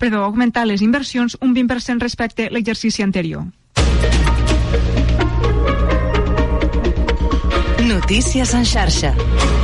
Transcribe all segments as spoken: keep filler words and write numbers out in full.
preveu augmentar les inversions un vint per cent respecte a l'exercici anterior. Notícies en xarxa.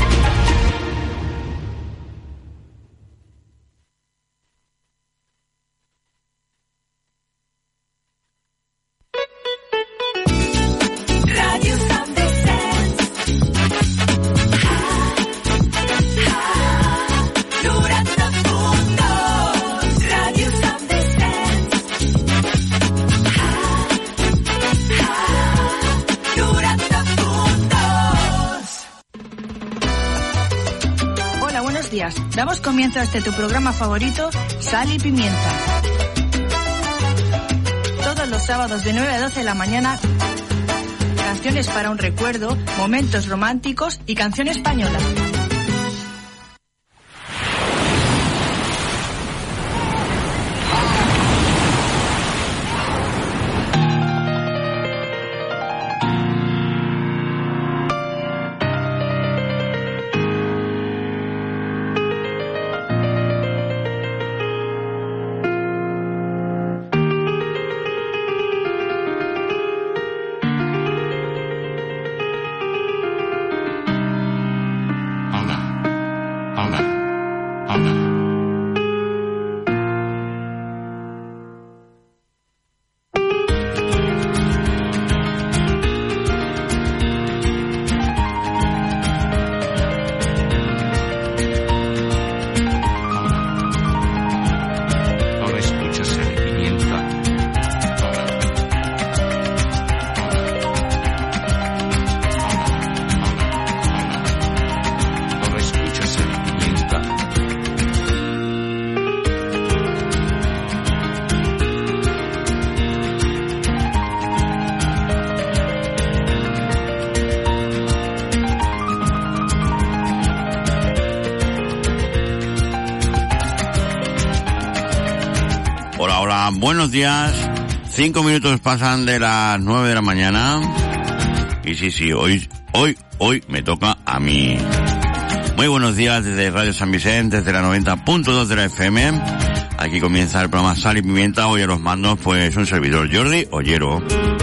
Damos comienzo a este tu programa favorito, Sal y Pimienta. Todos los sábados de nueve a doce de la mañana, canciones para un recuerdo, momentos románticos y canción española. Buenos días, cinco minutos pasan de las nueve de la mañana y sí, sí, hoy, hoy, hoy me toca a mí. Muy buenos días desde Radio San Vicente, desde la noventa punto dos de la F M. Aquí comienza el programa Sal y Pimienta. Hoy a los mandos pues un servidor, Jordi Ollero.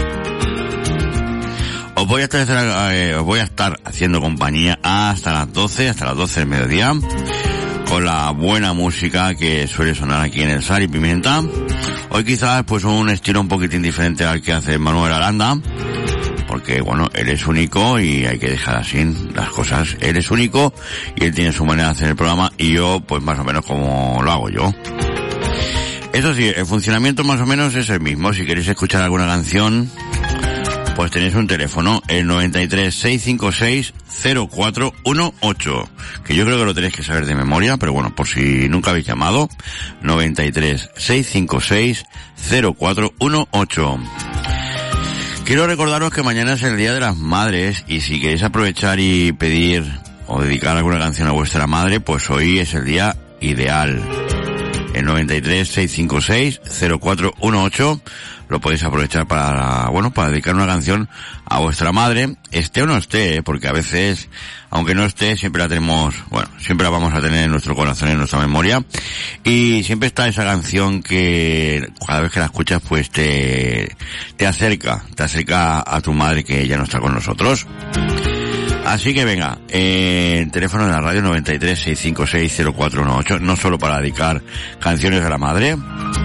Os voy a estar, eh, os voy a estar haciendo compañía hasta las doce, hasta las doce del mediodía, con la buena música que suele sonar aquí en el Sal y Pimienta. Hoy quizás pues un estilo un poquitín diferente al que hace Manuel Aranda, porque bueno, él es único y hay que dejar así las cosas. Él es único y él tiene su manera de hacer el programa y yo pues más o menos como lo hago yo. Eso sí, el funcionamiento más o menos es el mismo. Si queréis escuchar alguna canción, pues tenéis un teléfono, el noventa y tres, seiscientos cincuenta y seis, cero cuatro dieciocho, que yo creo que lo tenéis que saber de memoria, pero bueno, por si nunca habéis llamado, noventa y tres, seiscientos cincuenta y seis, cero cuatro dieciocho. Quiero recordaros que mañana es el Día de las Madres y si queréis aprovechar y pedir o dedicar alguna canción a vuestra madre, pues hoy es el día ideal. El noventa y tres, seiscientos cincuenta y seis, cero cuatro dieciocho lo podéis aprovechar para, bueno, para dedicar una canción a vuestra madre, esté o no esté, ¿eh? Porque a veces, aunque no esté, siempre la tenemos, bueno, siempre la vamos a tener en nuestro corazón, en nuestra memoria, y siempre está esa canción que cada vez que la escuchas, pues te, te acerca, te acerca a tu madre que ya no está con nosotros. Así que venga, eh, el teléfono de la radio noventa y tres, seiscientos cincuenta y seis, cero cuatro dieciocho, no solo para dedicar canciones a la madre,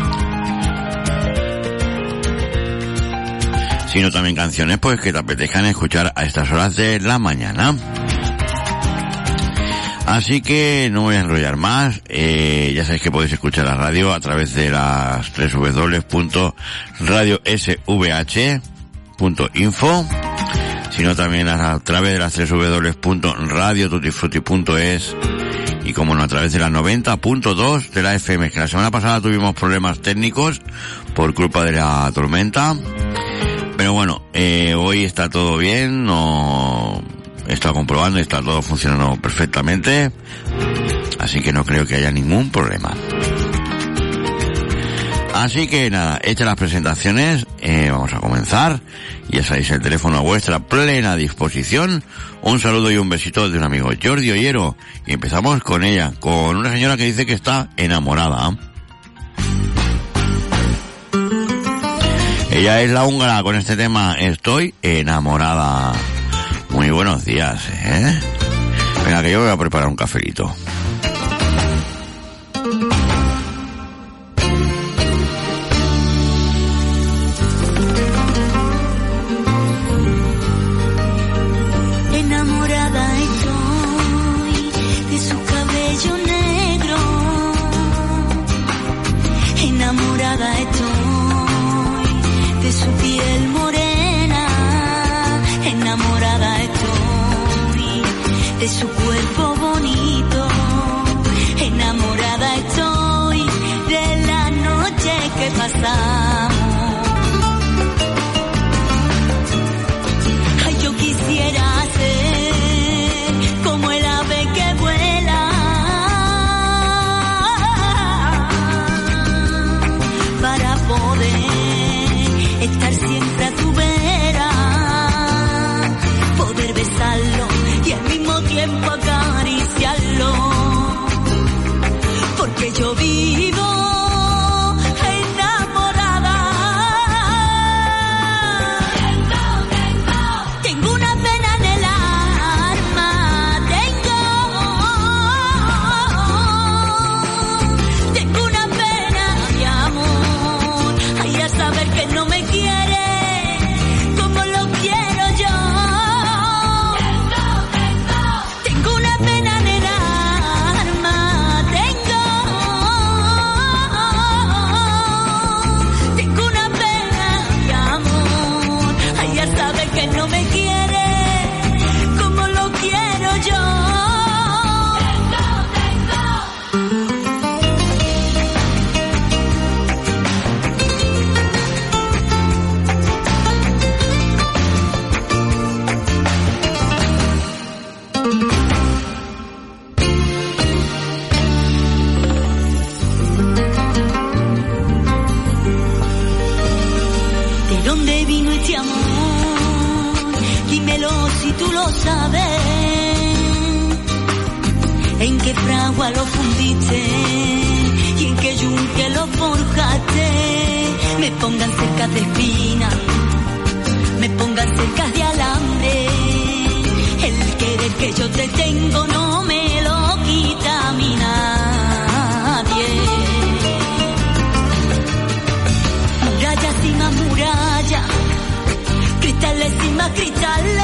sino también canciones pues que te apetezcan escuchar a estas horas de la mañana. Así que no voy a enrollar más, eh, ya sabéis que podéis escuchar la radio a través de las doble u doble u doble u punto radio s v h punto info, sino también a través de las doble u doble u doble u punto radio tutti frutti punto es y como no a través de la noventa punto dos de la F M, que la semana pasada tuvimos problemas técnicos por culpa de la tormenta. Pero bueno, eh, hoy está todo bien, no he estado comprobando y está todo funcionando perfectamente, así que no creo que haya ningún problema. Así que nada, hechas las presentaciones, eh, vamos a comenzar. Ya sabéis, el teléfono a vuestra plena disposición. Un saludo y un besito de un amigo, Jordi Ollero, y empezamos con ella, con una señora que dice que está enamorada. Ella es la húngara con este tema Estoy enamorada. Muy buenos días, ¿eh? Venga, que yo voy a preparar un cafelito. De su cuerpo bonito, enamorada estoy de la noche que pasamos. Ay, yo quisiera ser como el ave que vuela para poder estar siempre a tu vera, poder besarlo y al mismo tiempo acariciarlo, porque yo vivo enamorada. Tengo una pena en el alma, tengo, tengo una pena de amor, ay, a saber que no me quiere como lo quiero yo. Que no me quiere como lo quiero yo. ¿De dónde vino este amor? Dímelo si tú lo sabes. En qué fragua lo fundiste y en qué yunque lo forjaste. Me pongan cerca de espinas, me pongan cerca de alambre. El querer que yo te tengo no me lo quita a mí nadie. Murallas y más murallas, cristales y más cristales,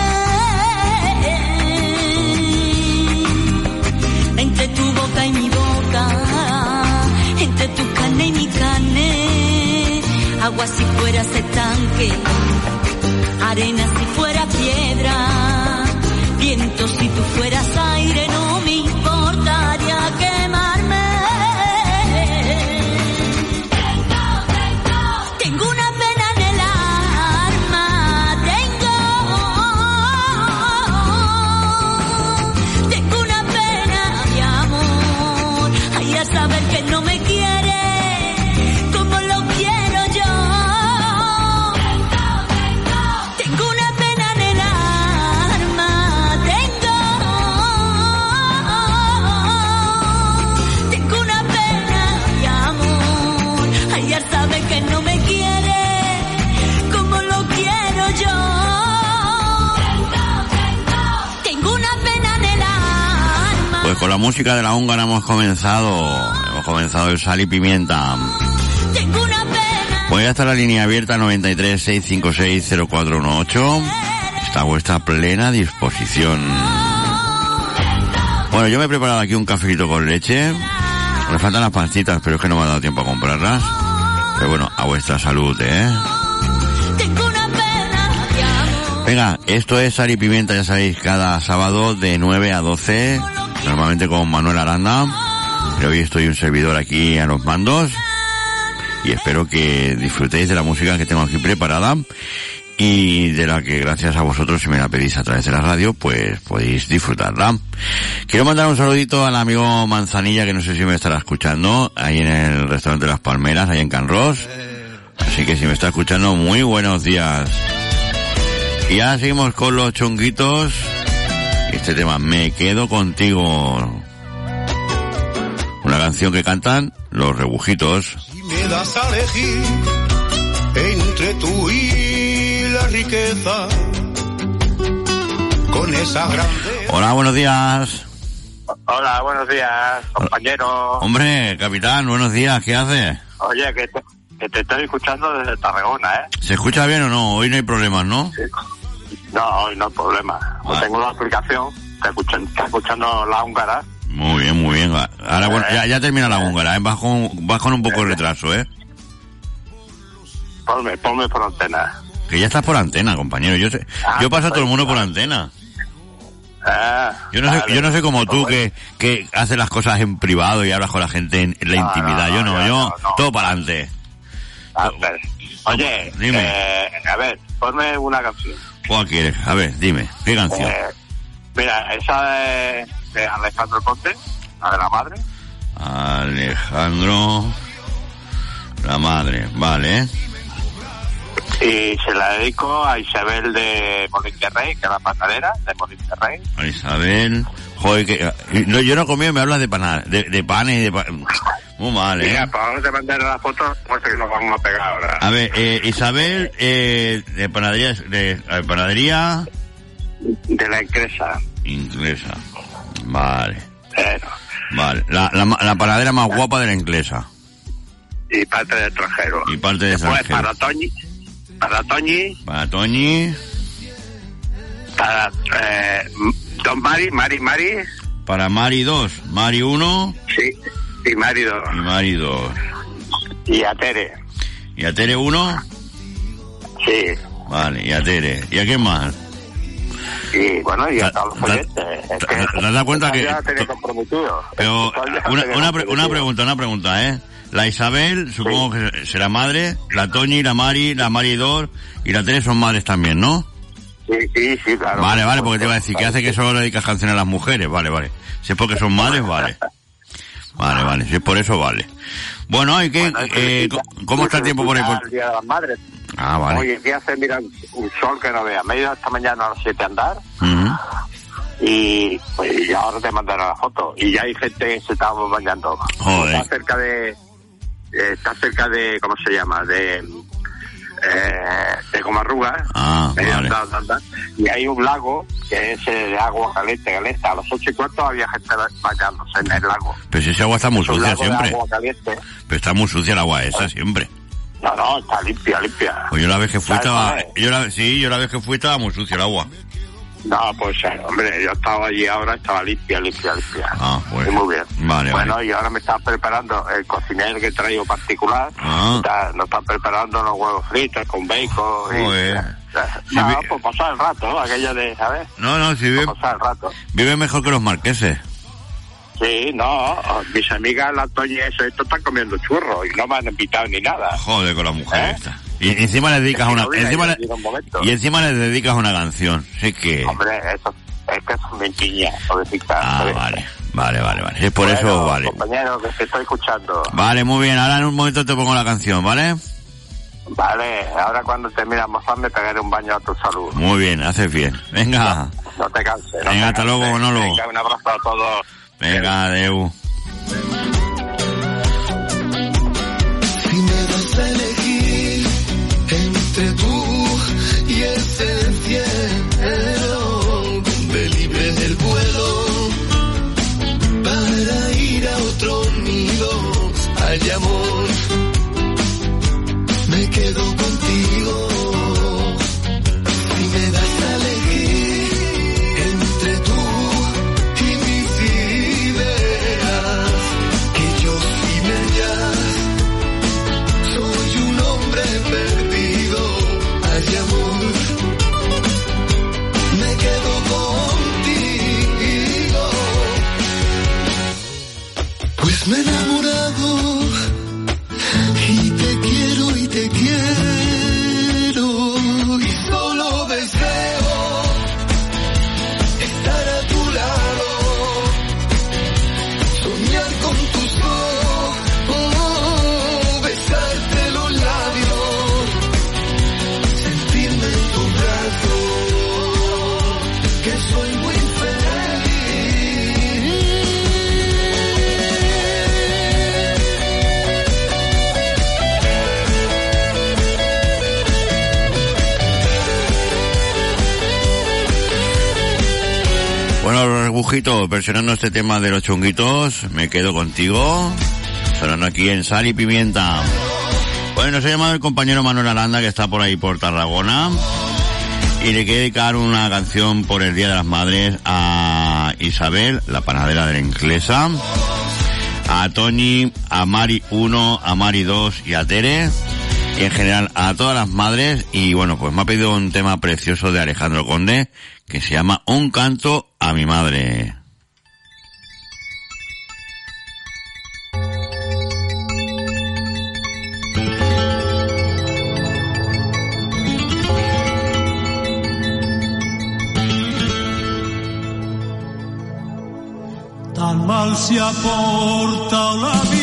entre tu boca y mi boca, entre tu carne y mi carne, agua si fueras estanque, arena si fuera piedra, viento si tú fueras aire, no me importaría quemarme. Tengo una pena en el alma, tengo una pena de amor, ay, a saber que no me quiere como lo quiero yo. Tengo una pena en el alma, tengo, tengo una pena de amor, ay, a saber que no me quiere como lo quiero yo. Tengo una pena en el alma. Pues con la música de la húngara hemos comenzado, hemos comenzado el Sal y Pimienta. Tengo una pena. Voy a estar la línea abierta noventa y tres, seiscientos cincuenta y seis, cero cuatro dieciocho. Está a vuestra plena disposición. Bueno, yo me he preparado aquí un cafelito con leche. Me faltan las pancitas, pero es que no me ha dado tiempo a comprarlas. Pero bueno, a vuestra salud, ¿eh? Tengo una pena de amor. Venga, esto es Sal y Pimienta, ya sabéis, cada sábado de nueve a doce, normalmente con Manuel Aranda. Pero hoy estoy un servidor aquí a los mandos. Y espero que disfrutéis de la música que tengo aquí preparada. Y de la que gracias a vosotros, si me la pedís a través de la radio, pues podéis disfrutarla. Quiero mandar un saludito al amigo Manzanilla, que no sé si me estará escuchando, ahí en el restaurante Las Palmeras, ahí en Can Ros. Así que si me está escuchando, muy buenos días. Y ahora seguimos con los chunguitos. Y este tema, Me quedo contigo. Una canción que cantan Los Rebujitos. Si me das a elegir entre tú y la riqueza, con esa grandeza. Hola, buenos días. Hola, buenos días, compañero. Hombre, capitán, buenos días, ¿qué haces? Oye, que te, que te estoy escuchando desde Tarragona, ¿eh? ¿Se escucha bien o no? Hoy no hay problemas, ¿no? Sí. No, hoy no hay problema. Ah. Tengo una aplicación, está escuchando, está escuchando la húngara. Muy bien, muy bien. Ahora, bueno, ya, ya termina la húngara, ¿eh? Vas con, vas con un poco de retraso, ¿eh? Ponme, ponme por antena. Que ya estás por antena, compañero. Yo sé, Ah, yo paso a todo el mundo por vale. antena. Ah, Yo no sé, vale. yo no sé como tú Pues, que, que haces las cosas en privado y hablas con la gente en, en la No, intimidad. no, Yo no, no, yo no, no. todo para adelante. a ver. Oye, Dime. eh, a ver, ponme una canción. ¿Cuál quieres? A ver, dime, ¿qué canción? Eh, mira, esa de, de Alejandro Conte, la de la madre. Alejandro, la madre, vale, ¿eh? Y se la dedico a Isabel de Molín de Rey, que es la panadera de Molín de Rey. A Isabel, joder, que, no, yo no he comido y me hablas de panar, de, de panes y de pa- muy mal, ¿eh? Mira, pues vamos a mandar la foto, pues que nos vamos a pegar ahora. A ver, eh, Isabel, eh, de panadería, de eh, panadería De la empresa. inglesa, vale, Eh, vale, la, la, ma- la panadera más guapa de la inglesa, y parte de extranjero. y parte de Después extranjero. para Toñi, para Toñi, Para Toñi, para eh, Don Mari, Mari, Mari, para Mari dos, Mari uno sí, y Mari dos. y Mari dos. Y a Tere, ¿Y a Tere uno? sí. Vale, y a Tere. ¿Y a quién más? Y bueno, y a Ta- todos los ta- oyentes. Es ta- que ¿te has dado cuenta que- ya tenía comprometido. Pero Esto ya una, tenía una, pre- una comprometido. pregunta, una pregunta, ¿eh? La Isabel, supongo que será madre, la Toñi, la Mari, la Mari dos y la Tere son madres también, ¿no? Sí, sí, sí, claro. Vale, vale, porque te iba a decir, ¿qué hace que solo le dedicas canciones a las mujeres? Vale, vale. Si es porque son madres, vale. Vale, vale, si es por eso, vale. Bueno, ¿y qué? Bueno, eso eh, significa- ¿Cómo está el tiempo por ahí? significa Por- el Día de las Madres. Ah, vale. Hoy en día hace, mira, un sol que no vea. Me he ido esta mañana a las siete a andar Ujú. y pues ya ahora te mandaré la foto. Y ya hay gente que se está bañando. Joder. Está cerca de... eh, está cerca de... ¿Cómo se llama? De... Eh, de Comarruga. Ah, Me he vale. andado a andar. Y hay un lago que es eh, de agua caliente, caliente. A las ocho y cuarto había gente bañándose en el lago. Pero si esa agua está muy Es un sucia lago de siempre. agua caliente. Pero está muy sucia el agua esa siempre. No, no, está limpia, limpia. Pues yo la vez que fui ¿Sabes estaba... cuál es? Yo la, sí, yo la vez que fui estaba muy sucia el agua. No, pues eh, hombre, yo estaba allí ahora, estaba limpia, limpia, limpia. Ah, pues. Y muy bien. Vale, bueno, vale. y ahora me están preparando el cocinero que traigo particular. Ah. Está- nos están preparando los huevos fritos con bacon. y- Joder. no, Sí, vi- pues pasar el rato, ¿no? Aquello de, ¿sabes? No, no, si vive, Pues pasar el rato. vive mejor que los marqueses. Sí, no, mis amigas, la Toña y eso, esto están comiendo churros y no me han invitado ni nada. Joder con la mujer ¿Eh? esta. Y encima le dedicas Es que una... no hubiera Encima ido le, allí en un momento. y encima le dedicas una canción. Sí que... Hombre, eso, es que son mentiras, pobrecita. Ah, hombre. vale. Vale, vale, vale. Si es por Bueno, eso, vale. compañero, que te estoy escuchando. Vale, muy bien. Ahora en un momento te pongo la canción, ¿vale? Vale, ahora cuando termine de almorzar me pegaré un baño a tu salud. Muy bien, haces bien. Venga. No te canses. no Venga, te hasta luego, canses. Manolo. Venga, un abrazo a todos. Venga, adeu. Si me das a elegir entre tú y ese cielo donde libre el vuelo para ir a otro nido, hay amor, me quedo contigo. Si me das a elegir entre tú y mis ideas, Chunguitos, versionando este tema de los Chunguitos, Me quedo contigo, sonando aquí en Sal y Pimienta. Bueno, nos ha llamado el compañero Manuel Aranda, que está por ahí por Tarragona, y le quiere dedicar una canción por el Día de las Madres a Isabel, la panadera de la Inglesa, a Toñi, a Mari uno, a Mari dos y a Tere, y en general a todas las madres. Y bueno, pues me ha pedido un tema precioso de Alejandro Conde que se llama Un canto a mi madre. Tan mal se ha portado la vida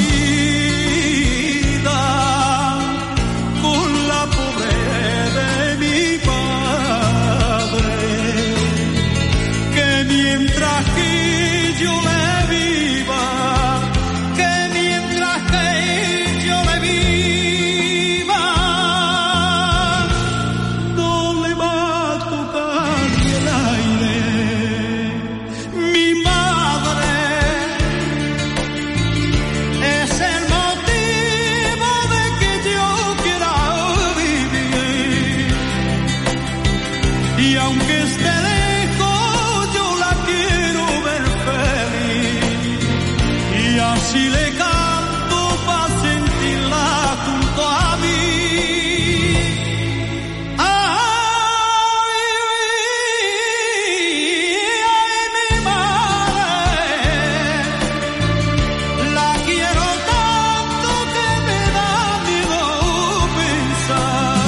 con la pobre de mi padre, que mientras que yo le viva, que mientras que yo le viva, no le va a tocar ni el aire. Mi madre es el motivo de que yo quiera vivir, y aunque esté lejos yo la quiero ver feliz, y así le canto para sentirla junto a mí. Ay, ay, mi madre, la quiero tanto que me da miedo pensar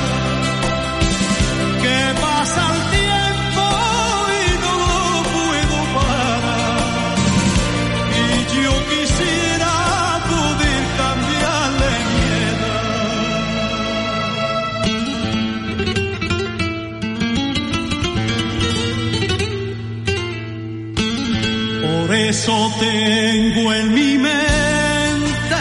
que pasa el tiempo y no lo puedo parar, y yo quisiera poder cambiarle mi edad. Por eso tengo en mi mente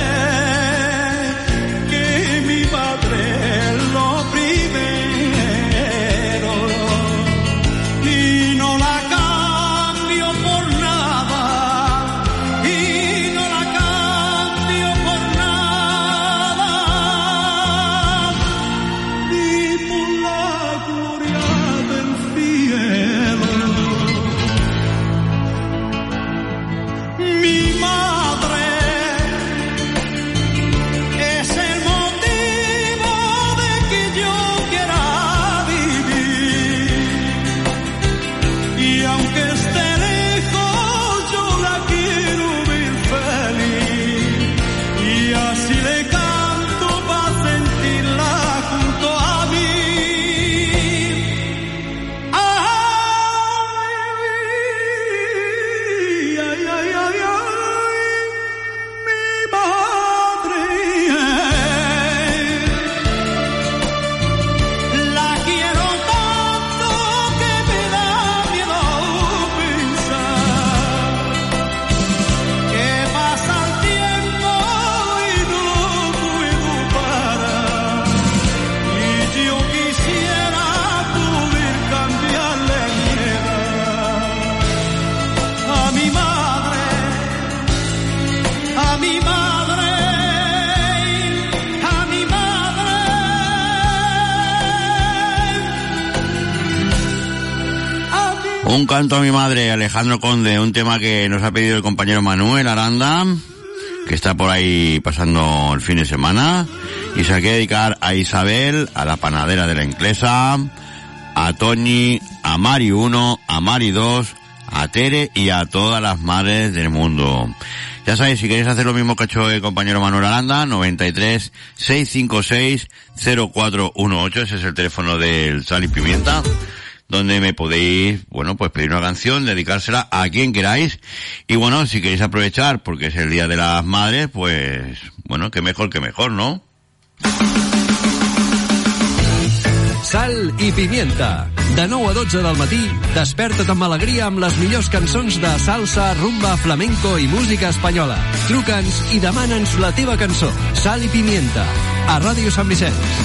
que mi padre es lo primero, y no la cambio por nada, y no la cambio por nada, ni por la gloria del cielo. Mi madre es el motivo de que yo quiera vivir, y aunque esté lejos yo la quiero ver feliz, y así le canto para sentirla junto a mí. Ay, ay, ay, ay, ay, mi madre, la quiero tanto que me da miedo pensar que pasa el tiempo y no lo puedo parar, y yo quisiera poder cambiarle mi edad. A mi madre, a mi madre, a mi madre, a mi Un canto a mi madre, Alejandro Conde, un tema que nos ha pedido el compañero Manuel Aranda, que está por ahí pasando el fin de semana, y se la quiere dedicar a Isabel, a la panadera de la Inglesa, a Toñi, a Mari uno, a Mari dos, a Tere y a todas las madres del mundo. Ya sabéis, si queréis hacer lo mismo que ha hecho el compañero Manuel Aranda, noventa y tres, seiscientos cincuenta y seis, cero cuatro dieciocho, ese es el teléfono del Sal y Pimienta, donde me podéis, bueno, pues pedir una canción, dedicársela a quien queráis. Y bueno, si queréis aprovechar, porque es el Día de las Madres, pues, bueno, que mejor que mejor, ¿no? Sal i Pimienta. De nou a dotze del matí, desperta't amb alegria amb les millors cançons de salsa, rumba, flamenco i música espanyola. Truca'ns i demana'ns la teva cançó. Sal i Pimienta. A Ràdio Sant Vicenç.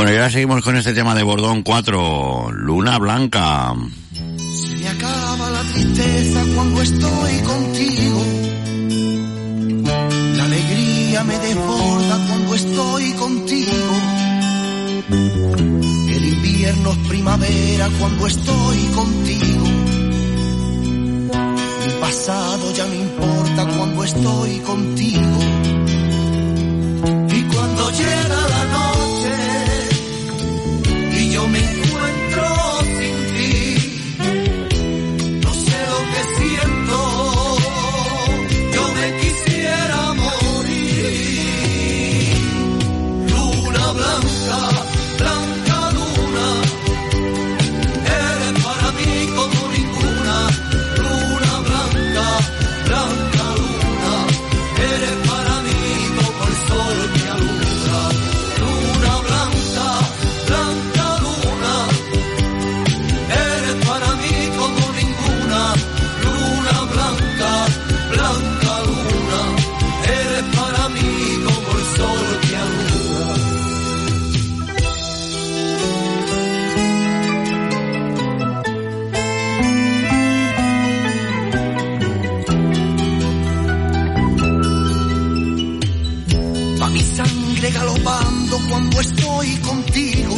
Bueno, y ahora seguimos con este tema de Bordón cuatro, Luna Blanca. Se me acaba la tristeza cuando estoy contigo. La alegría me desborda cuando estoy contigo. El invierno es primavera cuando estoy contigo. Mi pasado ya no importa cuando estoy contigo. Y cuando llega la noche y yo me encuentro sin ti, no sé lo que siento, yo me quisiera morir. Luna blanca, blanca luna, eres para mí como ninguna. Luna blanca, blanca luna, eres para mí como el sol que alumbra. Luna blanca, blanca luna, eres para mí como ninguna. Luna blanca, blanca luna, eres para mí como el sol que alumbra. Va mi sangre galopando cuando estoy contigo.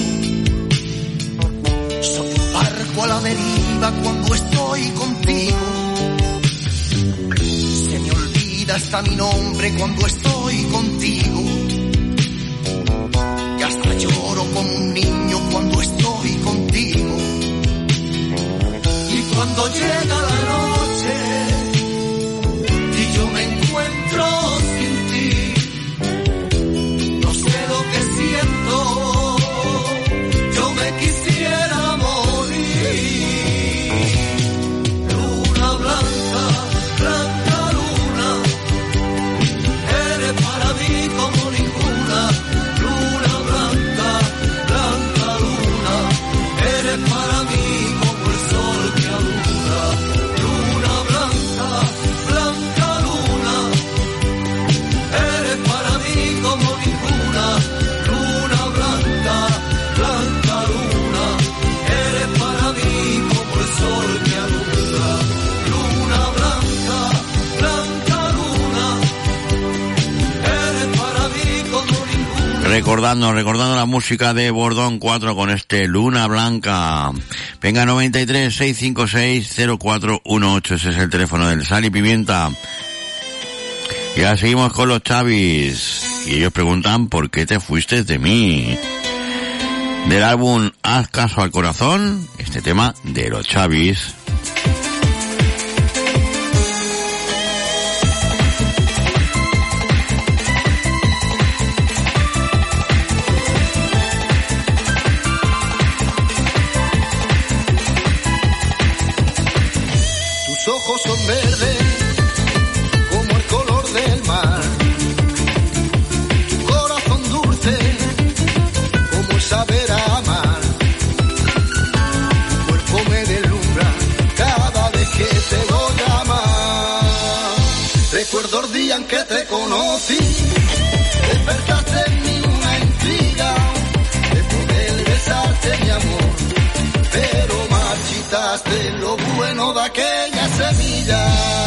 Soy un barco a la deriva cuando estoy contigo. Se me olvida hasta mi nombre cuando estoy contigo. Y hasta lloro como un niño cuando estoy contigo. Y cuando llega la noche y yo me encuentro sin ti, no sé lo que siento, yo me quisiera morir. Luna blanca, blanca luna, eres para mí como ninguna. Luna blanca, blanca luna, eres para mí como el sol que alumbra. Luna blanca, blanca luna, eres para mí como ninguna. Luna blanca, blanca luna, eres para mí como el sol que alumbra. Luna blanca, blanca luna, eres para mí como ninguna. Recordando, recordando la música de Bordón cuatro con este Luna Blanca. Venga, noventa y tres, seiscientos cincuenta y seis, cero cuatro dieciocho, ese es el teléfono del Sal y Pimienta. Y ahora seguimos con los Chavis. Y ellos preguntan, ¿por qué te fuiste de mí? Del álbum Haz caso al corazón, este tema de los Chavis. Tus ojos son verdes como el color del mar. Tu corazón dulce como el saber amar. Tu cuerpo me deslumbra cada vez que te voy a amar. Recuerdo el día en que te conocí, despertaste en mí una intriga de poder besarte mi amor, pero marchitaste lo bueno de aquella semilla.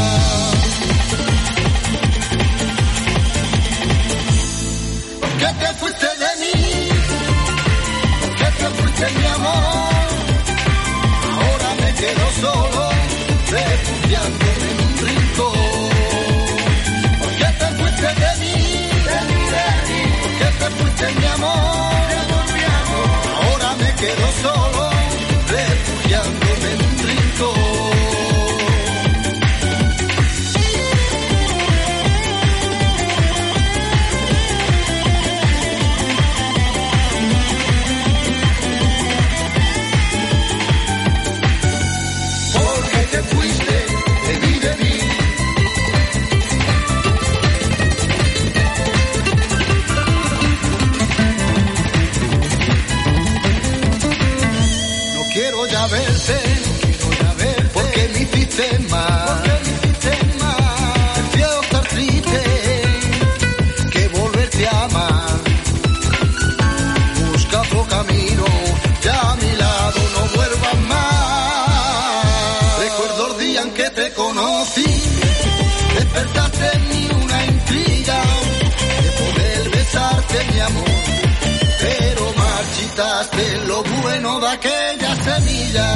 ¿Por qué te fuiste de mí? ¿Por qué te fuiste mi amor? Ahora me quedo solo, refugiándome en un rincón. ¿Por qué te fuiste de mí? De mí, de mí. ¿Por qué te fuiste mi amor? De mi amor. Ahora me quedo solo, refugiándome en un rincón. Porque te fuiste de mí, de mí. quitaste lo bueno de aquella semilla.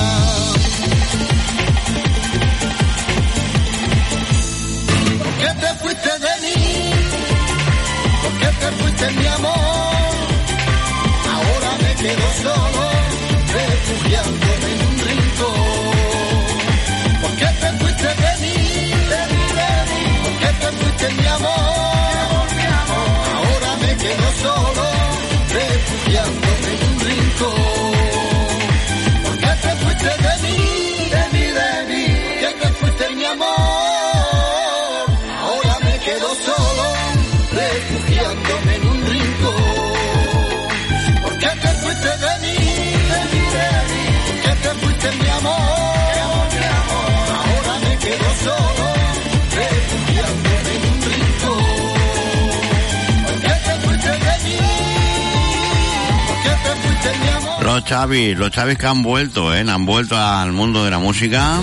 ¿Por qué te fuiste de mí? ¿Por qué te fuiste mi amor? Ahora me quedo solo, refugiándome en un rincón. ¿Por qué te fuiste de mí? De mí, de mí. ¿Por qué te fuiste mi amor? Mi amor. Ahora me quedo solo, refugiándome en un rincón. ¿Por qué te fuiste de mí? De mí, de mí. ¿Por qué te fuiste mi amor? Ahora me quedo solo, refugiándome en un rincón. ¿Por qué te fuiste de mí? De mí, de mí. ¿Por qué te fuiste mi amor? Mi amor. Ahora me quedo solo, refugiándome en un rincón. ¿Por qué te fuiste de mí? ¿Por qué te fuiste mi amor? Los Chavis, los Chavis que han vuelto, ¿eh? Han vuelto al mundo de la música.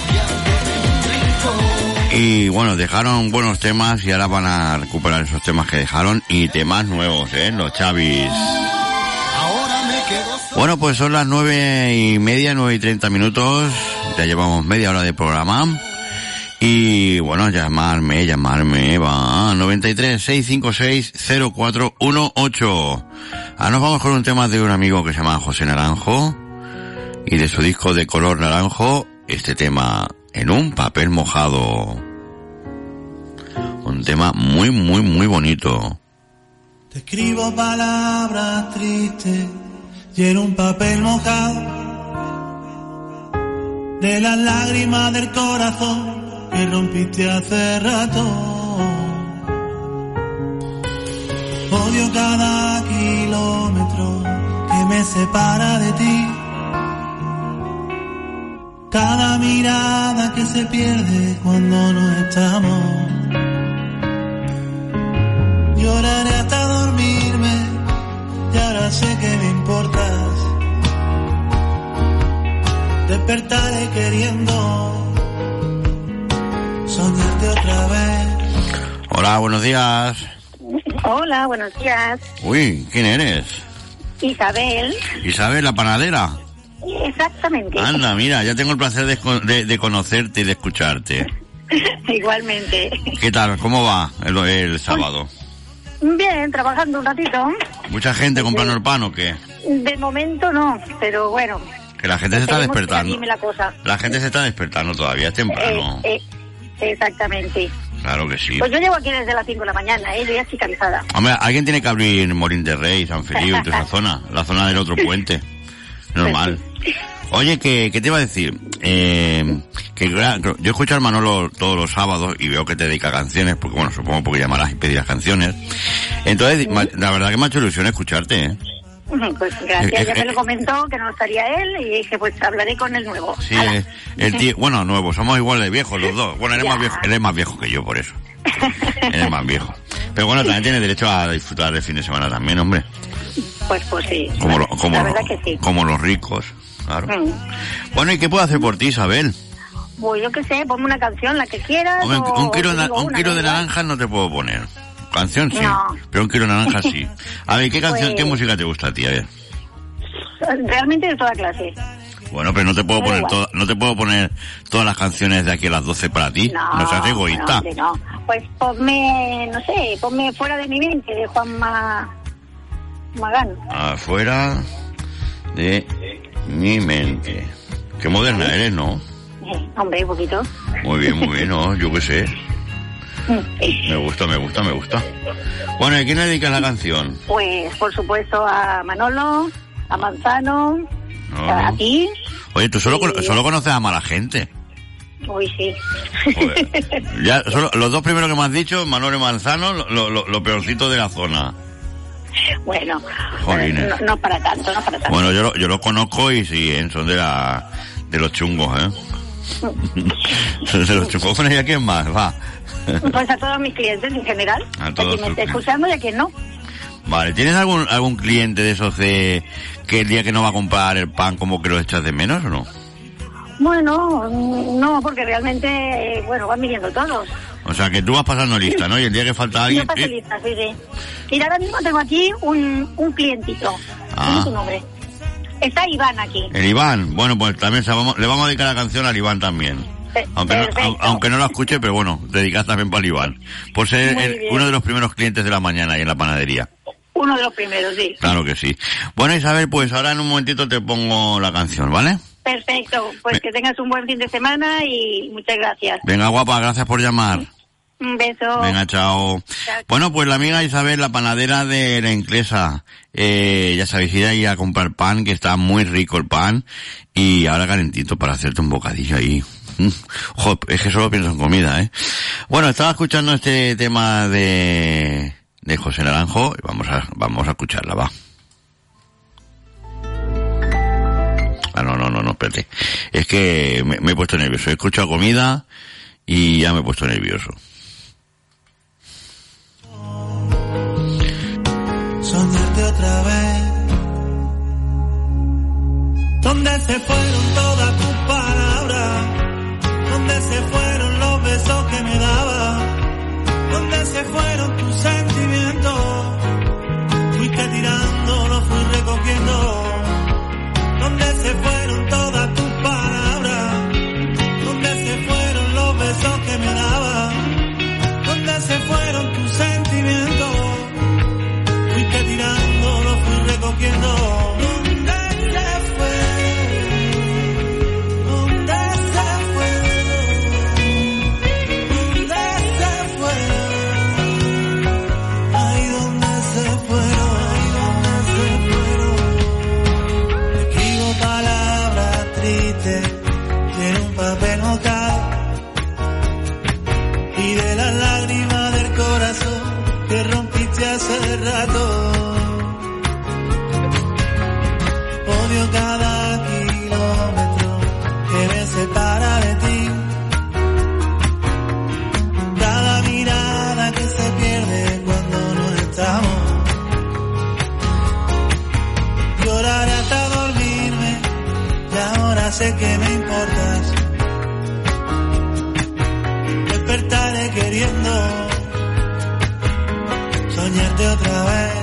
Y bueno, dejaron buenos temas y ahora van a recuperar esos temas que dejaron y temas nuevos, ¿eh? Los Chavis. Bueno, pues son las nueve y media, nueve y treinta minutos. Ya llevamos media hora de programa. Y bueno, llamarme, llamarme, va. noventa y tres, seiscientos cincuenta y seis, cero cuatro dieciocho. Ahora nos vamos con un tema de un amigo que se llama José Naranjo. Y de su disco de color naranjo, este tema, En un papel mojado. Un tema muy, muy, muy bonito. Te escribo palabras tristes y en un papel mojado de las lágrimas del corazón que rompiste hace rato. Odio cada kilómetro que me separa de ti, cada mirada que se pierde cuando no estamos. Lloraré hasta dormirme y ahora sé que me importas. Despertaré queriendo soñarte otra vez. Hola, buenos días. Hola, buenos días. Uy, ¿quién eres? Isabel. Isabel, la panadera. Exactamente. Anda, mira, ya tengo el placer de, de, de conocerte y de escucharte. Igualmente. ¿Qué tal? ¿Cómo va el, el sábado? Bien, trabajando un ratito. ¿Mucha gente comprando el pan o qué? De momento no, pero bueno. Que la gente se está despertando. La, cosa. la gente se está despertando todavía, es temprano. Eh, eh, exactamente. Claro que sí. Pues yo llevo aquí desde las cinco de la mañana, ¿eh? Yo ya estoy cansada. Hombre, alguien tiene que abrir Morín de Rey, San Feliu, toda esa zona, la zona del otro puente. Normal. Oye, que, ¿qué te iba a decir? Eh, que yo escucho al Manolo todos los sábados y veo que te dedica canciones, porque bueno, supongo porque llamarás y pedirás canciones. Entonces, ¿sí? La verdad que me ha hecho ilusión escucharte, ¿eh? Pues gracias, ya me lo comentó que no estaría él y dije, pues hablaré con el nuevo. Sí, el, el tío, bueno, nuevo, somos igual de viejos los dos. Bueno, él es más viejo, él es más viejo que yo, por eso. Él es más viejo. Pero bueno, también tiene derecho a disfrutar el fin de semana también, hombre. Pues, pues sí. Como, lo, como, la verdad que sí. Como los ricos, claro. Mm. Bueno, ¿y qué puedo hacer por ti, Isabel? Pues yo qué sé, ponme una canción, la que quieras. Hombre, o, un kilo, o de, un una, kilo de ¿verdad? naranjas no te puedo poner. Canción sí, no. Pero un kilo de naranjas sí. A ver, ¿qué canción, pues, qué música te gusta a ti? A ver. Realmente de toda clase. Bueno, pero no te puedo Pero poner toda, no te puedo poner todas las canciones de aquí a las doce para ti. No, no seas egoísta. No, no. Pues ponme, no sé, ponme Fuera de mi mente de Juanma Magán. Afuera de mi mente. Qué moderna ¿sí? eres, ¿no? Eh, hombre, un poquito. Muy bien, muy bien, ¿no? Yo qué sé. Me gusta, me gusta, me gusta. Bueno, ¿y quién le dedicas la canción? Pues, por supuesto, a Manolo, a Manzano, No, a, no. a ti. Oye, tú solo, y... solo conoces a mala gente. Uy, sí. Joder. Ya, solo, los dos primeros que me has dicho, Manolo y Manzano, lo, lo, lo peorcito de la zona. Bueno, Jolines. no, no para tanto, no para tanto. Bueno, yo, yo los conozco y sí, ¿eh? Son de la de los chungos, ¿eh? De los chungos. Bueno, ¿y a quién más? Va. Pues a todos mis clientes en general. A todos quien me tus esté escuchando y a quien no. Vale, ¿tienes algún algún cliente de esos de que el día que no va a comprar el pan como que lo echas de menos o no? Bueno, no, porque realmente, eh, bueno, van viniendo todos. O sea, que tú vas pasando lista, ¿no? Y el día que falta alguien... Yo paso ¿eh? lista, sí, sí. Y ahora mismo tengo aquí un, un clientito. Ah. Dime tu nombre. Está Iván aquí. El Iván. Bueno, pues también se vamos, le vamos a dedicar la canción al Iván también. Pe- Aunque no, perfecto. au- aunque no la escuche, pero bueno, dedicada también para el Iván. Por ser Muy el- bien. uno de los primeros clientes de la mañana ahí en la panadería. Uno de los primeros, sí. Claro que sí. Bueno, Isabel, pues ahora en un momentito te pongo la canción, ¿vale? Perfecto. Pues que tengas un buen fin de semana y muchas gracias. Venga, guapa, gracias por llamar. Un beso. Venga, chao. Chao. Bueno, pues la amiga Isabel, la panadera de la Inclesa, eh, ya sabéis, ir ahí a comprar pan, que está muy rico el pan, y ahora calentito para hacerte un bocadillo ahí. Mm. Jo, es que solo pienso en comida, ¿eh? Bueno, estaba escuchando este tema de, de José Naranjo, y vamos a, vamos a escucharla, va. Ah, no, no, no, no, espérate. Es que me, me he puesto nervioso. He escuchado comida y ya me he puesto nervioso. Soñarte otra vez. ¿Dónde se fueron todas tus palabras? ¿Dónde se fueron los besos que me dabas? ¿Dónde se fueron tus sentimientos? Fuiste tirando, lo fui recogiendo. ¿Dónde se fueron todas tus palabras? ¿Dónde se fueron los besos que me dabas? ¿Dónde se fueron tus sentimientos? Fuiste tirando, lo fui recogiendo. ¿Dónde se fue? ¿Dónde se fue? ¿Dónde se fue? Ay, ¿dónde se fueron? Ay, ¿dónde se fueron? Escribo palabras tristes en un papel mojado y de las lágrimas del corazón que rompiste hace rato. Odio cada kilómetro que me separa de ti, cada mirada que se pierde cuando no estamos. Lloraré hasta dormirme y ahora sé que me importas. Despertaré queriendo soñarte otra vez.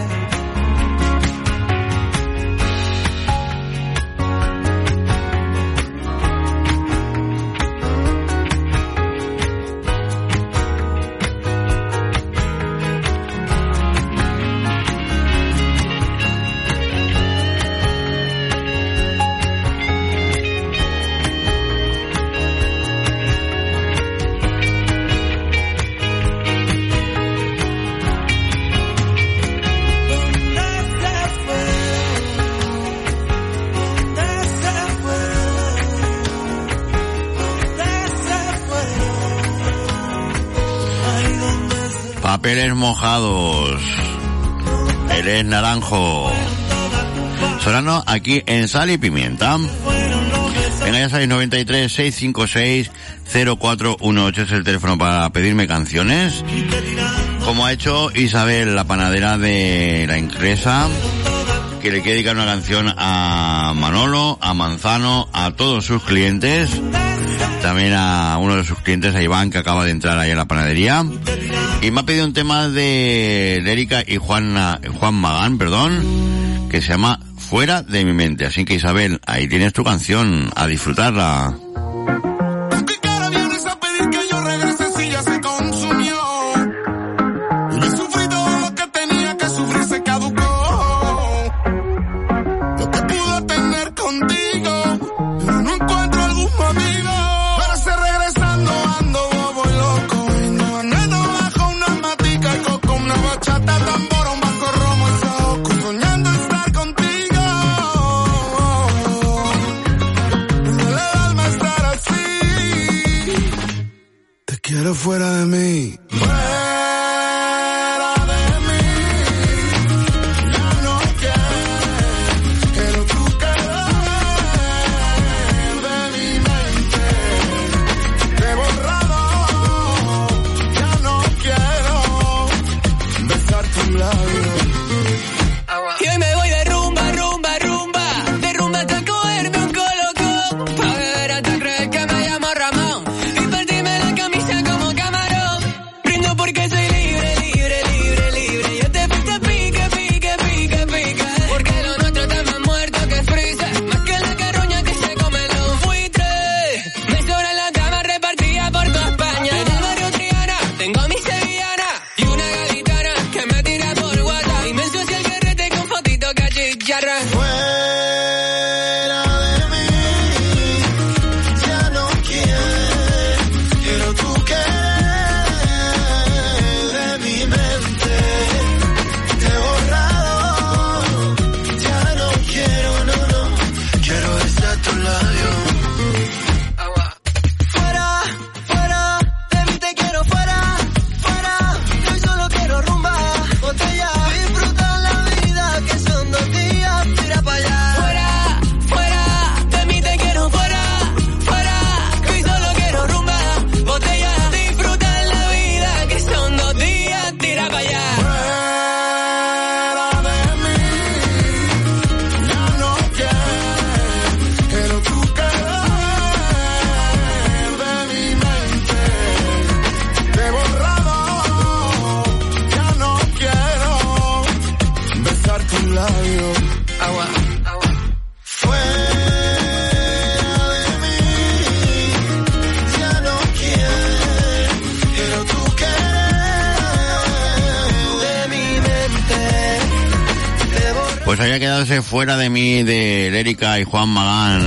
Papeles mojados. Eres Naranjo. Sonando aquí en Sal y Pimienta. Venga, ya sabéis, noventa y tres, seiscientos cincuenta y seis, cero cuatro dieciocho es el teléfono para pedirme canciones. Como ha hecho Isabel, la panadera de la Inclesa, que le quiere dedicar una canción a Manolo, a Manzano, a todos sus clientes. También a uno de sus clientes, a Iván, que acaba de entrar ahí en la panadería. Y me ha pedido un tema de Erika y Juan, Juan Magán, perdón, que se llama Fuera de mi mente. Así que Isabel, ahí tienes tu canción, a disfrutarla. ¿Qué cara vienes a pedir que yo regrese si ya se consumió? Y sufrí todo lo que tenía que sufrir, se caducó. Lo que pude tener contigo, pero no encuentro algún motivo. Para ser regresando ando bobo y loco. Y no veneno bajo una matica y coco, una bachata, tambora, un vasco romo y saoco. Soñando estar contigo. Quiero fuera de mí. Fuera de mí. Ya no quiero. Quiero tú quedar de mi mente. Te he borrado. Ya no quiero besar tus labios. Y hoy me voy de rumba, rumba, rumba. De rumba hasta cogerme un colocón. Pa' beber hasta creer que me llamo Ramón. Porque Pues había quedado ese Fuera de mí de Lérica y Juan Magán.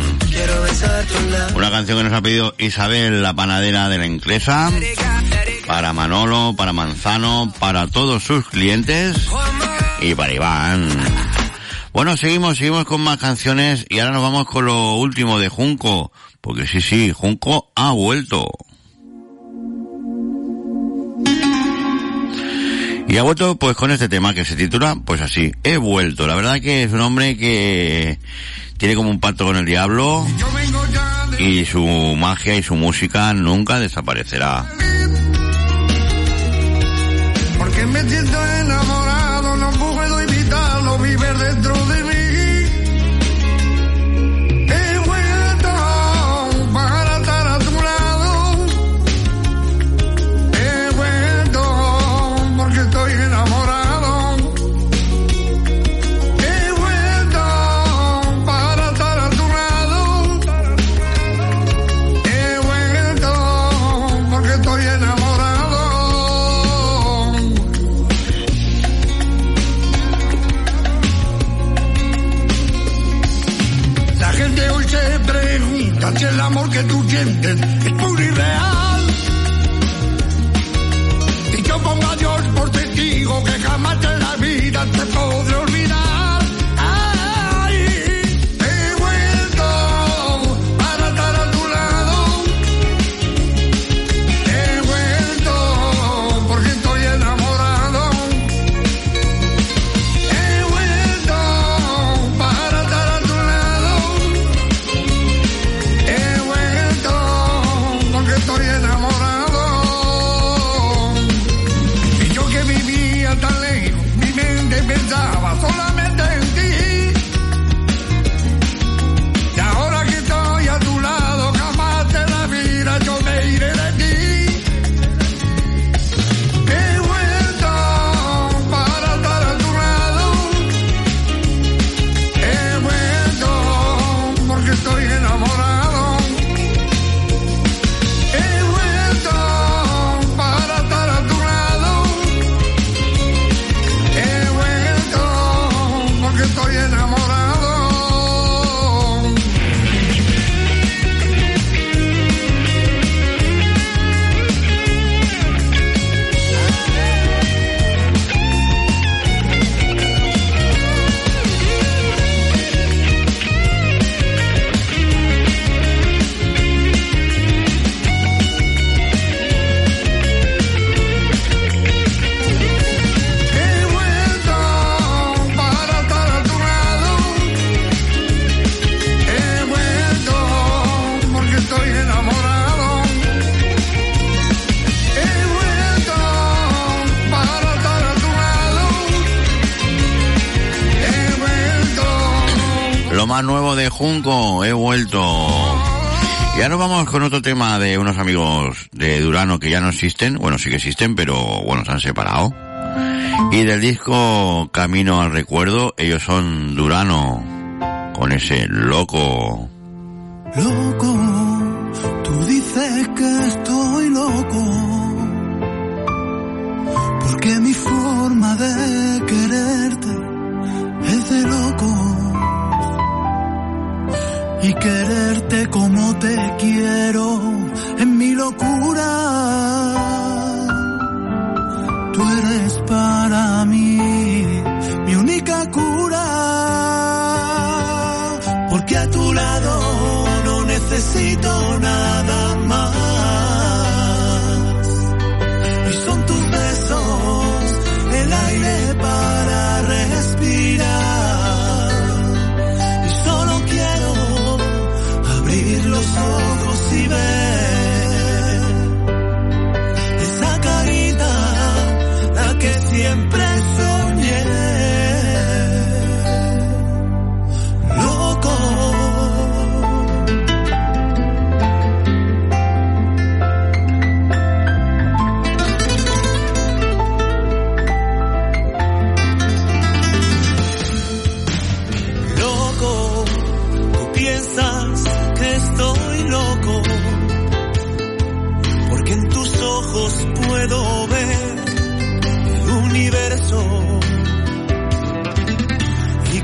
Una canción que nos ha pedido Isabel, la panadera de la Inclesa. Para Manolo, para Manzano, para todos sus clientes y para Iván. Bueno, seguimos, seguimos con más canciones y ahora nos vamos con lo último de Junco. Porque sí, sí, Junco ha vuelto. Y ha vuelto pues con este tema que se titula pues así, He vuelto. La verdad que es un hombre que tiene como un pacto con el diablo y su magia y su música nunca desaparecerá. Porque me siento enamorado, no puedo evitarlo, vivir dentro de mí. He vuelto para estar a tu lado. He vuelto porque estoy enamorado. He vuelto para estar a tu lado. He vuelto porque estoy enamorado. Si el amor que tú sientes es puro y real, y yo pongo a Dios por testigo que jamás en la vida te podré olvidar. Ay, he vuelto para estar a tu lado. He vuelto porque estoy enamorado. He vuelto para estar a tu lado. He vuelto porque estoy enamorado. Y yo que vivía tan lejos, mi mente pensaba solamente en ti. Y ahora que estoy a tu lado, jamás en la vida yo me iré de ti. He vuelto para estar a tu lado. He vuelto porque estoy enamorado. He vuelto para estar a tu lado. He vuelto porque estoy enamorado. He vuelto para estar a tu lado. He vuelto porque estoy enamorado. He vuelto para estar a tu lado. He vuelto. Lo más nuevo de Junco, he vuelto. Y ahora vamos con otro tema de unos amigos de Durano que ya no existen. Bueno, sí que existen, pero bueno, se han separado. Y del disco Camino al Recuerdo, ellos son Durano, con ese loco. Loco, tú dices que estoy loco, porque mi forma de quererte es de loco, y quererte como te quiero es mi locura. Tú eres para mí mi única cura, porque a tu lado no necesito nada más. Y son tus besos el aire para respirar. Y solo quiero abrir los ojos y ver esa carita, la que siempre soñé. Loco. Loco, tú piensas que estoy loco, porque en tus ojos puedo ver el universo.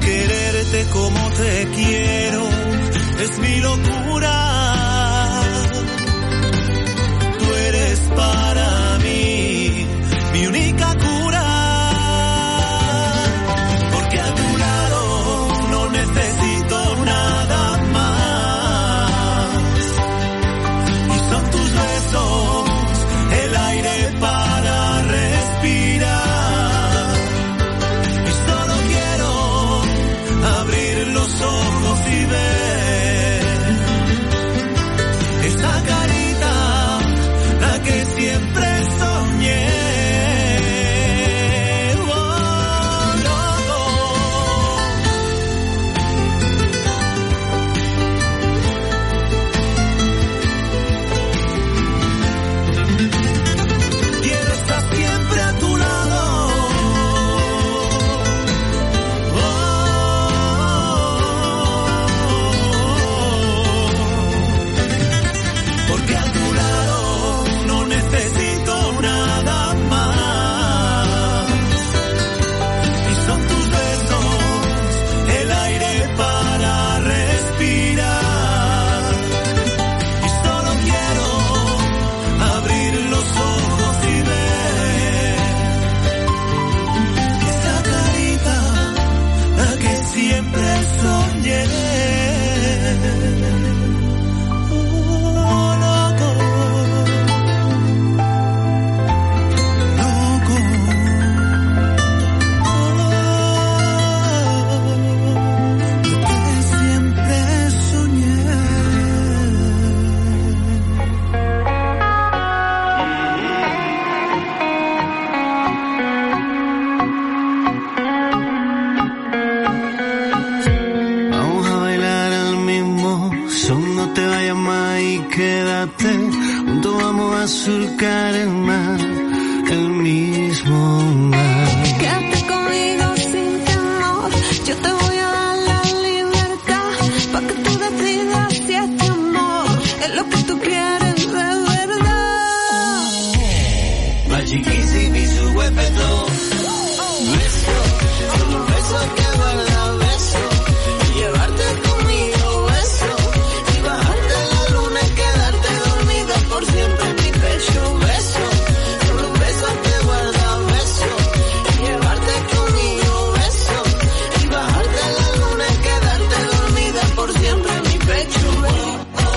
quédate, juntos vamos a surcar el mar, el mismo mar. Quédate conmigo sin temor, yo te voy a dar la libertad, pa' que tú decidas si este amor es lo que tú quieres de verdad. Ma chiquisi mi su huepeto, beso, son los besos que guarda beso, y llevarte conmigo beso, y bajarte la luna y quedarte dormida por siempre en mi pecho, beso, son los besos que guarda beso, y llevarte conmigo beso, y bajarte la luna y quedarte dormida por siempre en mi pecho, beso.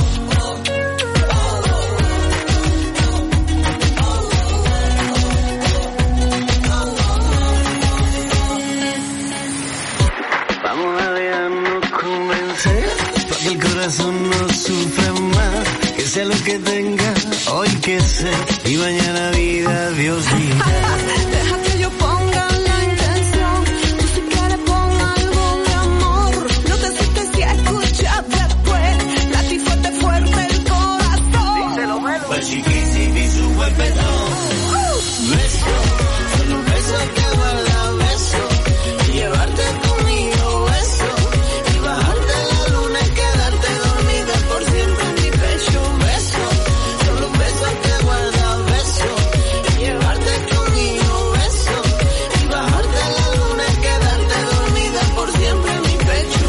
Vamos a dejarnos convencer, pa' que el corazón no sufra más, que sea lo que tenga hoy que ser, y mañana vida Dios dirá. Deja que yo ponga la intención, tú si quieres pon algo de amor, no te asustes si escuchas después, late fuerte fuerte el corazón. Díselo, Melo. Pa' chiquisi mi su huepetón, beso, son los besos que guarda beso, y llevarte conmigo beso, y bajarte la luna y quedarte dormida por siempre en mi pecho, beso, son los besos que guarda beso, y llevarte conmigo beso, y bajarte la luna y quedarte dormida por siempre en mi pecho,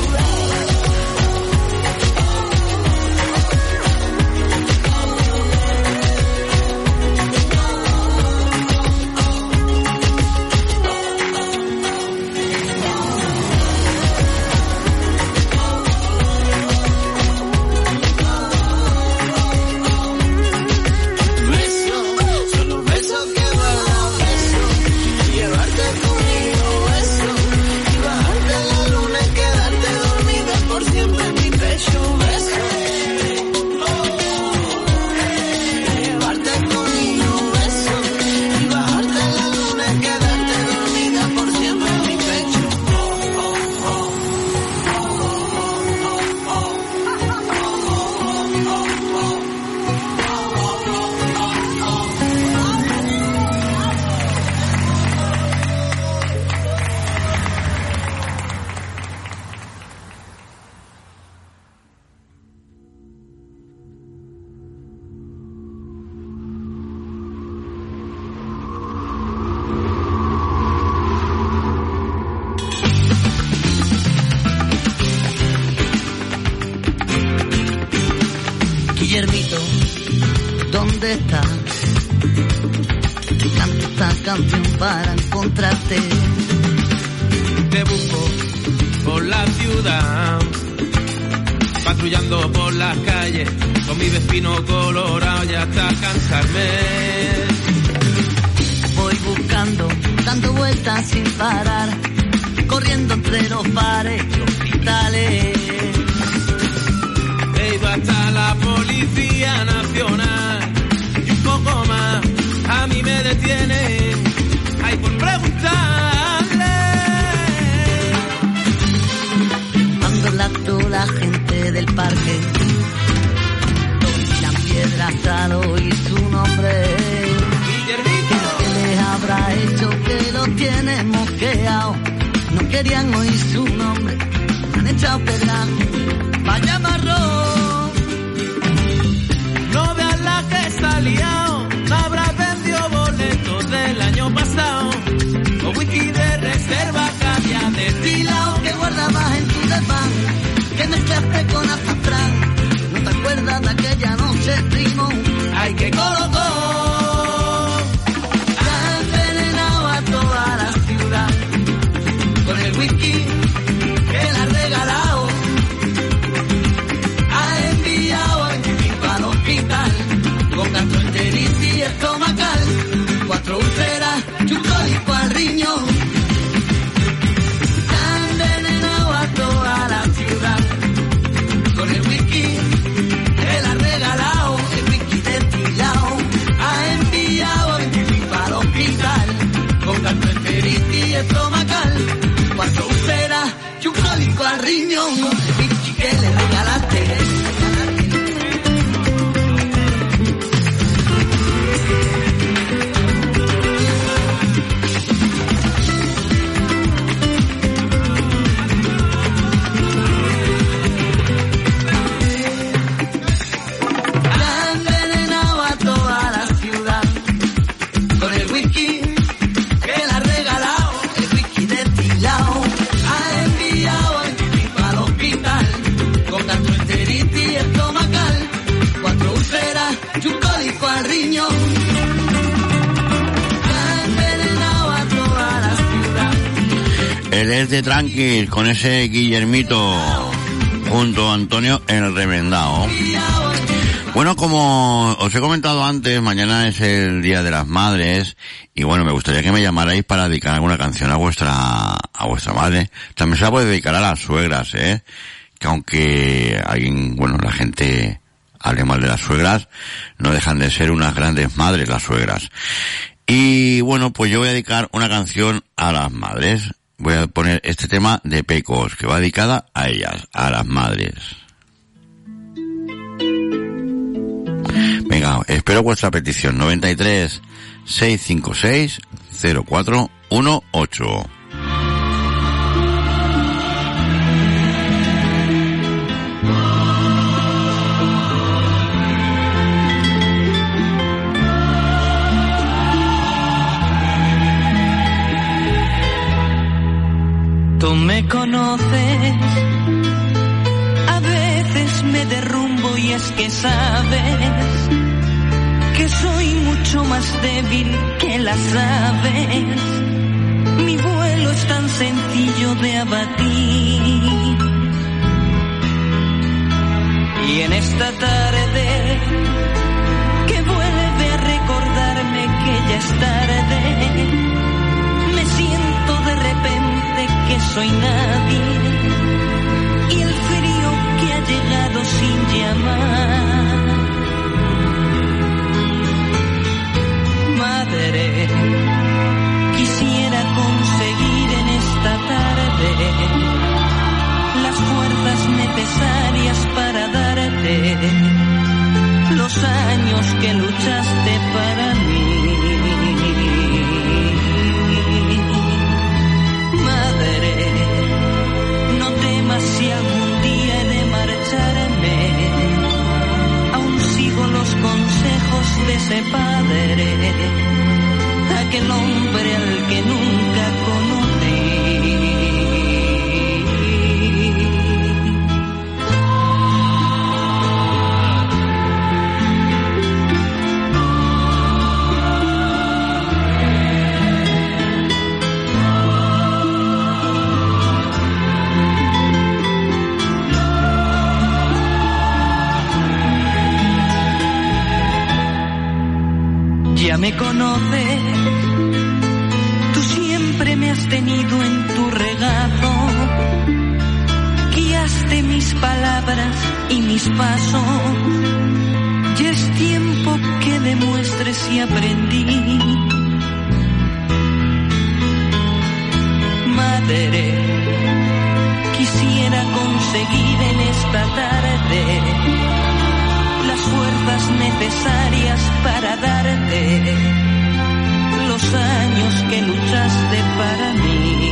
beso, son los besos que guarda beso, y llevarte conmigo beso, y bajarte la luna y quedarte dormida por siempre en mi pecho, beso, y llevarte conmigo beso, y bajarte la luna y quedarte dormida por siempre en mi pecho. Guillermito, ¿dónde estás? Canto esta canción para encontrarte. Te busco por la ciudad, patrullando por las calles, con mi vecino colorado ya hasta cansarme. Voy buscando, dando vueltas sin parar, corriendo entre los bares y hospitales. He ido hasta la Policía Nacional y un poco más a mí me detienen, hay por preguntarle. Cuando la toda la gente del parque, todos tiran piedras al oír su nombre. ¿Qué les habrá hecho que lo tienen mosqueado? No querían oír su nombre, han echado pedras. Vaya marrón, no veas la que está liado, habrá vendido boletos del año pasado, o whisky de reserva que había destilado, que guardabas en tu desván, que mezclaste con azafrán. ¿No te acuerdas de aquella noche, primo? Ay, que colocó, ha envenenado a toda la ciudad con el whisky que le ha regalado. Con gastroenteritis estomacal, cuatro úlceras, chucólico al riñón. Han envenenado a toda la ciudad con el whisky que le ha regalado, el whisky destilado. desde Tranquis con ese Guillermito junto a Antonio el Remendado. Bueno, como os he comentado antes, mañana es el Día de las Madres y bueno, me gustaría que me llamarais para dedicar alguna canción a vuestra a vuestra madre. También se la puede dedicar a las suegras, ¿eh? Que aunque alguien, bueno, la gente hable mal de las suegras, no dejan de ser unas grandes madres las suegras. Y bueno, pues yo voy a dedicar una canción a las madres. Voy a poner este tema de Pecos, que va dedicada a ellas, a las madres. Venga, espero vuestra petición. noventa y tres, seiscientos cincuenta y seis, cero cuatro dieciocho. Tú me conoces, a veces me derrumbo y es que sabes que soy mucho más débil que las aves. Mi vuelo es tan sencillo de abatir. Y en esta tarde que vuelve a recordarme que ya es tarde, me siento de repente que soy nadie y el frío que ha llegado sin llamar. Madre, quisiera conseguir en esta tarde las fuerzas necesarias para darte los años que luchaste para mí. Madre, no temas si algún día he de marcharme, aún sigo los consejos de ese padre, aquel hombre al que nunca conocí. Ya me conoces, tú siempre me has tenido en tu regazo, guiaste mis palabras y mis pasos, ya es tiempo que demuestres si aprendí. Madre, quisiera conseguir en esta tarde las fuerzas necesarias para darte los años que luchaste para mí.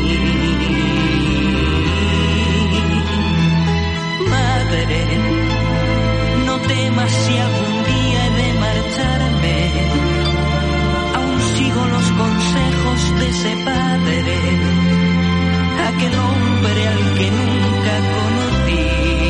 Madre, no temas si algún día he de marcharme, aún sigo los consejos de ese padre, aquel hombre al que nunca conocí.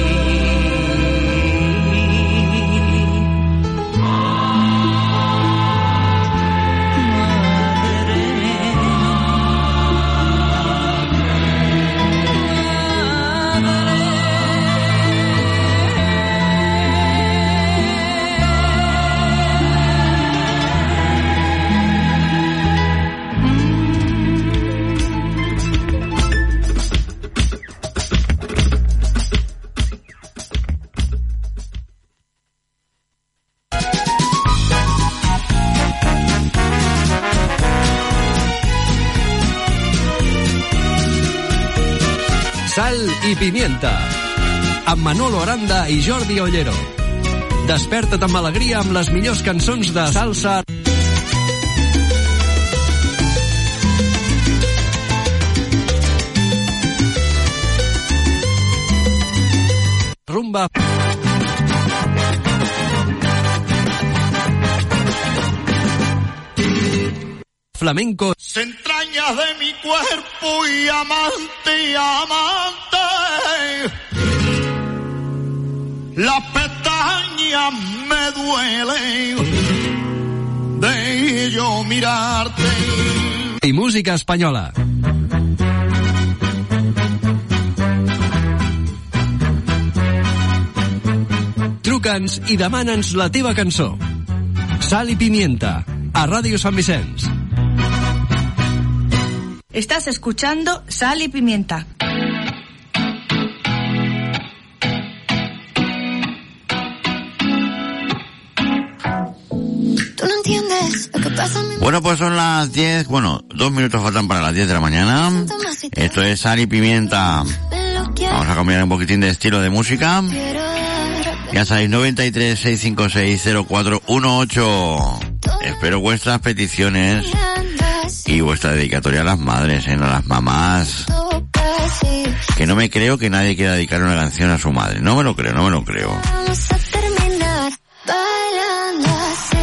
Sal i pimienta, amb Manolo Aranda i Jordi Ollero. Desperta't amb alegria amb les millors cançons de salsa, rumba, flamenco. Se entrañas de mi cuerpo y amante y amante, las pestañas me duelen de yo mirarte. I música espanyola. Truca'ns i demana'ns la teva cançó. Sal i Pimienta, a Ràdio Sant Vicenç. Estás escuchando Sal y Pimienta. Tú no entiendes lo que pasa en mi Bueno, pues son las diez, bueno, dos minutos faltan para las diez de la mañana. Esto es Sal y Pimienta. Vamos a cambiar un poquitín de estilo de música. Ya sabéis, noventa y tres, seiscientos cincuenta y seis, cero cuatro dieciocho. Espero vuestras peticiones y vuestra dedicatoria a las madres, ¿eh? A las mamás. Que no me creo que nadie quiera dedicar una canción a su madre. No me lo creo, no me lo creo. Vamos a terminar bailando así.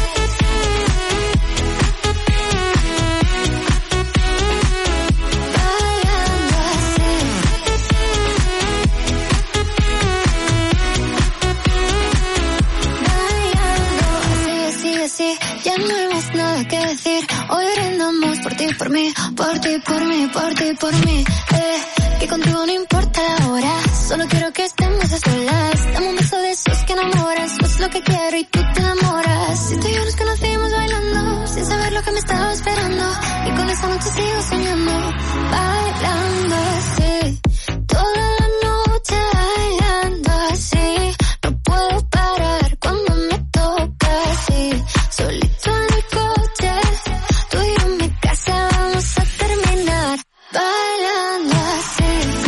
Bailando así. Bailando así, así, así. Ya no hay más nada que decir. Hoy brindamos por ti, por mí, por ti, por mí, por ti, por mí. Eh, que contigo no importa la hora. Solo quiero que estemos a solas. Dame un beso de esos que enamoras. Tú es lo que quiero y tú te enamoras. Si tú y yo nos conocimos bailando, sin saber lo que me estaba esperando. Y con esa noche sigo soñando. Bailando así. Toda la noche bailando así. No puedo parar cuando me toca así. Solito en el coche. Tú y yo en mi casa vamos a terminar bailando así.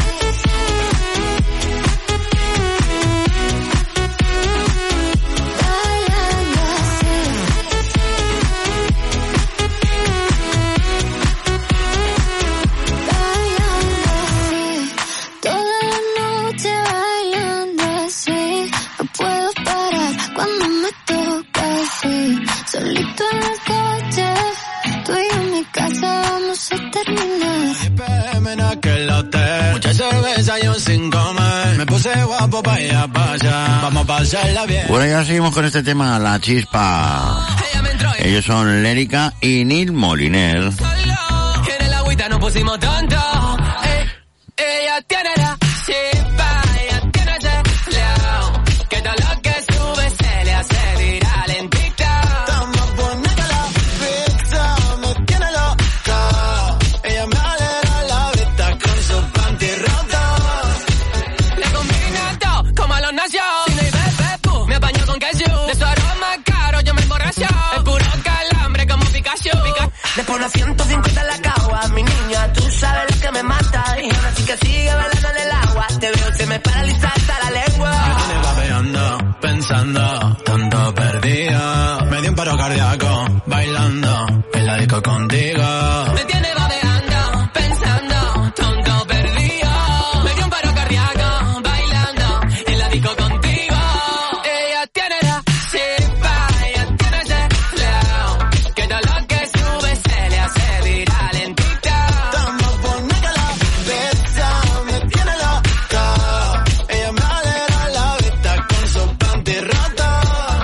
Solito en el coche, tú y yo en mi casa vamos a terminar. P M en aquel hotel, mucha cerveza y un sin comer. Me puse guapo pa' ir a pa' allá, vamos a pasarla bien. Bueno, ya seguimos con este tema, La Chispa. Ellos son Lérica y Neil Moliner. En el agüita nos pusimos tontos. Eh, ella tiene la chispa, ella tiene ese flow. Que todo lo que sube se le hace viral en TikTok. Estamos buena que la pizza me tiene loca. Ella me alegra la vista con su panty rotos. Le combina todo como a los nació. Si no hay bebé, pu, me apaño con queso. De su aroma caro yo me emborracho. Es puro calambre como Pikachu. Pika- Después unos ciento cincuenta en la cagua, mi niña, tú sabes lo que me mata. Y ahora sí que sigue bailando en el agua. Te veo, se me paraliza hasta la lengua. Me tiene babeando, pensando, tanto perdido. Me dio un paro cardíaco, bailando, en la disco contigo. Me tiene babeando, pensando, tonto perdido. Me dio un paro cardíaco, bailando, en la disco contigo. Ella tiene la chispa, ella tiene ese flow. Que todo lo que sube se le hace viral en TikTok. Estamos buena que la pizza me tiene loca. Ella me alegra la vista con su panty rotos.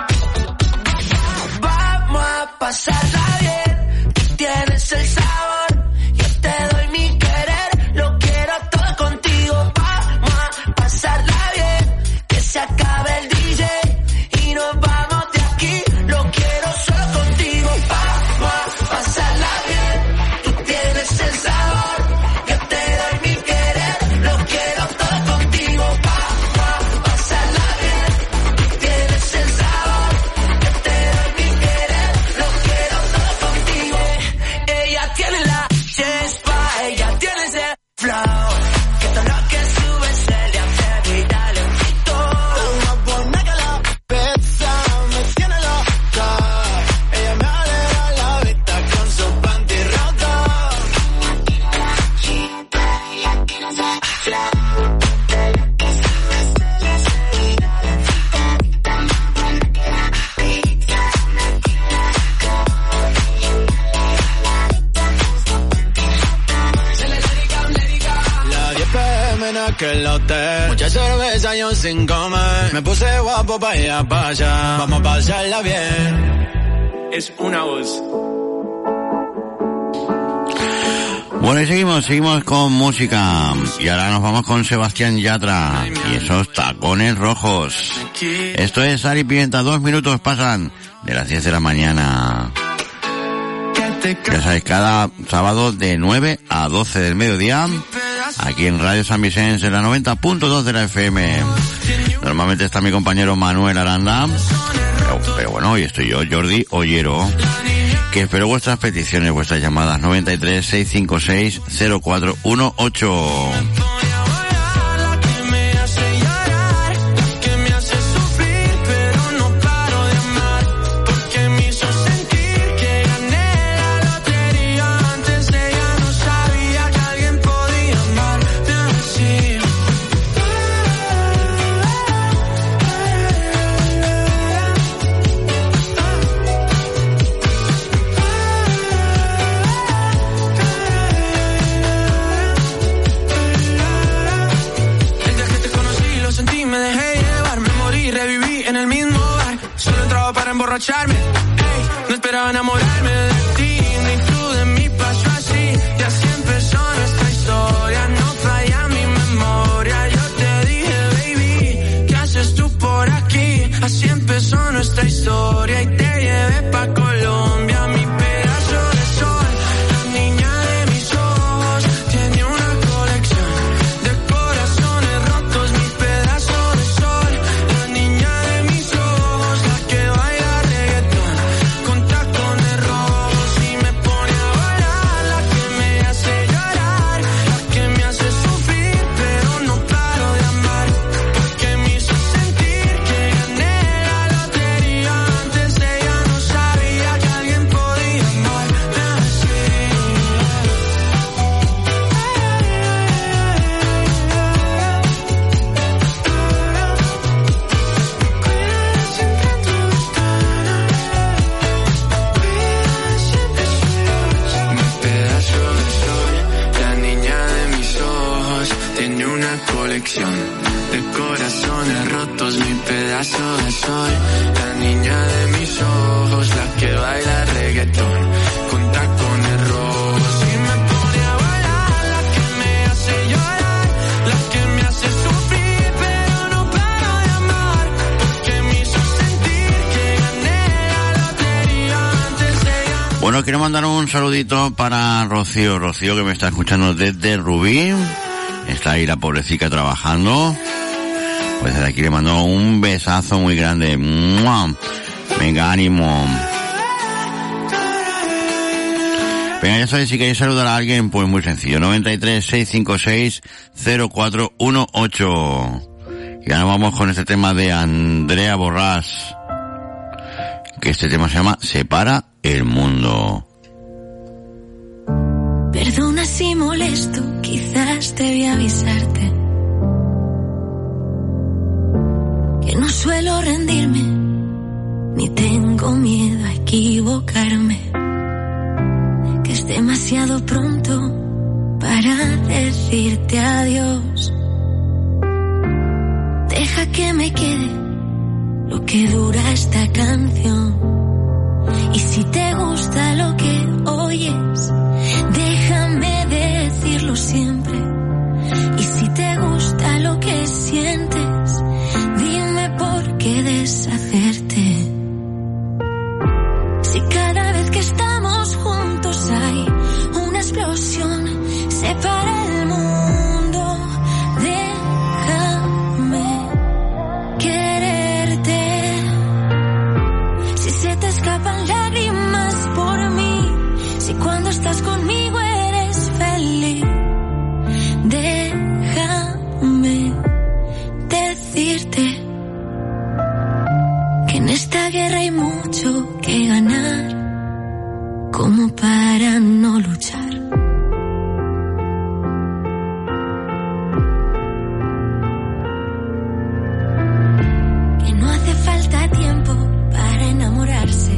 Vamos a pasarla bien. Tú tienes el sabor, yo te doy mi querer. Lo quiero todo contigo. Vamos a pasarla bien. Que se acabe el D J y nos vamos de aquí. Lo quiero solo contigo. Vamos a pasarla bien. Tú tienes el sabor, yo te doy mi querer. Lo quiero todo contigo. Vamos a pasarla bien. Tú tienes el sabor, yo te doy mi querer. Lo quiero todo contigo. Ella tiene la chispa, ella tiene ese flow. Que todo lo que sube se le hace viral en TikTok. Estamos buena que la pizza me tiene loca. Ella me alegra la vista con su panty rotos. La diez P M en aquel hotel, mucha cerveza y un sin comer. Me puse guapo pa' ir a pa' allá, vamos a pasarla bien. Es una voz. Bueno, y seguimos, seguimos con música. Y ahora nos vamos con Sebastián Yatra y esos tacones rojos. Esto es Sal y Pimienta, dos minutos pasan de las diez de la mañana. Ya sabéis, cada sábado de nueve a doce del mediodía, aquí en Radio San Vicente, en la noventa punto dos de la F M. Normalmente está mi compañero Manuel Aranda, pero, pero bueno, hoy estoy yo, Jordi Ollero, que espero vuestras peticiones, vuestras llamadas, noventa y tres, seiscientos cincuenta y seis, cero cuatro dieciocho. Emborracharme, ey, no esperaba enamorarme de ti, ni tú de mí pasó así, y así empezó nuestra historia, no falla mi memoria, yo te dije, baby, ¿qué haces tú por aquí? Así empezó nuestra historia y te llevé pa' Colombia, mi pedazo de sol, la niña de mis ojos, tiene una colección de corazones rotos, mi pedazo de sol, la niña de mis ojos, la que baila de corazones rotos, mi pedazo de sol, la niña de mis ojos, la que baila reggaetón con tacones rojos y me pone a bailar, la que me hace llorar, la que me hace sufrir, pero no paro de amar, porque me hizo sentir que gané la lotería antes de ganar. Bueno, quiero mandar un saludito para Rocío, Rocío que me está escuchando desde Rubí. Está ahí la pobrecita trabajando. Pues desde aquí le mando un besazo muy grande. ¡Mua! Venga, ánimo. Venga, ya sabéis, si queréis saludar a alguien, pues muy sencillo. noventa y tres, seiscientos cincuenta y seis, cero cuatro dieciocho. Y ahora vamos con este tema de Andrea Borràs. Que este tema se llama Separa el mundo. Perdona si molesto, quizás debí avisarte que no suelo rendirme, ni tengo miedo a equivocarme, que es demasiado pronto para decirte adiós. Deja que me quede lo que dura esta canción, y si te gusta lo que oyes, déjame decirlo siempre. Y si te gusta lo que sientes, dime por qué deshacerte. Si cada vez que estamos juntos hay una explosión, separa el mundo, déjame quererte. Si se te escapan lágrimas por mí, si cuando estás conmigo eres feliz, déjame decirte que en esta guerra hay mucho que ganar como para no luchar. Que no hace falta tiempo para enamorarse,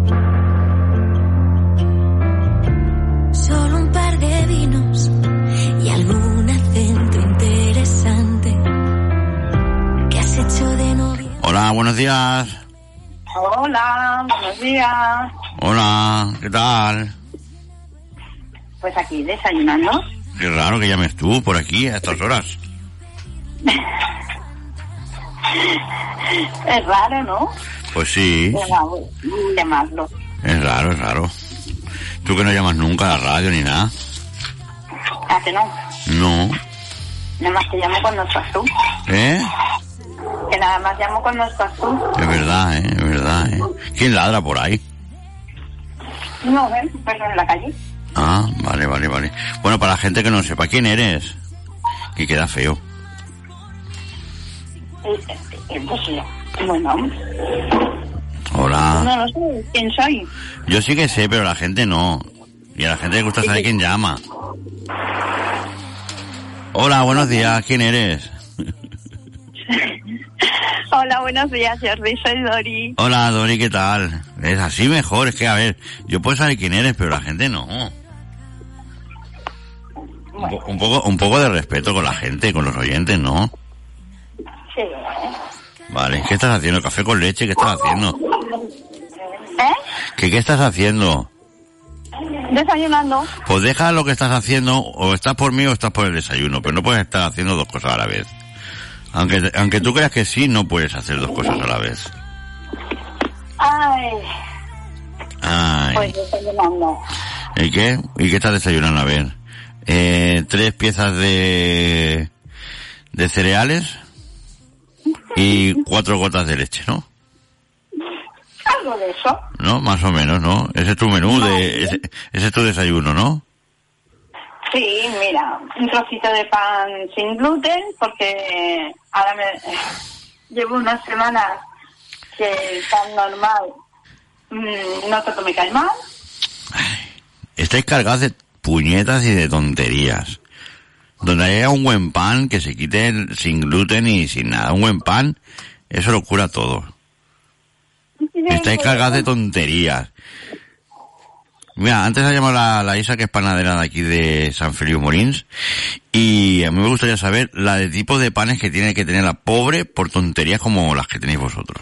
solo un par de vinos y algún acento interesante que has hecho de novia. Hola, buenos días. Hola, buenos días. Hola, ¿qué tal? Pues aquí, desayunando. Qué raro que llames tú por aquí a estas horas. Es raro, ¿no? Pues sí, Llamarlo. es raro, es raro. Tú que no llamas nunca a la radio ni nada. ¿A que no? No. Nada más te llamo cuando estás tú. ¿Eh? Que nada más llamo cuando estás tú. Es verdad, ¿eh? Es verdad, ¿eh? ¿Quién ladra por ahí? No, ¿eh? Pero en la calle. Ah, vale, vale, vale. Bueno, para la gente que no sepa quién eres, que queda feo. Eh, eh, pues sí. Bueno. Hola. No, no sé quién soy. Yo sí que sé, pero la gente no. Y a la gente le gusta saber quién llama. Hola, buenos días. ¿Quién eres? Hola, buenos días, Jordi. Soy Dori. Hola, Dori, ¿qué tal? Es así mejor. Es que, a ver, yo puedo saber quién eres, pero la gente no. Un, po- un poco un poco de respeto con la gente, con los oyentes, ¿no? Sí. Vale. ¿Qué estás haciendo? ¿Café con leche? ¿Qué estás haciendo? ¿Eh? ¿Qué, qué estás haciendo? Desayunando. Pues deja lo que estás haciendo, o estás por mí o estás por el desayuno, pero no puedes estar haciendo dos cosas a la vez. Aunque aunque tú creas que sí, no puedes hacer dos cosas a la vez. Ay, Ay. pues desayunando. ¿Y qué? ¿Y qué estás desayunando? A ver. Eh, tres piezas de, de cereales y cuatro gotas de leche, ¿no? Algo de eso. ¿No? Más o menos, ¿no? Ese es tu menú, de ese, ese es tu desayuno, ¿no? Sí, mira, un trocito de pan sin gluten, porque ahora me llevo unas semanas que el pan normal mmm, noto que me cae mal. Estáis cargados de puñetas y de tonterías. Donde haya un buen pan, que se quite el- sin gluten y sin nada. Un buen pan, eso lo cura todo. Estáis cargados de tonterías. Mira, antes ha llamado la, la Isa, que es panadera de aquí de San Feliu Morins, y a mí me gustaría saber la de tipo de panes que tiene que tener la pobre por tonterías como las que tenéis vosotros.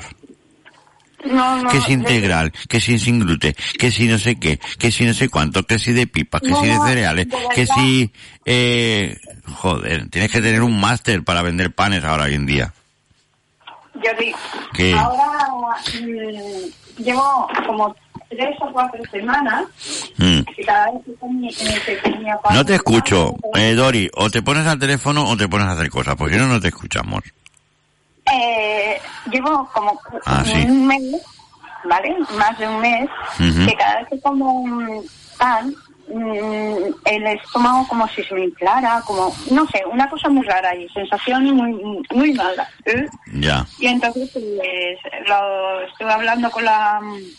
No, no, Que si integral, que si sin gluten, que si no sé qué, que si no sé cuánto, que si de pipas, que No, si de no, cereales, de que verdad. si... Eh, joder, tienes que tener un máster para vender panes ahora hoy en día. Yo digo, ¿Qué? ahora mmm, llevo como tres o cuatro semanas Mm. que cada vez que comí- eh, que comía pan... No te escucho, eh, Dori, o te pones al teléfono o te pones a hacer cosas, porque si no, no te escuchamos. Eh, llevo como Ah, sí. un mes, ¿vale? Más de un mes, Ujú. que cada vez que como un pan, mm, el estómago como si se me inflara, como, no sé, una cosa muy rara y sensación muy, muy mala. ¿eh? Ya. Y entonces pues, lo estuve hablando con la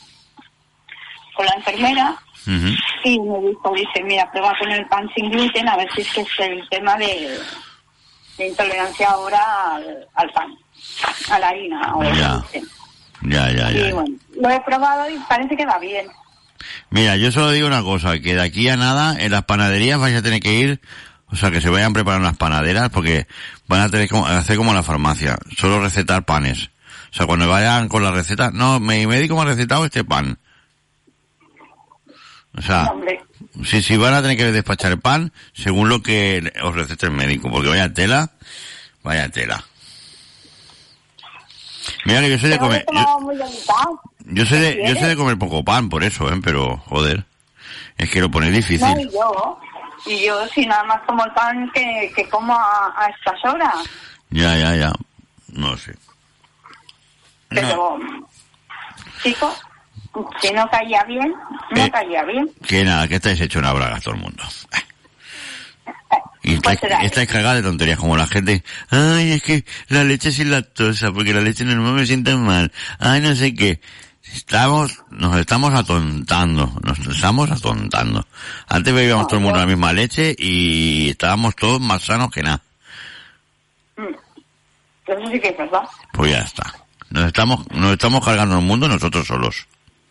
con la enfermera Ujú. y me dijo, dice, mira, prueba con el pan sin gluten a ver si es que es el tema de, de intolerancia ahora al, al pan, a la harina o al Ya. gluten. Ya, ya, Y ya. bueno, lo he probado y parece que va bien. Mira, yo solo digo una cosa, que de aquí a nada, en las panaderías vais a tener que ir, o sea, que se vayan preparando las panaderas, porque van a tener que hacer como en la farmacia, solo recetar panes. O sea, cuando vayan con la receta, no, mi médico me ha recetado este pan. O sea, Hombre, sí, sí, van a tener que despachar el pan según lo que os recete el médico, porque vaya tela, vaya tela. Mira que yo soy de tengo el comer, yo, estómago muy delicado. yo soy ¿Qué de, yo quieres? soy de comer poco pan, por eso, eh, pero, joder, es que lo ponéis difícil. No, y yo, y yo si nada más como el pan que, que como a, a estas horas. Ya, ya, ya, no sé. Pero, chico, si no caía bien, no Eh. caía bien. Que nada, que estáis hecho una braga todo el mundo. Y estáis, será. estáis cargados de tonterías como la gente. Ay, es que la leche sin lactosa, porque la leche normal me sienta mal. Ay, no sé qué. Estamos, nos estamos atontando, nos estamos atontando. Antes bebíamos todo el mundo la misma leche y estábamos todos más sanos que nada. Eso sí que es verdad. Pues ya está. Nos estamos, nos estamos cargando el mundo nosotros solos.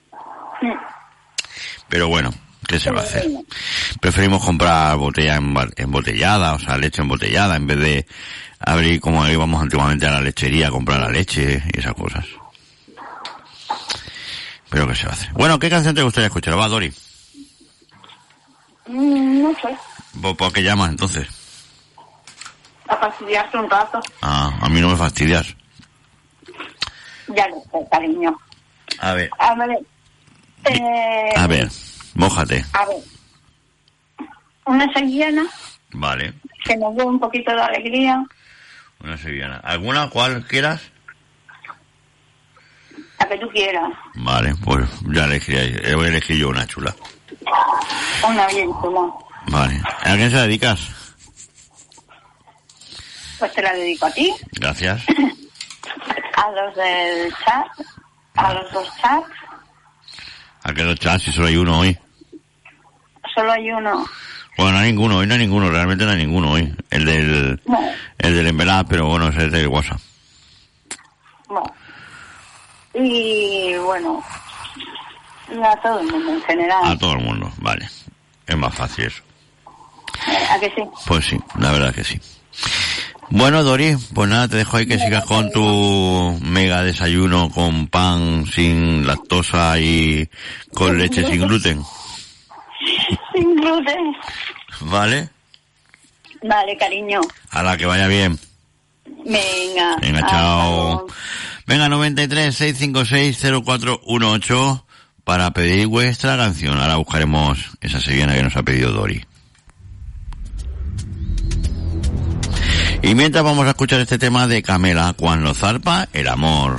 Pero bueno, ¿qué se va a hacer? Preferimos comprar botella emba- embotellada, o sea, leche embotellada, en vez de abrir como íbamos antiguamente a la lechería a comprar la leche y esas cosas. Pero ¿qué se va a hacer? Bueno, ¿qué canción te gustaría escuchar? Va, Dori. Mm, sé, ¿Por, por qué llamas entonces? a fastidiarte un rato. Ah, a mí no me fastidias. Ya lo sé, cariño. A ver, A ver, eh, a ver, mójate. a ver, una sevillana Vale, que nos dé un poquito de alegría, una sevillana. ¿Alguna cual quieras? la que tú quieras, Vale, pues ya elegiré, voy a elegir yo una chula. una bien chula. Vale, ¿a quién se la dedicas? Pues te la dedico a ti, Gracias. a los del chat, a los dos chats, ¿A qué los chats? Si solo hay uno hoy. solo hay uno. Bueno, no hay ninguno, hoy no hay ninguno, realmente no hay ninguno hoy. El del, No, el del Envelad, pero bueno, ese es del WhatsApp. no. Y bueno, y a todo el mundo en general. A todo el mundo, vale. Es más fácil eso. ¿A que sí? Pues sí, la verdad que sí. Bueno, Dori, pues nada, te dejo ahí que sigas con tu mega desayuno con pan sin lactosa y con leche sin gluten. Sin gluten. ¿Vale? Vale, cariño. A la que vaya bien. Venga. Venga, hasta chao. luego. Venga, noventa y tres, seiscientos cincuenta y seis, cero cuatro dieciocho para pedir vuestra canción. Ahora buscaremos esa sevillana que nos ha pedido Dori. Y mientras vamos a escuchar este tema de Camela, Cuando zarpa el amor.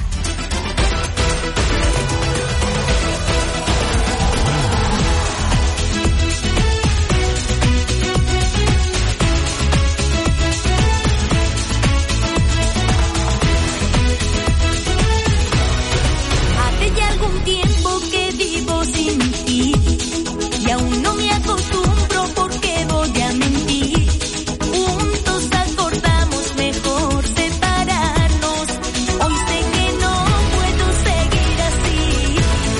Hace ya algún tiempo que vivo sin ti y aún no me acostumbro porque voy a mentir. Juntos acordamos mejor separarnos. Hoy sé que no puedo seguir así.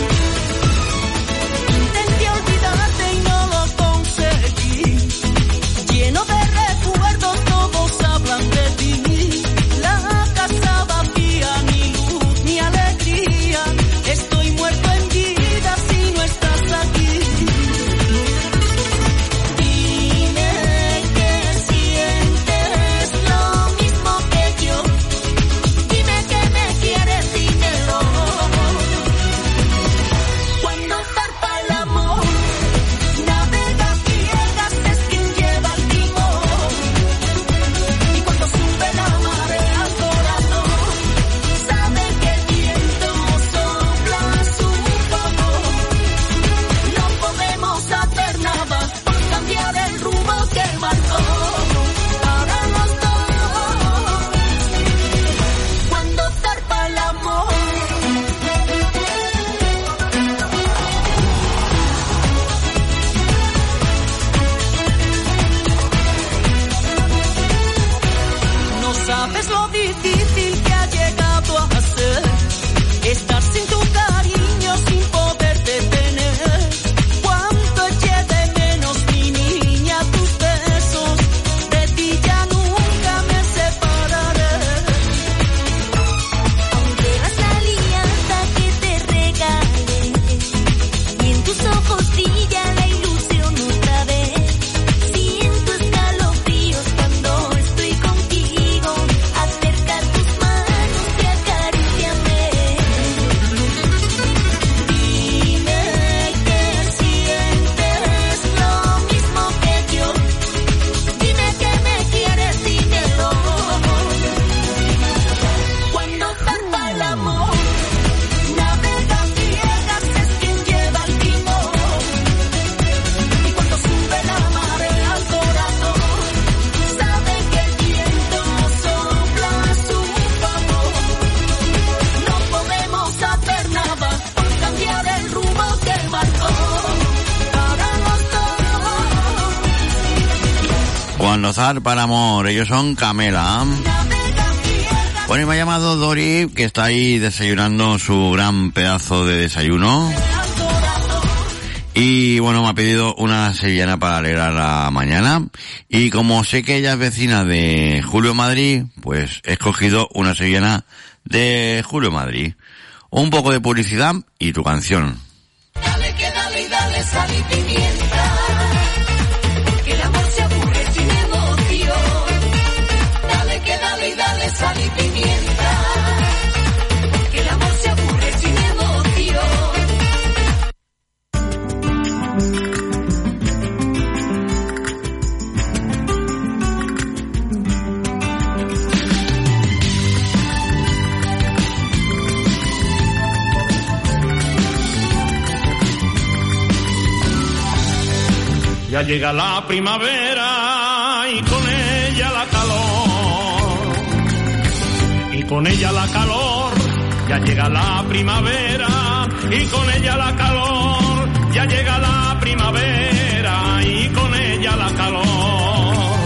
Intenté olvidarte y no lo conseguí. Lleno de recuerdos, todos hablan de ti. La casa vacía, ni luz, ni alegría. Estoy muerto en vida si no estás aquí. Dime que sientes lo mismo que yo. Dime que me quieres, dímelo. Cuando zarpa el amor, navega ciegas, es quien lleva el timón. Y cuando sube la marea al corazón, sabe que el viento sopla a su favor. No podemos hacer nada por cambiar el rumbo que él marcó para los dos. Cuando zarpa el amor. No sabes lo difícil que ha llegado a ser estar sin tu cariño, sin poder detener. Cuánto eché de menos, mi niña, tus besos. De ti ya nunca me separaré. Aunque las alianzas que te regalé y en tus ojos brilla la ilusión otra vez. Siento escalofríos cuando estoy contigo. Acerca tus manos y acaríciame. Dime que sientes lo mismo que yo. Dime que me quieres, dímelo. Cuando zarpa el amor, navega ciegas, es quien lleva el timón. Y cuando sube la marea al corazón, sabe que el viento sopla a su favor. No podemos hacer nada por cambiar el rumbo que él marcó para los dos. Cuando zarpa el amor, ellos son Camela. Bueno, y me ha llamado Dori, que está ahí desayunando su gran pedazo de desayuno. Y bueno, me ha pedido una sevillana para alegrar la mañana. Y como sé que ella es vecina de Julio Madrid, pues he escogido una sevillana de Julio Madrid. Un poco de publicidad y tu canción. Dale que dale y dale sal y pimienta, porque ya llega la primavera y con ella la calor. Y con ella la calor, ya llega la primavera y con ella la calor, ya llega la primavera y con ella la calor.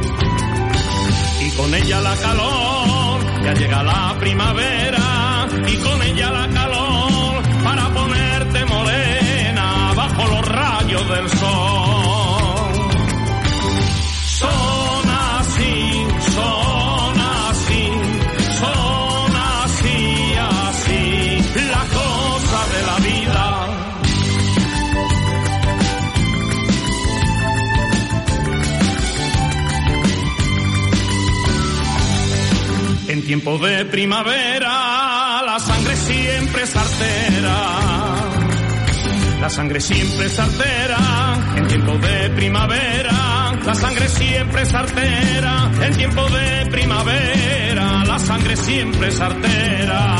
Y con ella la calor, ya llega la primavera y con ella la calor para ponerte morena bajo los rayos del sol. Son así, son así, son así, así la cosa de la vida. En tiempo de primavera la sangre siempre es artera. La sangre siempre es artera. En tiempo de primavera la sangre siempre es artera. En tiempo de primavera la sangre siempre es artera.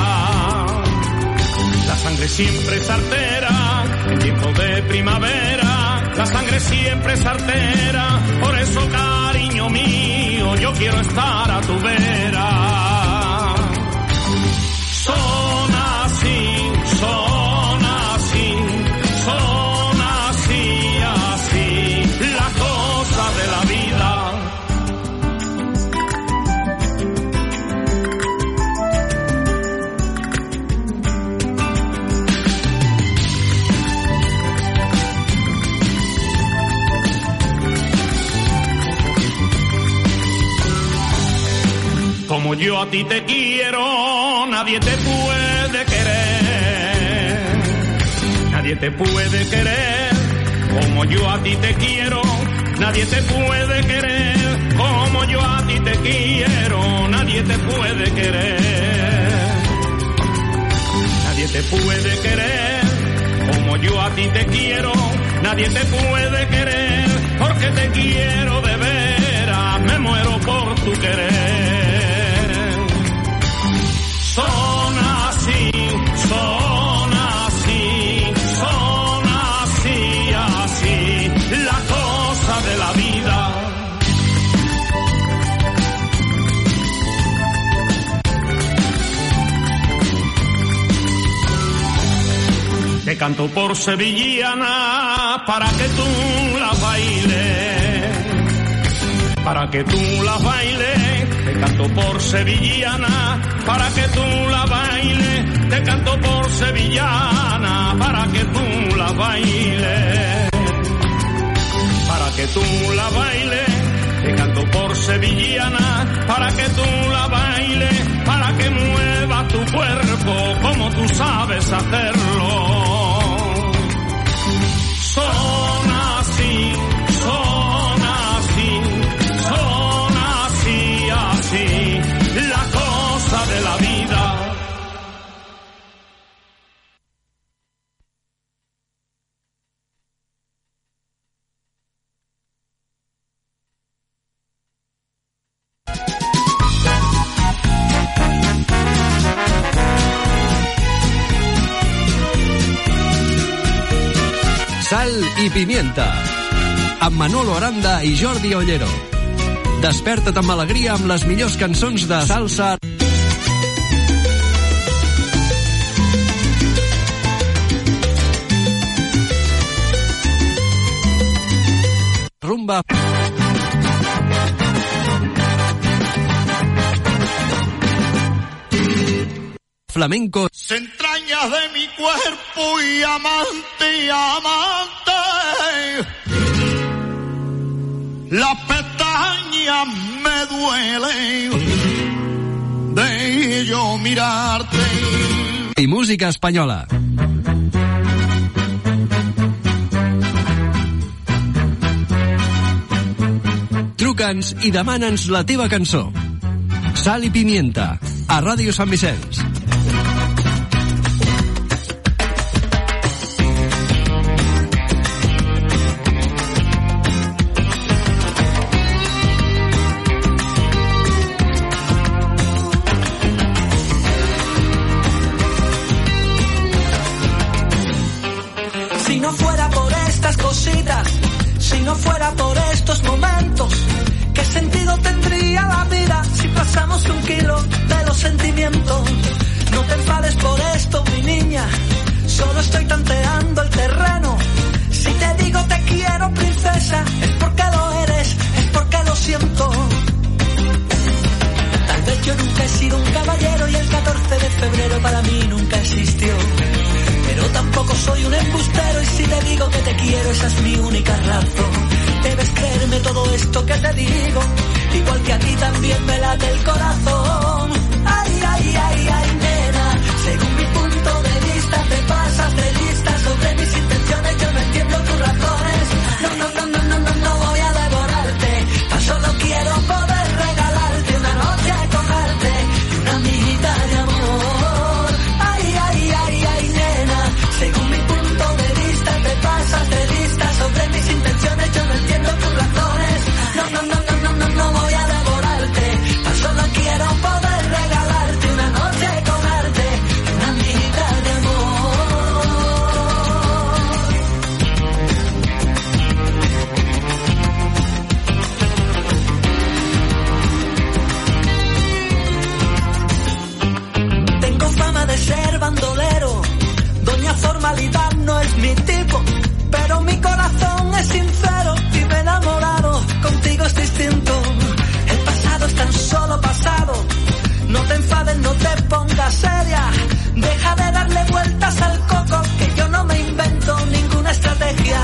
La sangre siempre es artera. En tiempo de primavera la sangre siempre es artera. Por eso, cariño mío, yo quiero estar a tu vera. Son así, son así, son así, así la cosa de la vida. Como yo a ti te quiero, nadie te puede querer. Nadie te puede querer. Como yo a ti te quiero, nadie te puede querer. Como yo a ti te quiero, nadie te puede querer. Nadie te puede querer. Como yo a ti te quiero, nadie te puede querer. Porque te quiero de veras, me muero por tu querer. Son así, son así, son así, así la cosa de la vida. Te canto por sevillana para que tú la bailes, para que tú la bailes. Te canto por sevillana para que tú la bailes. Te canto por sevillana para que tú la bailes, para que tú la bailes. Te canto por sevillana para que tú la bailes, para que mueva tu cuerpo como tú sabes hacerlo. Son así, son así, son así, así la cosa de la vida. Sal i pimienta, amb Manolo Aranda i Jordi Ollero. Desperta't amb alegria amb les millors cançons de salsa, rumba, flamenco, entrañas de mi cuerpo y amante, amante, las pestañas me duelen de yo mirarte. i música espanyola. Truca'ns i demana'ns la teva cançó. Sal i pimienta, a Ràdio Sant Vicenç. Si no fuera por estas cositas, si no fuera por estos momentos, ¿qué sentido tendría la vida si pasamos un kilo de los sentimientos? No te enfades por esto, mi niña, solo estoy tanteando el terreno. Si te digo te quiero, princesa, es porque lo eres, es porque lo siento. Tal vez yo nunca he sido un caballero y el catorce de febrero para mí nunca existió. Pero tampoco soy un embustero y si te digo que te quiero, esa es mi única razón. Debes creerme todo esto que te digo, igual que a ti también me late el corazón. Ay, ay, ay, ay, nena, según mi punto de vista te pasas de lista sobre mis intenciones, yo no entiendo tus razones. No, no, no, no, no, no, no voy a devorarte, tan solo quiero poder regalarte una noche con arte y una amiguita de amor. Ay, ay, ay, ay, nena, según mi punto de vista te pasas de lista sobre mis intenciones, yo no entiendo tus razones. No, no, no, no, no, no, no voy a devorarte, tan solo quiero poder regalarte una noche con arte y una amiguita de amor. Tengo fama de ser bandolero, doña formalidad no es mi tipo, pero mi corazón es sincero y me he enamorado, contigo es distinto. El pasado es tan solo pasado, no te enfades, no te pongas seria, deja de darle vueltas al coco, que yo no me invento ninguna estrategia.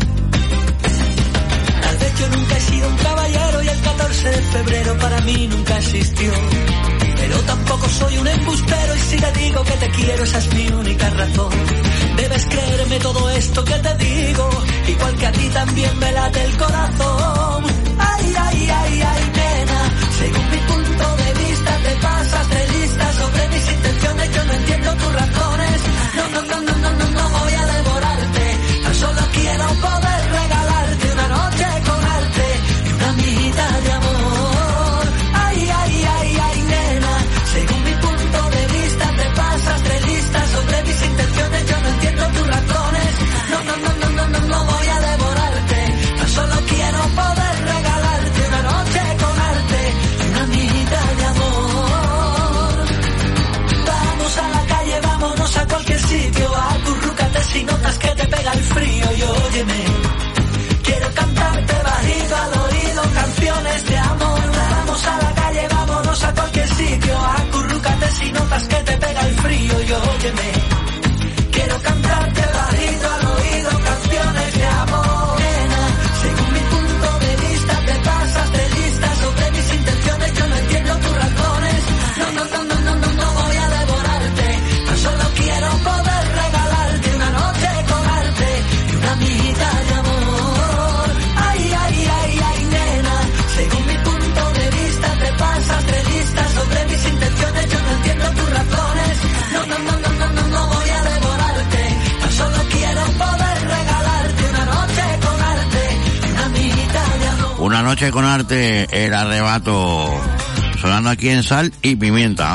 Tal vez yo nunca he sido un caballero y el catorce de febrero para mí nunca existió. Pero tampoco soy un embustero y si te digo que te quiero, esa es mi única razón. Debes creerme todo esto que te digo, igual que a ti también me late el corazón. Ay, ay, ay, ay, nena, según mi punto de vista te pasas de lista sobre mis intenciones, yo no entiendo tus razones. No, no, no, no, no, no, no voy a devorarte, tan solo quiero poder regalarte una noche con arte y una amiguita de amor. Ay, ay, ay, ay, nena, según mi punto de vista te pasas de lista sobre mis intenciones, yo no entiendo tus razones. No, no, no, no, no, no, no voy a devorarte, tan solo quiero poder regalarte una noche con arte y una amiguita de amor. Vamos a la calle, vámonos a cualquier sitio, acurrúcate si notas que te pega el frío y óyeme, quiero cantarte bajito al oído canciones de amor. Vamos a la calle, vámonos a cualquier sitio, acurrúcate si notas que te pega el frío y óyeme, quiero cantarte bajito al oído canciones de amor. Nena, según mi punto de vista te pasas de lista sobre mis intenciones, yo no entiendo tus razones. No, no, no, no, no, no, no voy a devorarte, tan solo quiero poder regalarte una noche con arte y una amiguita de amor. Ay, ay, ay, ay, nena, según mi punto de vista te pasas de lista sobre mis intenciones, yo no entiendo tus razones. No, no, no, no, no, no, no voy a devorarte, tan solo quiero poder regalarte una noche con arte y una amiguita de amor. Una noche con arte, el arrebato, sonando aquí en Sal y Pimienta,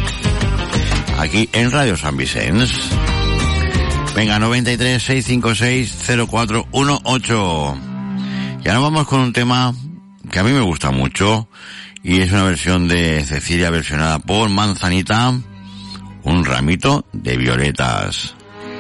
aquí en Radio San Vicente. Venga, noventa y tres, seiscientos cincuenta y seis, cero cuatro dieciocho. Y ahora vamos con un tema que a mí me gusta mucho y es una versión de Cecilia versionada por Manzanita, Un ramito de violetas.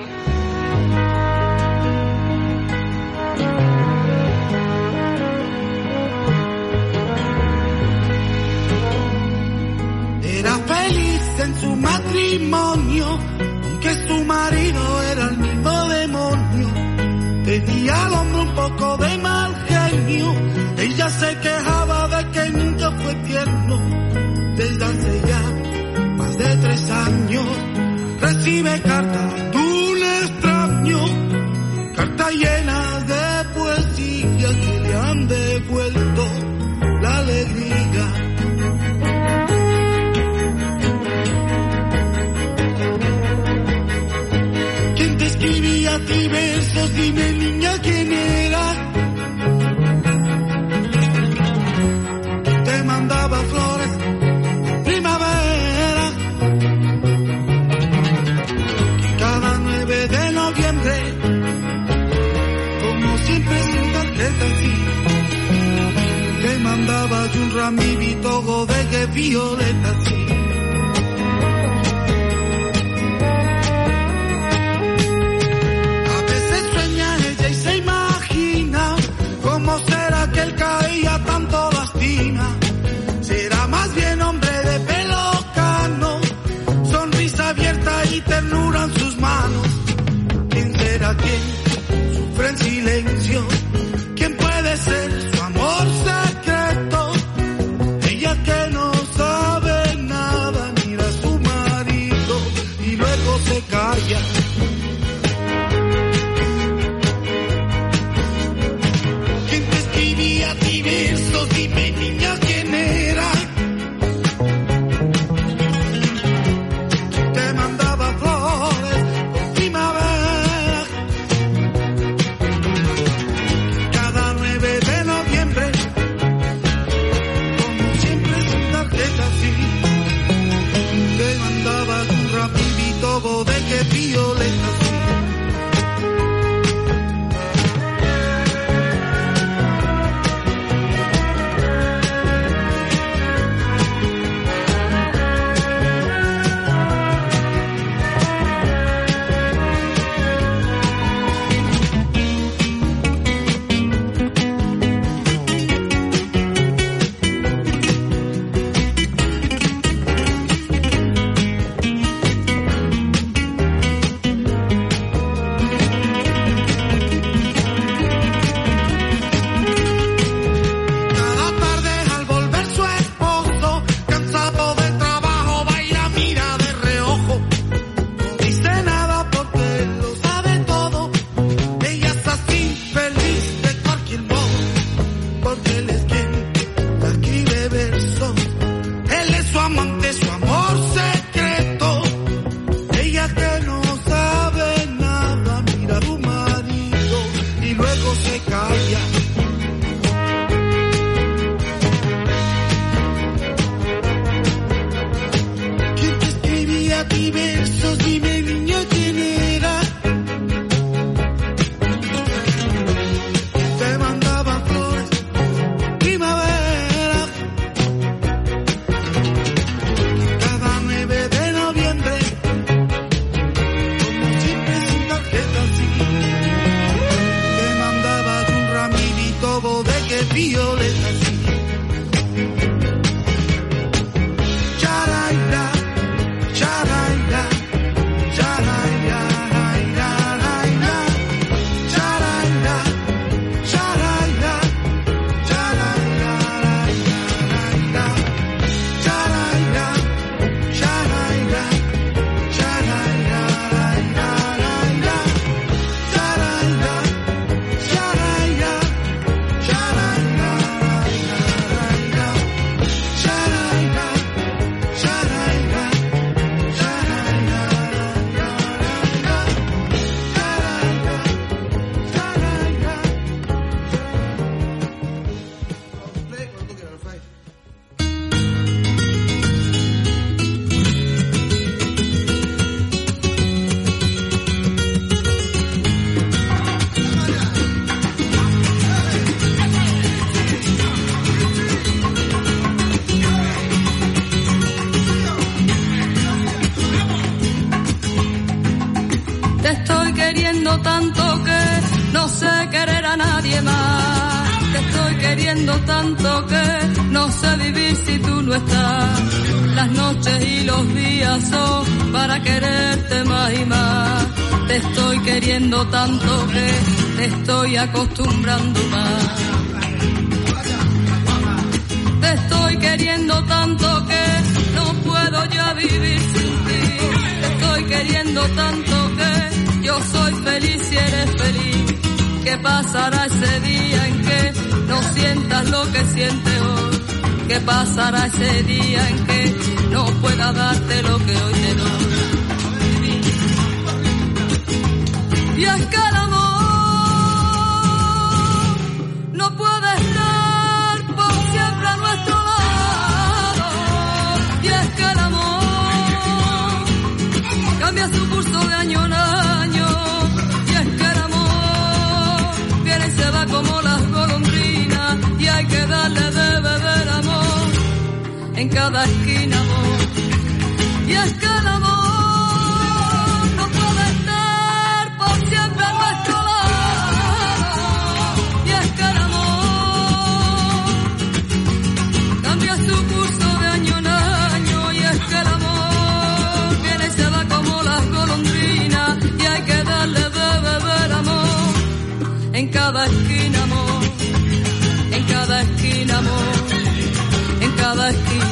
Era feliz en su matrimonio, aunque su marido era el mismo demonio. Tenía al hombre un poco de mal genio, ella se quejaba de que nunca fue tierno. Desde hace ya más de tres años recibe cartas de un extraño, cartas llenas de poesía que le han devuelto la alegría. ¿Quién te escribía a ti versos? Dime, niña, ¿quién era? Te mandaba flores primavera, y cada nueve de noviembre, como siempre sin tarjeta, sí, y un ramito de que violeta sí. A veces sueña ella y se imagina cómo será que él caía tanto lastima. Será más bien hombre de pelo cano, sonrisa abierta y ternura en sus manos. ¿Quién será quien sufre en silencio? ¿Quién puede ser su amor secreto? Ella que no sabe nada, mira a su marido y luego se calla. ¿Quién te escribía a ti versos? Dime, niña, ¿quién era? Te mandaba flores por primavera. Cada nueve de noviembre, como siempre sin tarjeta así, te mandaba un rapidito de que violeta así. Cada tarde al volver su esposo, cansado del trabajo, va y la mira de reojo. No dice nada porque lo sabe todo. Ella es así, feliz de cualquier modo, porque él es quien la escribe versos. Él es su amante, su amor secreto. Ella que no sabe nada, mira a su marido y luego se calla. ¿Quién te escribía a ti versos? Dime, niño, ¿quién era? Te mandaba flores, primavera. Cada nueve de noviembre, como siempre sin tarjeta así, te mandaba un ramito de que violeta así. Charaira, charaira, charaira, raira, raira. Charaira, charaira, charaira, raira, raira. Charaira, charaira, charaira, raira, raira. Charaira, charaira, charaira, raira, raira. Charaira, charaira, charaira, Te estoy queriendo tanto que no sé querer a nadie más. Te estoy queriendo tanto que no sé vivir si tú no estás. Las noches y los días son para quererte más y más. Te estoy queriendo tanto que te estoy acostumbrando más. Te estoy queriendo tanto que no puedo ya vivir sin ti. Te estoy queriendo tanto que yo soy feliz si eres feliz. ¿Qué pasará ese día en que no sientas lo que sientes hoy? ¿Qué pasará ese día en que no pueda darte lo que hoy te doy? Y es que el amor no puede estar por siempre a nuestro lado. Y es que el amor cambia su curso de año en año. Y es que el amor viene y se va como las golondrinas. Y hay que darle de beber amor. en cada esquina, amor. Y es que el amor no puede estar por siempre a nuestro lado. Y es que el amor cambia su curso de año en año. Y es que el amor viene y se va como las golondrinas. Y hay que darle de beber amor en cada esquina, amor. En cada esquina, amor. En cada esquina.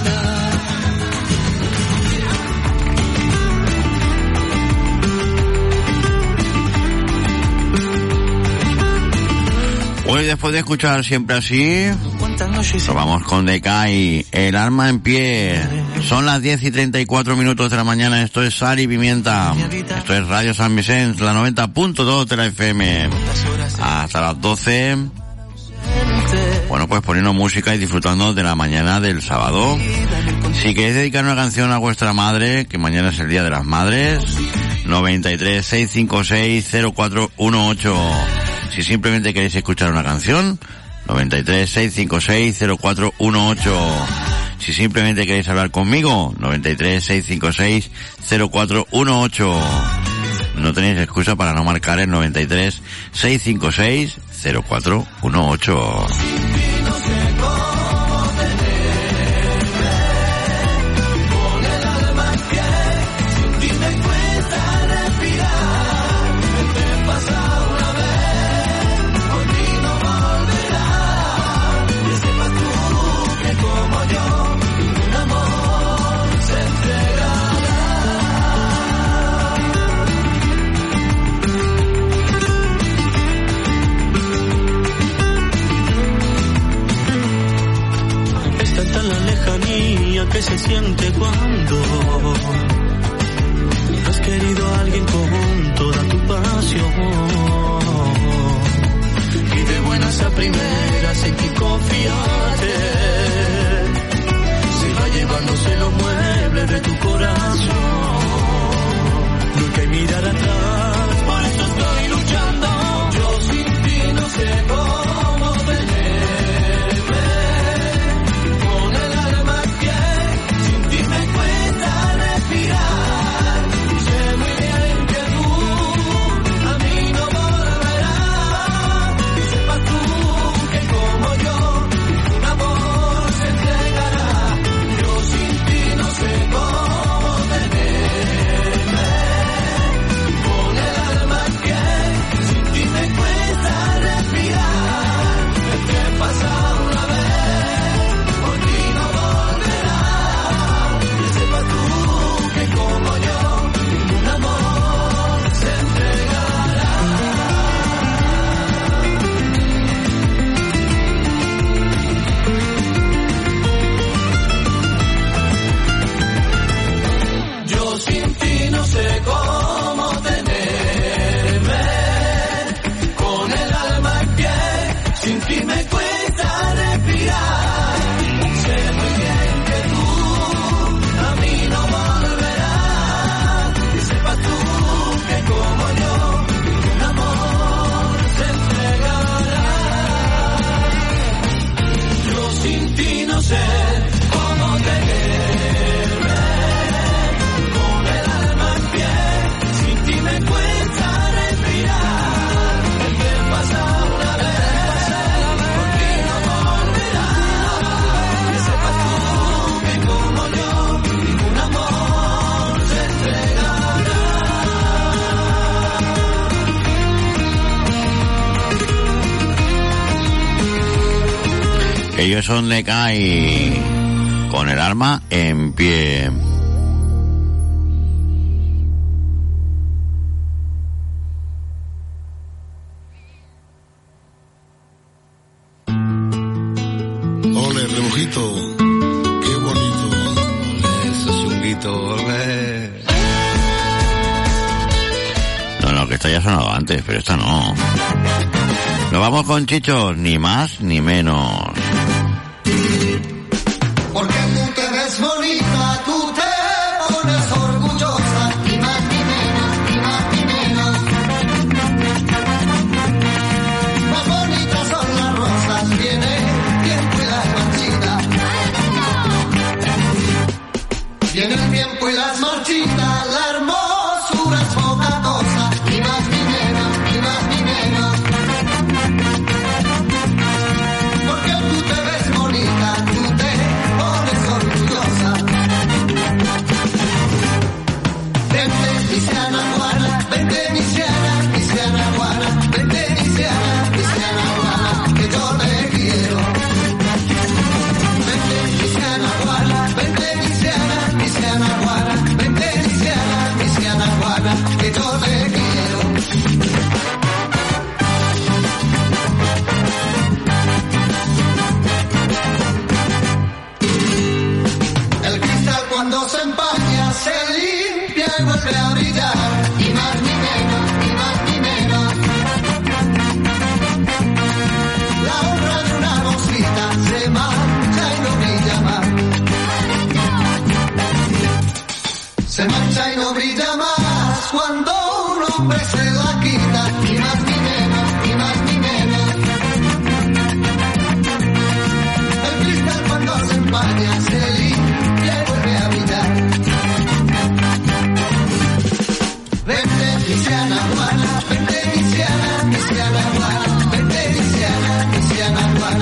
Hoy después de escuchar Siempre Así, nos vamos con Deca y El Alma en Pie. Son las diez y treinta y cuatro minutos de la mañana. Esto es Sal y Pimienta. Esto es Radio San Vicente, la noventa punto dos de la F M. Hasta las doce. Bueno, pues poniendo música y disfrutando de la mañana del sábado. Si queréis dedicar una canción a vuestra madre, que mañana es el Día de las Madres, noventa y tres, seiscientos cincuenta y seis, cero cuatro dieciocho. Si simplemente queréis escuchar una canción, noventa y tres, seiscientos cincuenta y seis, cero cuatro dieciocho. Si simplemente queréis hablar conmigo, noventa y tres, seiscientos cincuenta y seis, cero cuatro dieciocho. No tenéis excusa para no marcar el noventa y tres, seiscientos cincuenta y seis, cero cuatro dieciocho. Que se siente cuando has querido a alguien con toda tu pasión y de buenas a primeras en quien confiarte se va llevándose los muebles de tu corazón. Nunca hay mirar atrás, por eso estoy luchando. Yo sin ti no sé cómo tenerme. Ellos son Deca y con El Alma en Pie. Ole, rebujito, qué bonito. Ole, eso es un guito, ole. No, no, que esta ya ha sonado antes, pero esta no. Nos vamos con Chichos, ni más ni menos. Porque tú te ves bonita, tú te pones orgullosa, ni más ni menos, ni más ni menos. Más bonitas son las rosas, tiene tiempo y las marchitas.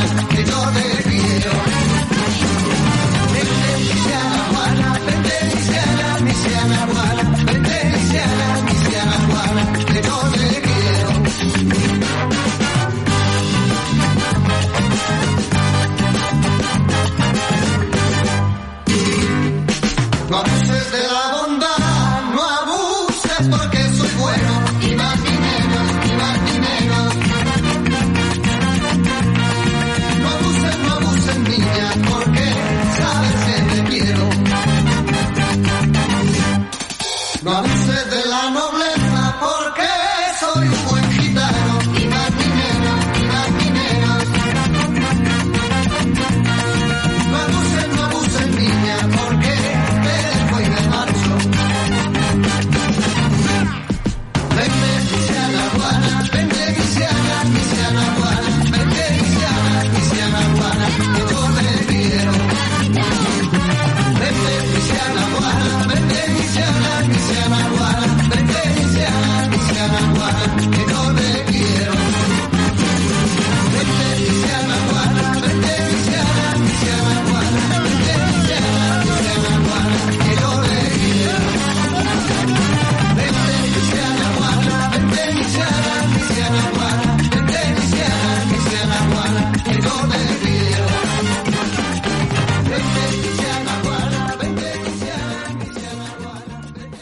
Juana, que yo te quiero. Vente, Misiana Juana, vente, Misiana, Misiana Juana, vente, Misiana, Misiana Juana, que yo te quiero. No abuses de la bondad, no abuses porque soy bueno, ni más ni menos, ni más ni menos. No abuses, no abuses, niña, porque sabes que te quiero. No abuses de la nobleza porque soy un buen gitano, ni más ni menos, ni más ni menos. No abuses, no abuses, niña, porque te dejo y me marcho. Vente, Misiana Juana, vente, Misiana, Misiana Juana, vente, Misiana, Misiana Juana, que yo te quiero. Vente, Misiana Juana, vente, Misiana, Misiana Juana, vente, Misiana, Misiana Juana, que yo te quiero. Vente, Misiana Juana, vente, Misiana, Misiana Juana, vente, Misiana, Misiana Juana, que yo te quiero. Vente, Misiana Juana, vente, Misiana, Misiana Juana, vente, Misiana, Misiana Juana, que yo te quiero. Vente, Misiana Juana, vente, Misiana, Misiana Juana, vente,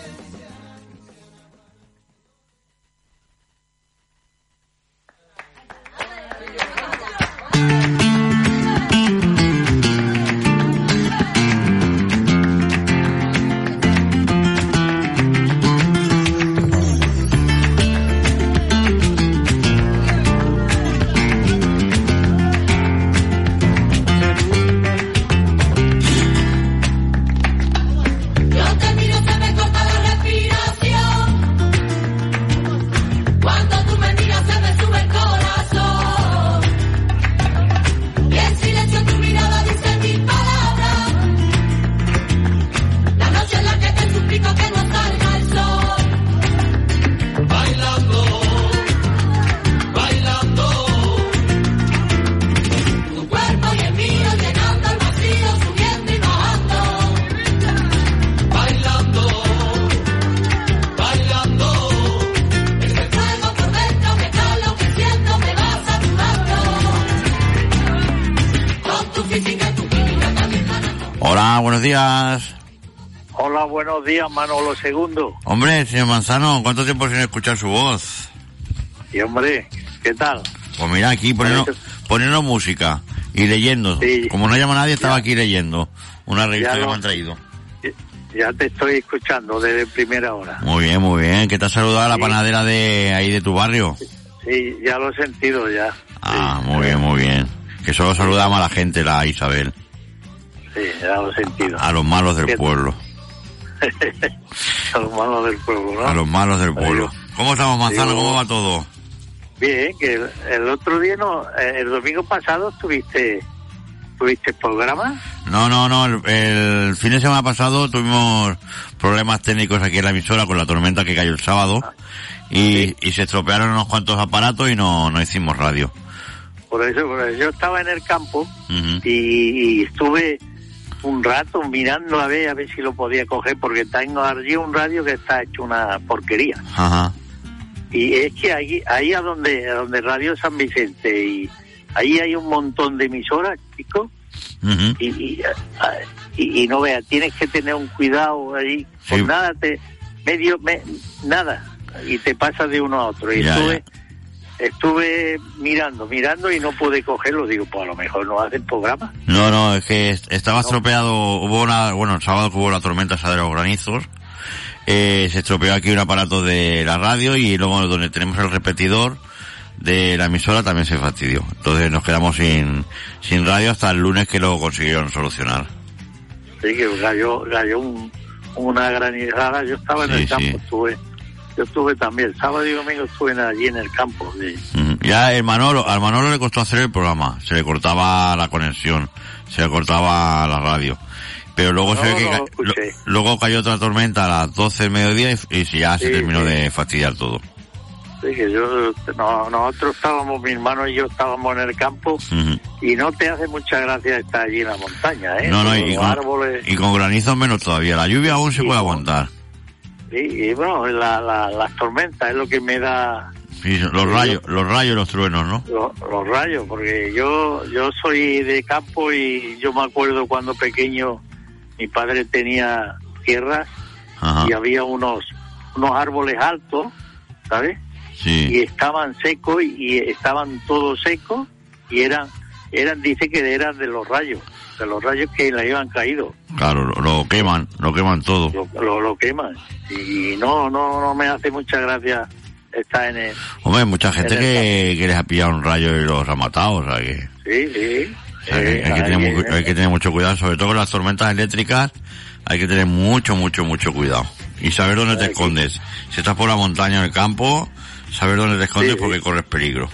Yo te miro, se me corta la respiración. Cuando tú me miras, se me sube el corazón. Y en silencio tu mirada dice mis palabras. La noche en la que te suplico que no salga el sol. Bailando, bailando. Tu cuerpo y el mío llenando el vacío, subiendo y bajando. Bailando, bailando, ese fuego por dentro me está enloqueciendo, me va saturando. Con tu física y tu química también. Hola, buenos días. Hola, buenos días, Manolo Segundo. Hombre, señor Manzano, ¿cuánto tiempo sin escuchar su voz? Y hombre, ¿qué tal? Pues mira, aquí poniendo, poniendo música y leyendo. Sí. Como no llama nadie, estaba Ya. aquí leyendo una revista Ya que lo- me han traído. Ya te estoy escuchando desde primera hora. Muy bien, muy bien. ¿Qué te ha saludado la Sí. panadera de ahí de tu barrio? Sí, ya lo he sentido ya. Ah, muy bien, muy bien. Que solo saludamos a la gente, la Isabel. Sí, ya lo he sentido. A los malos del Bien. pueblo. A los malos del pueblo, ¿no? A los malos del pueblo. ¿Cómo estamos, Manzano? Digo- ¿Cómo va todo? Bien, que el, el otro día, no, eh, el domingo pasado tuviste, tuviste programa. No, no, no. El, el fin de semana pasado tuvimos problemas técnicos aquí en la emisora con la tormenta que cayó el sábado. Y, y se estropearon unos cuantos aparatos y no, no hicimos radio. Por eso, por eso yo estaba en el campo Ujú. y, y estuve un rato mirando a ver a ver si lo podía coger porque tengo allí un radio que está hecho una porquería. Ajá. Y es que ahí, ahí a donde, a donde Radio San Vicente y ahí hay un montón de emisoras, chicos, Ujú. y, y, ah, y, y no veas, tienes que tener un cuidado ahí, Sí. por nada te, medio, me, nada, y te pasas de uno a otro. Y Ya, estuve, estuve mirando, mirando y no pude cogerlo, digo, pues a lo mejor no hacen programa. No, no, es que est- estaba estropeado, hubo una, bueno, el sábado que hubo la tormenta esa de los granizos, eh, se estropeó aquí un aparato de la radio y luego donde tenemos el repetidor de la emisora también se fastidió. Entonces nos quedamos sin, sin radio hasta el lunes que lo consiguieron solucionar. Sí, que cayó, cayó un, una granizada, yo estaba en Sí, el campo, sí. estuve, yo estuve también, sábado y domingo estuve allí en el campo, sí. Mm, Ya el Manolo, al Manolo le costó hacer el programa, se le cortaba la conexión, se le cortaba la radio. Pero luego No, se ve que no ca- lo escuché. lo- luego cayó otra tormenta a las doce del mediodía y, y ya se Sí, terminó sí. de fastidiar todo. Sí, que yo, no, nosotros estábamos, mi hermano y yo estábamos en el campo Ujú. y no te hace mucha gracia estar allí en la montaña, ¿eh? No, no, Con y los con, árboles. y con granizo menos todavía. La lluvia aún se puede aguantar. Sí, y bueno, la, la, las tormentas es lo que me da Sí, los rayos, los rayos y los truenos, ¿no? los, los rayos, porque yo yo soy de campo y yo me acuerdo cuando pequeño mi padre tenía tierras Ajá. y había unos unos árboles altos, ¿sabes? Sí. Y estaban secos y, y estaban todos secos y eran eran dice que eran de los rayos, de los rayos que le habían caído. Claro, lo, lo queman, lo queman todo. Lo, lo, lo queman y no no no me hace mucha gracia estar en el... Hombre, hay mucha gente en el que, que les ha pillado un rayo y los ha matado, o sea que... Sí, sí. O sea, que hay, que ahí tener, mu- es. hay que tener mucho cuidado, sobre todo con las tormentas eléctricas, hay que tener mucho, mucho, mucho cuidado. Y saber dónde te Hay que- escondes. Si estás por la montaña o en el campo, saber dónde te escondes Sí, sí. porque corres peligro.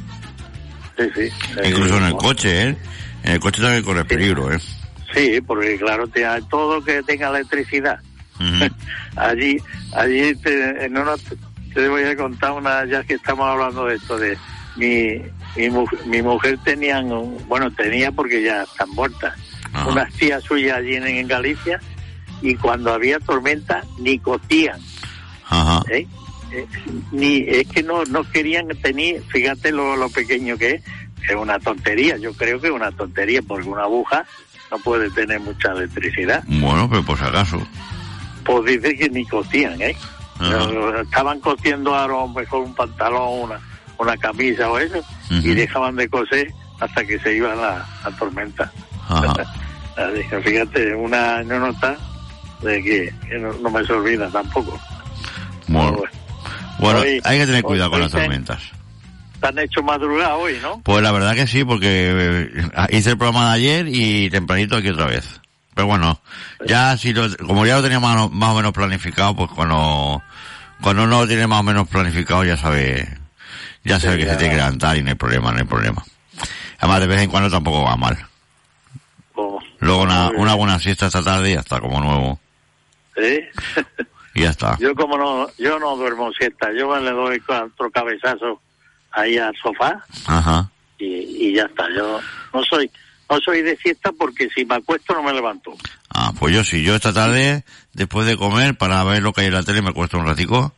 Sí, sí. Incluso en el Eh, coche, ¿eh? En el coche también corres peligro, ¿eh? Sí, porque claro, te, todo que tenga electricidad. Ujú. Allí, allí te, no, no, te, te voy a contar una, ya que estamos hablando de esto, de mi, mi, mu- mi mujer tenían, un- bueno, tenía porque ya están muertas, Ajá. unas tías suyas allí en, en Galicia, y cuando había tormenta ni cosían, Ajá. ¿eh? Eh, ni es que no no querían tener, fíjate lo, lo pequeño que es, es una tontería, yo creo que es una tontería, porque una aguja no puede tener mucha electricidad. Bueno, pero por si acaso. Pues dice que ni cosían, ¿eh? Ajá. Pero estaban cosiendo a lo mejor un pantalón, una, una camisa o eso, Ujú. y dejaban de coser hasta que se iba la, la tormenta. Ajá. Así que fíjate, una anécdota de que, que no, no me se olvida tampoco. Bueno, bueno, Hoy- hay que tener hoy- cuidado con hoy las te- tormentas. Te han hecho madrugar hoy, ¿no? Pues la verdad que sí, porque eh, hice el programa de ayer y tempranito aquí otra vez. Pero bueno, ya si lo, como ya lo tenía más, o- más o menos planificado, pues cuando, cuando uno lo tiene más o menos planificado ya sabe, ya sabe Sí, que ya. se tiene que levantar y no hay problema, no hay problema. Además de vez en cuando tampoco va mal. Como, Luego una, una buena siesta esta tarde y ya está, como nuevo. ¿eh? Y ya está. Yo como no, yo no duermo siesta, yo me le doy otro cabezazo ahí al sofá Ajá. y, y ya está. Yo no soy, no soy de siesta porque si me acuesto no me levanto. Ah, pues yo sí, yo esta tarde, después de comer, para ver lo que hay en la tele, me acuesto un ratico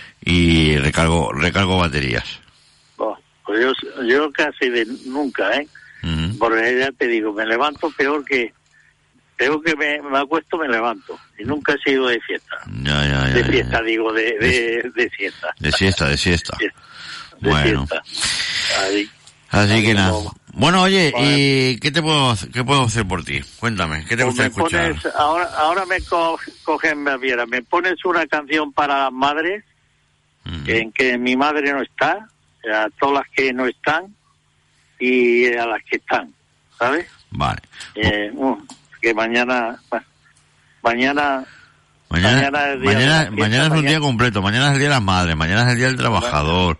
y recargo, recargo baterías. Oh, pues yo, yo casi de nunca, ¿eh? Ujú. Porque ya te digo, me levanto peor que, peor que me, me acuesto, me levanto. Y nunca he sido de fiesta. Ya, ya, ya. De ya, fiesta, ya. digo, de, de, de siesta. De siesta, de siesta. De Bueno. fiesta. Ahí. Así que Ahí nada. como- Bueno, oye, Bueno. ¿y qué te puedo, hacer- qué puedo hacer por ti? Cuéntame, ¿qué te Pues gusta me escuchar? pones, ahora, ahora me co- cogen, me viera, me pones una canción para las madres, en que mi madre no está, a todas las que no están y a las que están, ¿sabes? Vale. Eh, uh, que mañana, bueno, mañana, Mañana, mañana es día de mañana, la fiesta, mañana es un mañana- día completo, mañana es el día de las madres, mañana es el día del trabajador.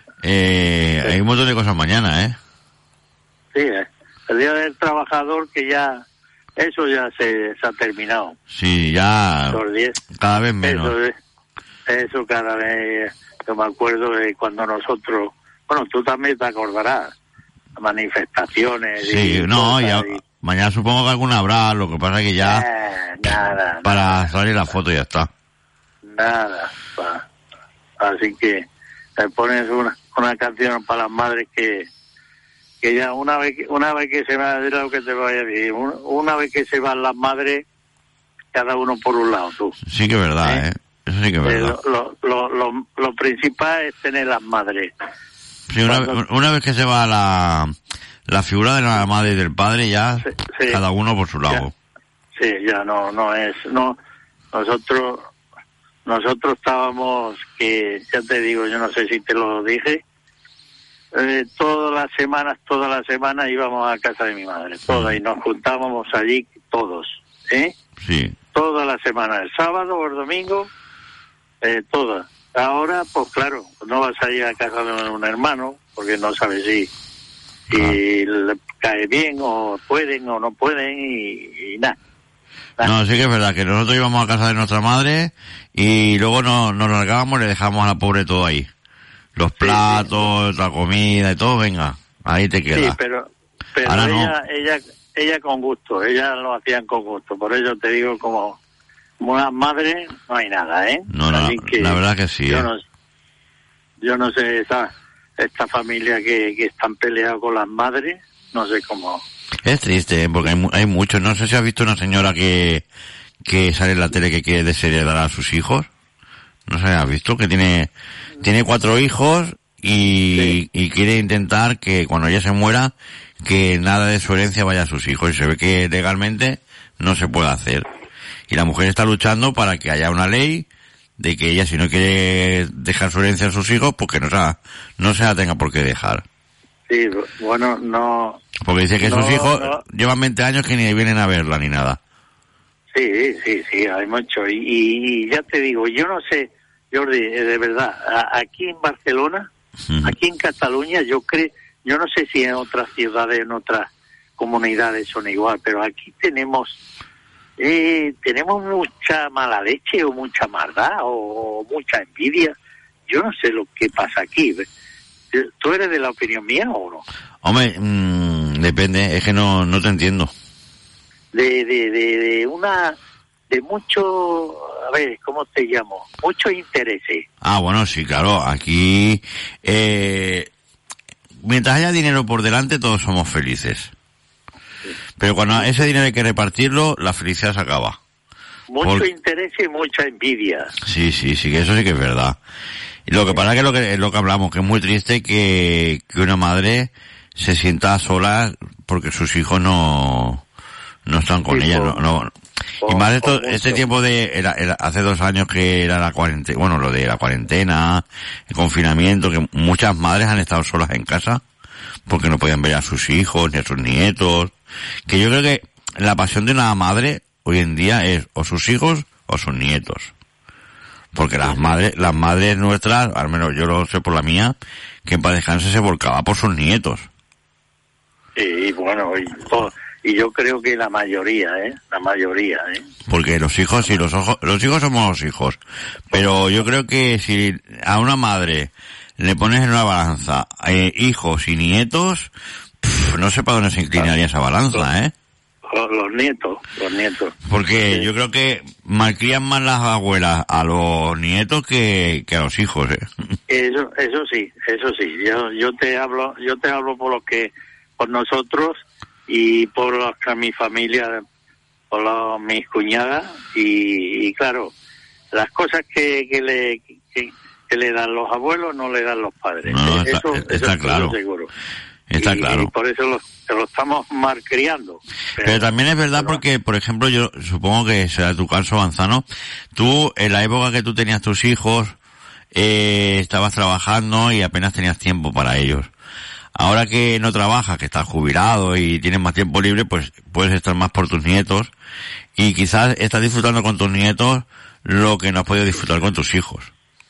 Eh, hay un montón de cosas mañana, ¿eh? sí, eh, el día del trabajador que ya, eso ya se, se ha terminado. Sí, ya Los diez. cada vez menos. Eso, es- eso cada vez, yo me acuerdo de cuando nosotros, bueno, tú también te acordarás, manifestaciones. Sí, y no, cosas ya, y- mañana supongo que alguna habrá, lo que pasa es que ya Eh, nada, para salir la foto ya está. nada. pa. Así que te pones una, una canción para las madres que que ya una vez que, una vez que se va, es lo que te voy a decir, un- una vez que se van las madres, cada uno por un lado, tú. Sí que es verdad, ¿eh? Eso sí que es Eh, verdad. lo, lo, lo, lo, lo principal es tener las madres. Sí, una, vez- una vez que se va la, la figura de la madre y del padre, ya sí. cada uno por su lado. Sí, ya no, no es, no, nosotros, nosotros estábamos, que ya te digo, yo no sé si te lo dije, eh, todas las semanas, todas las semanas íbamos a casa de mi madre, todas, y nos juntábamos allí todos, ¿eh? Sí. Todas las semanas, el sábado o el domingo, eh, todas. Ahora, pues claro, no vas a ir a casa de un hermano, porque no sabes si, si le cae bien o pueden o no pueden y, y nada. No, sí que es verdad que nosotros íbamos a casa de nuestra madre y luego nos, nos largábamos y le dejábamos a la pobre todo ahí. los platos, la comida y todo, venga, ahí te queda. Sí, pero, pero Ahora ella, no. ella, ella con gusto, ella lo hacían con gusto, por eso te digo, como una madre no hay nada, ¿eh? No, no, Así que la verdad que sí. Yo ¿eh? no, yo no sé, esta, esta familia que, que están peleados con las madres, no sé cómo. Es triste, ¿eh? Porque hay, mu- hay muchos. No sé si has visto una señora que, que sale en la tele que quiere desheredar a sus hijos. No sé, ¿has visto? Que tiene, tiene cuatro hijos y, y quiere intentar que cuando ella se muera, que nada de su herencia vaya a sus hijos. Y se ve que legalmente no se puede hacer. Y la mujer está luchando para que haya una ley de que ella, si no quiere dejar su herencia a sus hijos, pues que no se la, no se la tenga por qué dejar. Sí, bueno, no... Porque dice que no, sus hijos no. llevan veinte años que ni vienen a verla ni nada. Sí, sí, sí, hay mucho. Y, y, y ya te digo, yo no sé, Jordi, eh, de verdad, a- aquí en Barcelona, Ujú. aquí en Cataluña, yo creo, yo no sé si en otras ciudades, en otras comunidades son igual, pero aquí tenemos, eh, tenemos mucha mala leche o mucha maldad o, o mucha envidia. Yo no sé lo que pasa aquí. ¿Tú eres de la opinión mía o no? Hombre, mmm, depende, es que no, no te entiendo. De, de, de, de una, de mucho, a ver, ¿cómo te llamo? Muchos intereses. Ah, bueno, sí, claro, aquí, eh, mientras haya dinero por delante, todos somos felices. Pero cuando ese dinero hay que repartirlo, la felicidad se acaba. Mucho Por- interés y mucha envidia. Sí, sí, sí, que eso sí que es verdad. Y lo que pasa es que lo que, es lo que hablamos, que es muy triste que, que una madre se sienta sola porque sus hijos no, no están con Sí, ella, por- no, no. Y por- más esto, por este mucho. tiempo de, era, era hace dos años que era la cuarentena, bueno, lo de la cuarentena, el confinamiento, que muchas madres han estado solas en casa porque no podían ver a sus hijos ni a sus nietos. Que yo creo que la pasión de una madre hoy en día es o sus hijos o sus nietos. Porque las madres, las madres nuestras, al menos yo lo sé por la mía, que en paz descanse se volcaba por sus nietos. Y bueno, y, todo- y yo creo que la mayoría, ¿eh? La mayoría, ¿eh? Porque los hijos, sí, los ojos, los hijos somos los hijos. Pero yo creo que si a una madre le pones en una balanza eh, hijos y nietos, pff, no sé para dónde se inclinaría esa balanza, ¿eh? Los, los nietos, los nietos. Porque yo creo que malcrían más las abuelas a los nietos que, que a los hijos, ¿eh? Eso, eso sí, eso sí. Yo, yo te hablo, yo te hablo por los que, por nosotros y por los que mi familia, por los, mis cuñadas y, y claro, las cosas que, que le, que, que le dan los abuelos no le dan los padres. No, eso, está- eso está estoy claro. seguro. Está y, claro. y por eso lo, te lo estamos malcriando. Pero también es verdad porque, por ejemplo, yo supongo que será tu caso, Manzano, tú, en la época que tú tenías tus hijos, eh, estabas trabajando y apenas tenías tiempo para ellos. Ahora que no trabajas, que estás jubilado y tienes más tiempo libre, pues puedes estar más por tus nietos y quizás estás disfrutando con tus nietos lo que no has podido disfrutar con tus hijos.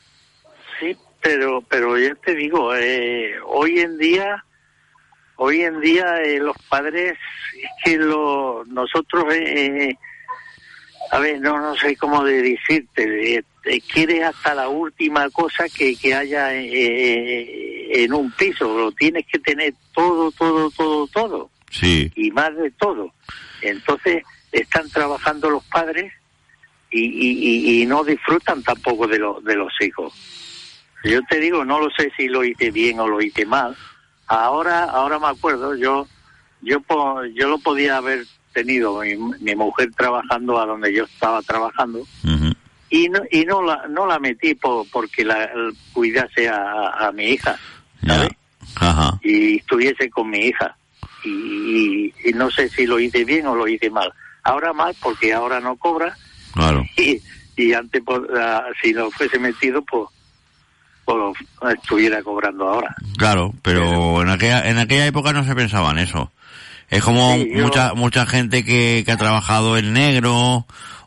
Sí, pero pero ya te digo, eh, hoy en día, hoy en día eh, los padres, es que lo, nosotros, eh, a ver, no no sé cómo de decirte, eh, eh, quieres hasta la última cosa que, que haya eh, en un piso, lo tienes que tener todo, todo, todo, todo, Sí. y más de todo. Entonces están trabajando los padres y, y, y, y no disfrutan tampoco de, lo, de los hijos. Yo te digo, no lo sé si lo hice bien o lo hice mal. Ahora, ahora me acuerdo, yo, yo, po- yo lo podía haber tenido mi, mi mujer trabajando a donde yo estaba trabajando y no, y no la, no la metí por, porque la el cuidase a, a mi hija, ¿sabes? Ajá. Y estuviese con mi hija. Y, y, y no sé si lo hice bien o lo hice mal. Ahora mal porque ahora no cobra Claro. y, y antes pues, ah, si lo fuese metido pues, pues estuviera cobrando ahora. Claro, pero en aquella, en aquella época no se pensaba en eso. Es como Sí, yo- mucha, mucha gente que, que ha trabajado en negro,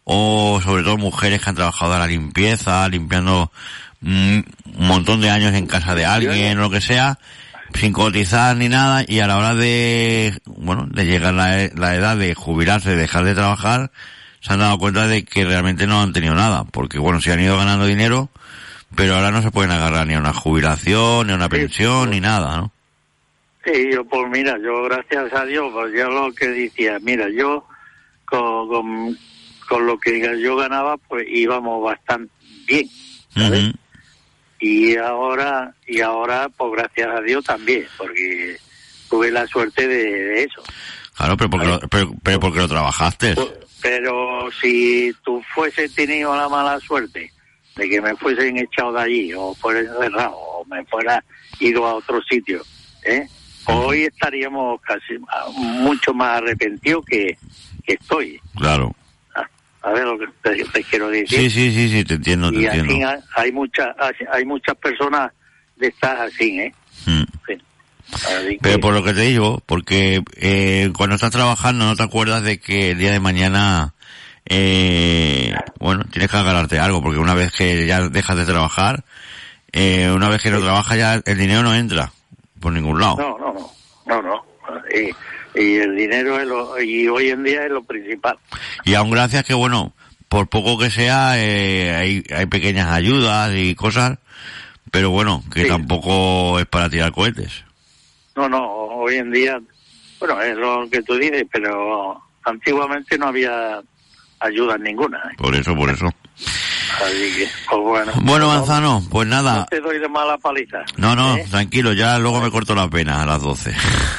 o sobre todo mujeres que han trabajado a la limpieza, limpiando mm, un montón de años en casa de alguien o lo que sea, sin cotizar ni nada, y a la hora de, bueno, de llegar la, e- la edad de jubilarse, de dejar de trabajar, se han dado cuenta de que realmente no han tenido nada, porque bueno, si han ido ganando dinero, Pero ahora no se pueden agarrar ni a una jubilación, ni a una pensión, ni nada, ¿no? Sí, yo pues mira, yo gracias a Dios, pues yo lo que decía, mira, yo con, con, con lo que yo ganaba, pues íbamos bastante bien, ¿sabes? Uh-huh. Y ahora, y ahora, pues gracias a Dios también, porque tuve la suerte de, de eso. Claro, pero porque, lo, pero, pero porque lo trabajaste. Pero si tú fueses tenido la mala suerte de que me fuesen echado de allí, o fuera encerrado, o me fuera ido a otro sitio, ¿eh? Hoy estaríamos casi mucho más arrepentidos que, que estoy. Claro. A, a ver lo que te, te quiero decir. Sí, sí, sí, sí, te entiendo, te y entiendo. Y aquí hay muchas hay muchas personas de estas así, ¿eh? Mm. Sí. Así Pero que, por lo que te digo, porque eh, cuando estás trabajando no te acuerdas de que el día de mañana, eh, bueno, tienes que agarrarte algo, porque una vez que ya dejas de trabajar, eh, una vez que no trabajas ya el dinero no entra por ningún lado. no, no, no, no, no. Y, y el dinero es lo, y hoy en día es lo principal. Y aún gracias que, bueno, por poco que sea, eh, hay, hay pequeñas ayudas y cosas, pero bueno, que Sí. tampoco es para tirar cohetes. No, no, hoy en día, bueno, es lo que tú dices, pero antiguamente no había ayuda ninguna, ¿eh? Por eso, por eso. Así que, pues bueno. Bueno, Manzano, pues nada. No te doy de mala paliza. No, no, ¿eh? tranquilo, ya luego me corto la pena a las doce.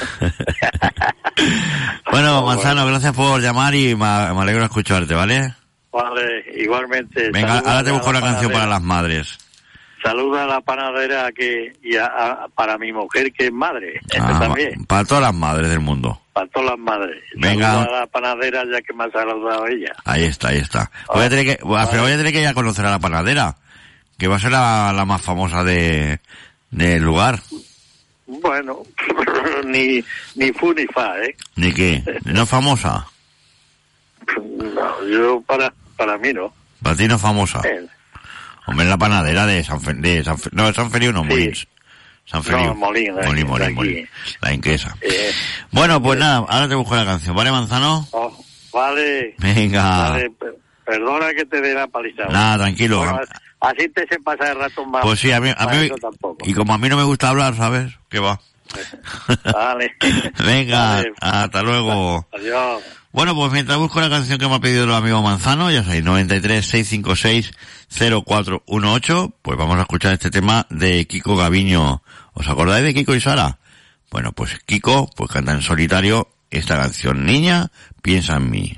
Bueno, Manzano, gracias por llamar y me, me alegro de escucharte, ¿vale? Vale, igualmente. Venga, saluda ahora te a busco la una canción panadera. para las madres. Saluda a la panadera que y a, a- para mi mujer que es madre. Ah, también. para todas las madres del mundo. Para todas las madres. Venga. Saluda a la panadera ya que me ha saludado ella. Ahí está, ahí está. Voy a tener que, voy a- pero voy a tener que ir a conocer a la panadera, que va a ser la, la más famosa de del lugar. Bueno, ni ni fu ni fa, ¿eh? ¿Ni qué? ¿No es famosa? No, yo para para mí no. Para ti no es famosa. Eh, Hombre, la panadera de San Fe- de San Fe- no, de San Feliu no, Molins. San Feliu. No, Molins, de- Molins, de Molins, aquí. Molins. La inquesa. eh, Bueno, pues nada, ahora te busco la canción, ¿vale, Manzano? oh, vale. Venga. Vale, per- perdona que te dé la paliza. Nada, tranquilo. Bueno, así te se pasa el rato más. Pues sí, a mí, a más mí, eso tampoco. y como a mí no me gusta hablar, ¿sabes? ¿Qué va? Vale. Venga, Vale. hasta luego. Adiós. Bueno, pues mientras busco la canción que me ha pedido el amigo Manzano, ya sabéis, noventa y tres, seiscientos cincuenta y seis, cero cuatro dieciocho, pues vamos a escuchar este tema de Kiko Gaviño. ¿Os acordáis de Kiko y Sara? Bueno, pues Kiko, pues canta en solitario esta canción, Niña, piensa en mí.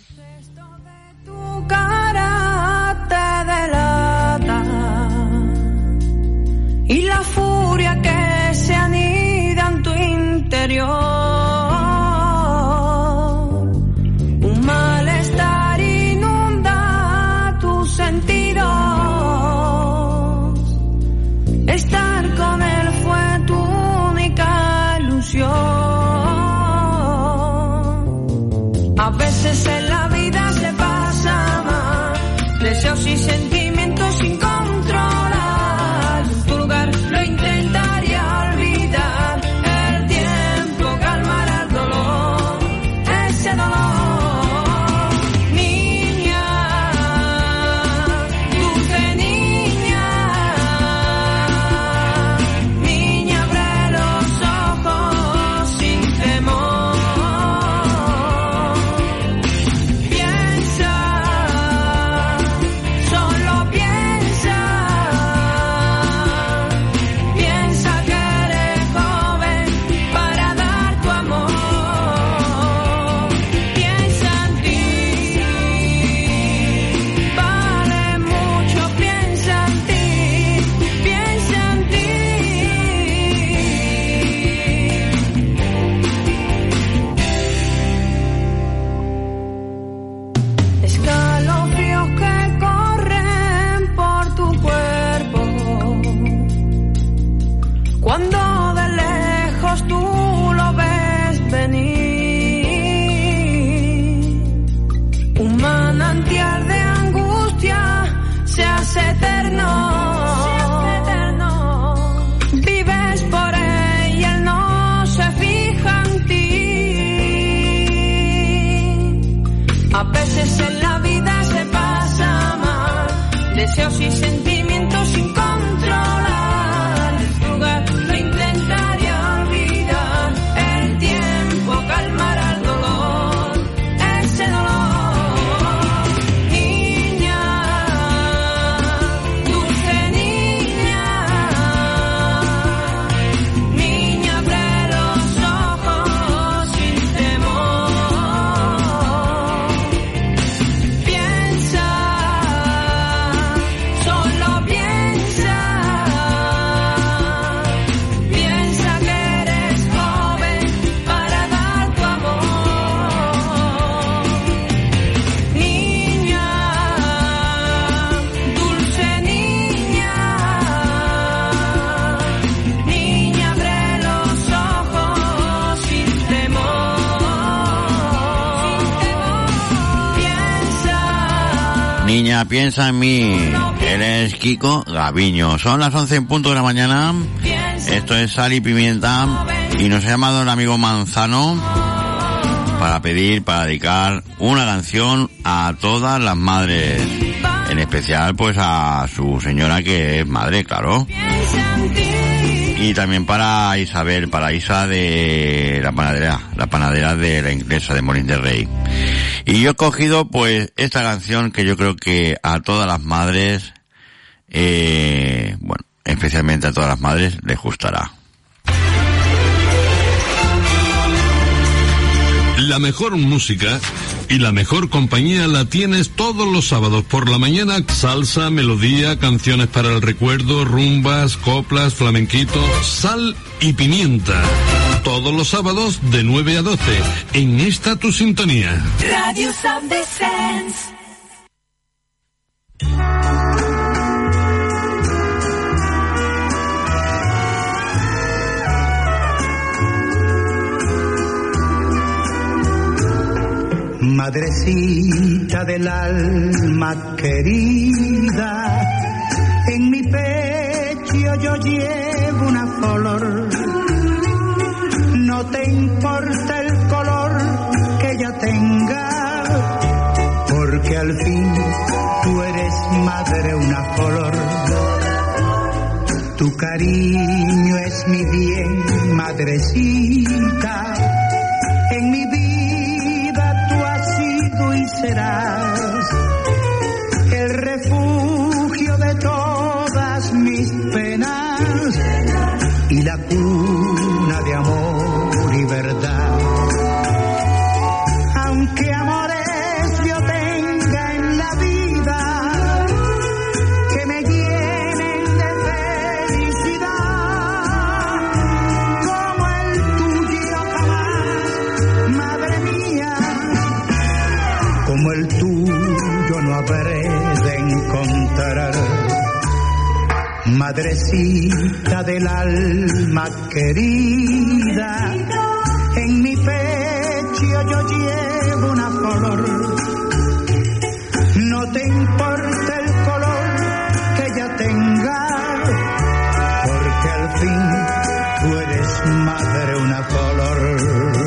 Tu cara te delata y la furia que se anida en tu interior. Un malestar inunda tus sentidos. Estar con él fue tu única ilusión. A veces en la vida se pasa mal, deseos y sentimientos sin controlar. En tu lugar lo intentaría olvidar. El tiempo calmará el dolor, ese dolor. Niña, dulce niña, niña, abre los ojos sin temor. Piensa, solo piensa, piensa que eres joven para dar tu amor. Piensa en ti, vale mucho, piensa en ti, piensa en ti. Escalofríos que corren por tu cuerpo cuando de lejos tú lo ves venir. Un manantial de angustia se hace eterno. Vives por él y él no se fija en ti. A veces en la vida se pasa mal, deseos y sentimientos sin control. Niña, piensa en mí. Eres Kiko Gaviño. Son las once en punto de la mañana. Esto es Sal y Pimienta. Y nos ha llamado el amigo Manzano para pedir, para dedicar una canción a todas las madres. En especial, pues, a su señora que es madre, claro. Y también para Isabel, para Isa de la panadera, la panadera de la Inglesa de Molins de Rey. Y yo he cogido, pues, esta canción que yo creo que a todas las madres, eh, bueno, especialmente a todas las madres, les gustará. La mejor música y la mejor compañía la tienes todos los sábados por la mañana. Salsa, melodía, canciones para el recuerdo, rumbas, coplas, flamenquito, Sal y Pimienta. Todos los sábados de nueve a doce en esta tu sintonía. Radio Sound Defense. Madrecita del alma querida, en mi pecho yo llevo una flor. No te importa el color que ella tenga, porque al fin tú eres madre una flor. Tu cariño es mi bien, madrecita, en mi vida y serás el refugio de todas mis penas y la cuna de amor y verdad. Aunque amores yo tenga en la vida que me llenen de felicidad, como el tuyo jamás, madre mía, como el tuyo no habré de encontrar. Madrecita del alma querida, en mi pecho yo llevo una flor. No te importa el color que ella tenga, porque al fin tú eres madre una flor.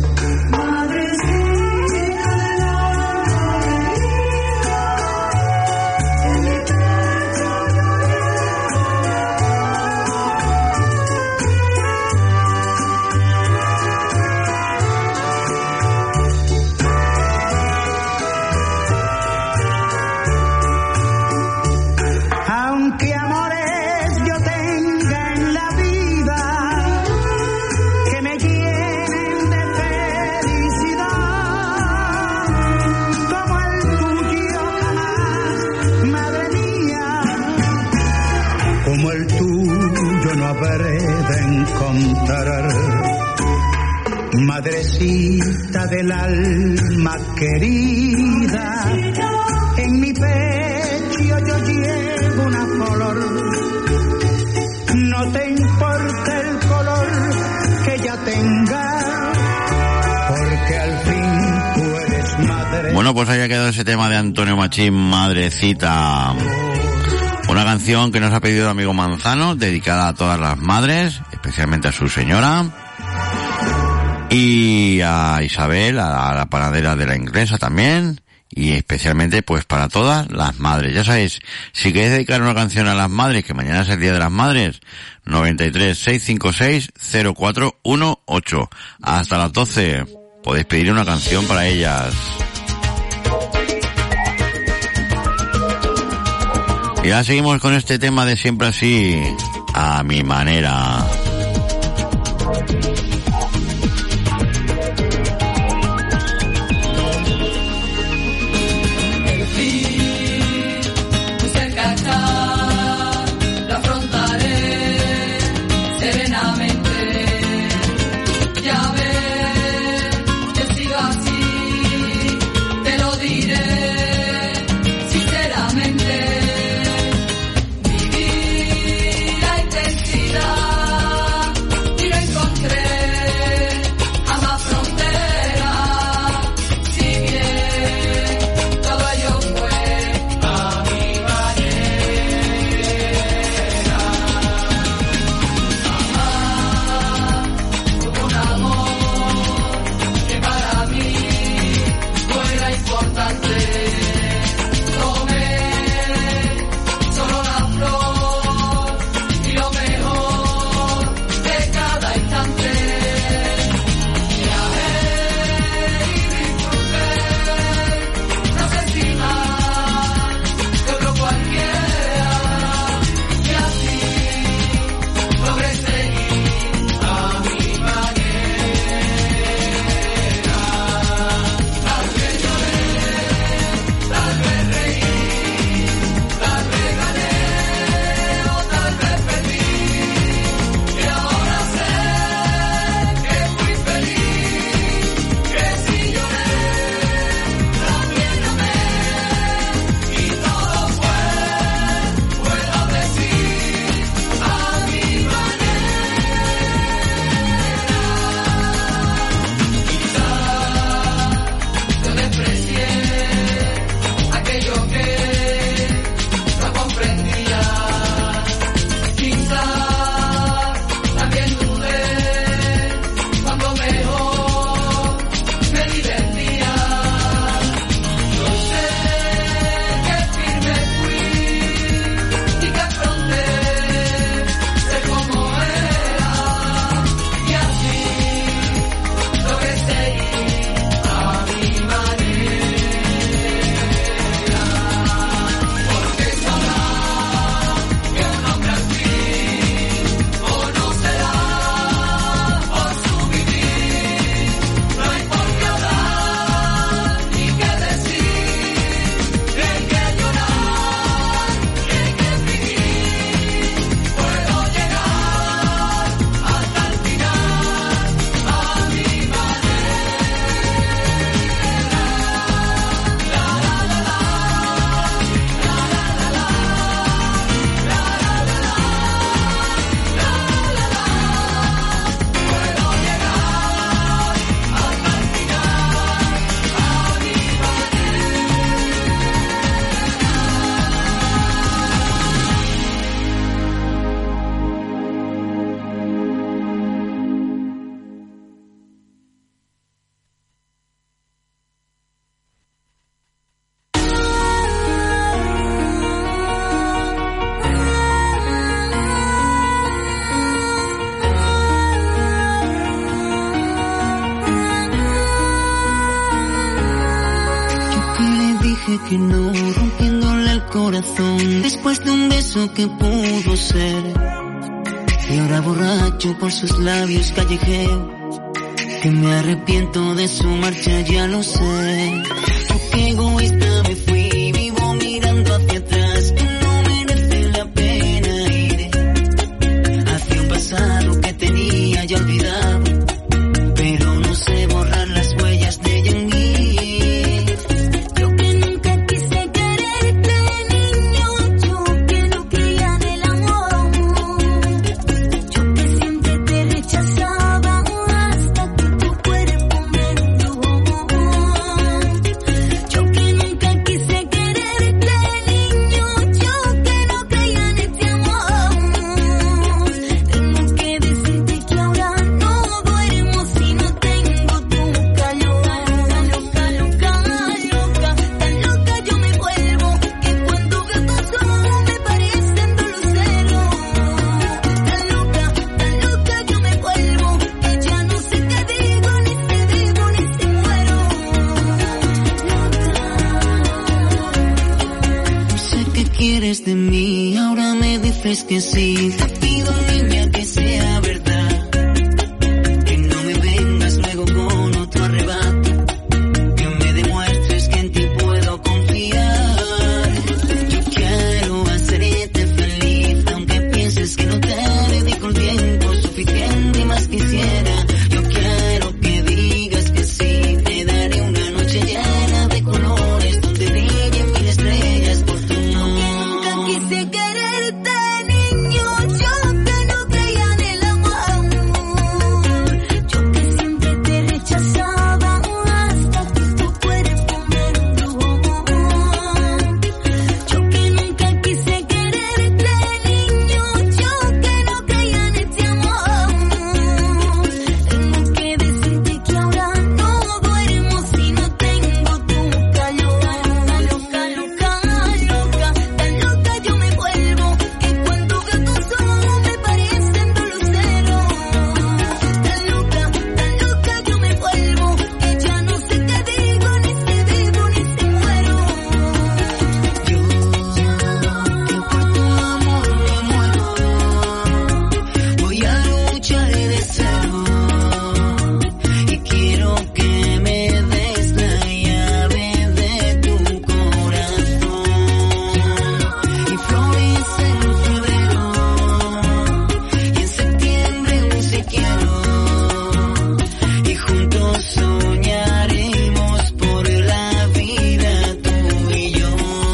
Madrecita del alma querida, en mi pecho yo llevo una flor. No te importa el color que ella tenga, porque al fin tú eres madre. Bueno, pues ahí ha quedado ese tema de Antonio Machín, Madrecita. Una canción que nos ha pedido el amigo Manzano, dedicada a todas las madres, especialmente a su señora. Y a Isabel, a la panadera de la Inglesa también, y especialmente pues para todas las madres. Ya sabéis, si queréis dedicar una canción a las madres, que mañana es el Día de las Madres, noventa y tres, seiscientos cincuenta y seis, cero cuatro dieciocho. Hasta las doce podéis pedir una canción para ellas. Y ya seguimos con este tema de Siempre Así, a mi manera. Sinceramente, vivir la intensidad. que no, rompiéndole el corazón después de un beso que pudo ser. Y ahora borracho por sus labios callejeo, que me arrepiento de su marcha, ya lo sé. Qué egoísta me fui, vivo mirando hacia atrás, que no merece la pena ir hacia un pasado que tenía ya olvidado, pero no sé borrar las huellas de ella en mí. Yo que nunca quise quererte, niño, yo que no creía en el amor, yo que siempre te rechazaba hasta que tu cuerpo me entró. Yo que nunca quise quererte, niño, yo que no creía en este amor. Tengo que decirte que ahora no duermo si no tengo tu calor. Loca, loca, loca, tan loca yo me vuelvo, que cuando veo tus ojos me parecen dulceros. Tan loca, tan loca yo me vuelvo, que ya no sé qué digo, ni si vivo, ni si muero. Sé que quieres de mí, ahora me dices que sí. Te pido, niña, que sea verdad, que no me vengas luego con otro arrebato, que me demuestres que en ti puedo confiar. Yo quiero hacerte feliz, aunque pienses que no te dedico el tiempo suficiente y más quisiera. Yo quiero que digas que sí, te daré una noche llena de colores donde brillen mil estrellas por tu Nunca amor. quise quererte, niño, yo que no creía en el amor, yo que siempre te rechazaba hasta que tu cuerpo me entró. Yo que nunca quise quererte, niño, yo que no creía en este amor. Tengo que decirte que ahora no duermo si no tengo tu calor. Loca, loca, loca, tan loca yo me vuelvo, que cuando veo tus ojos me parecen dulceros. Tan loca, tan loca yo me vuelvo, que ya no sé qué digo, ni si vivo, ni si muero. Voy a luchar de cero y quiero que me des la llave de tu corazón. Y flores en febrero y en septiembre un se quiero, y juntos soñaremos por la vida tú y yo.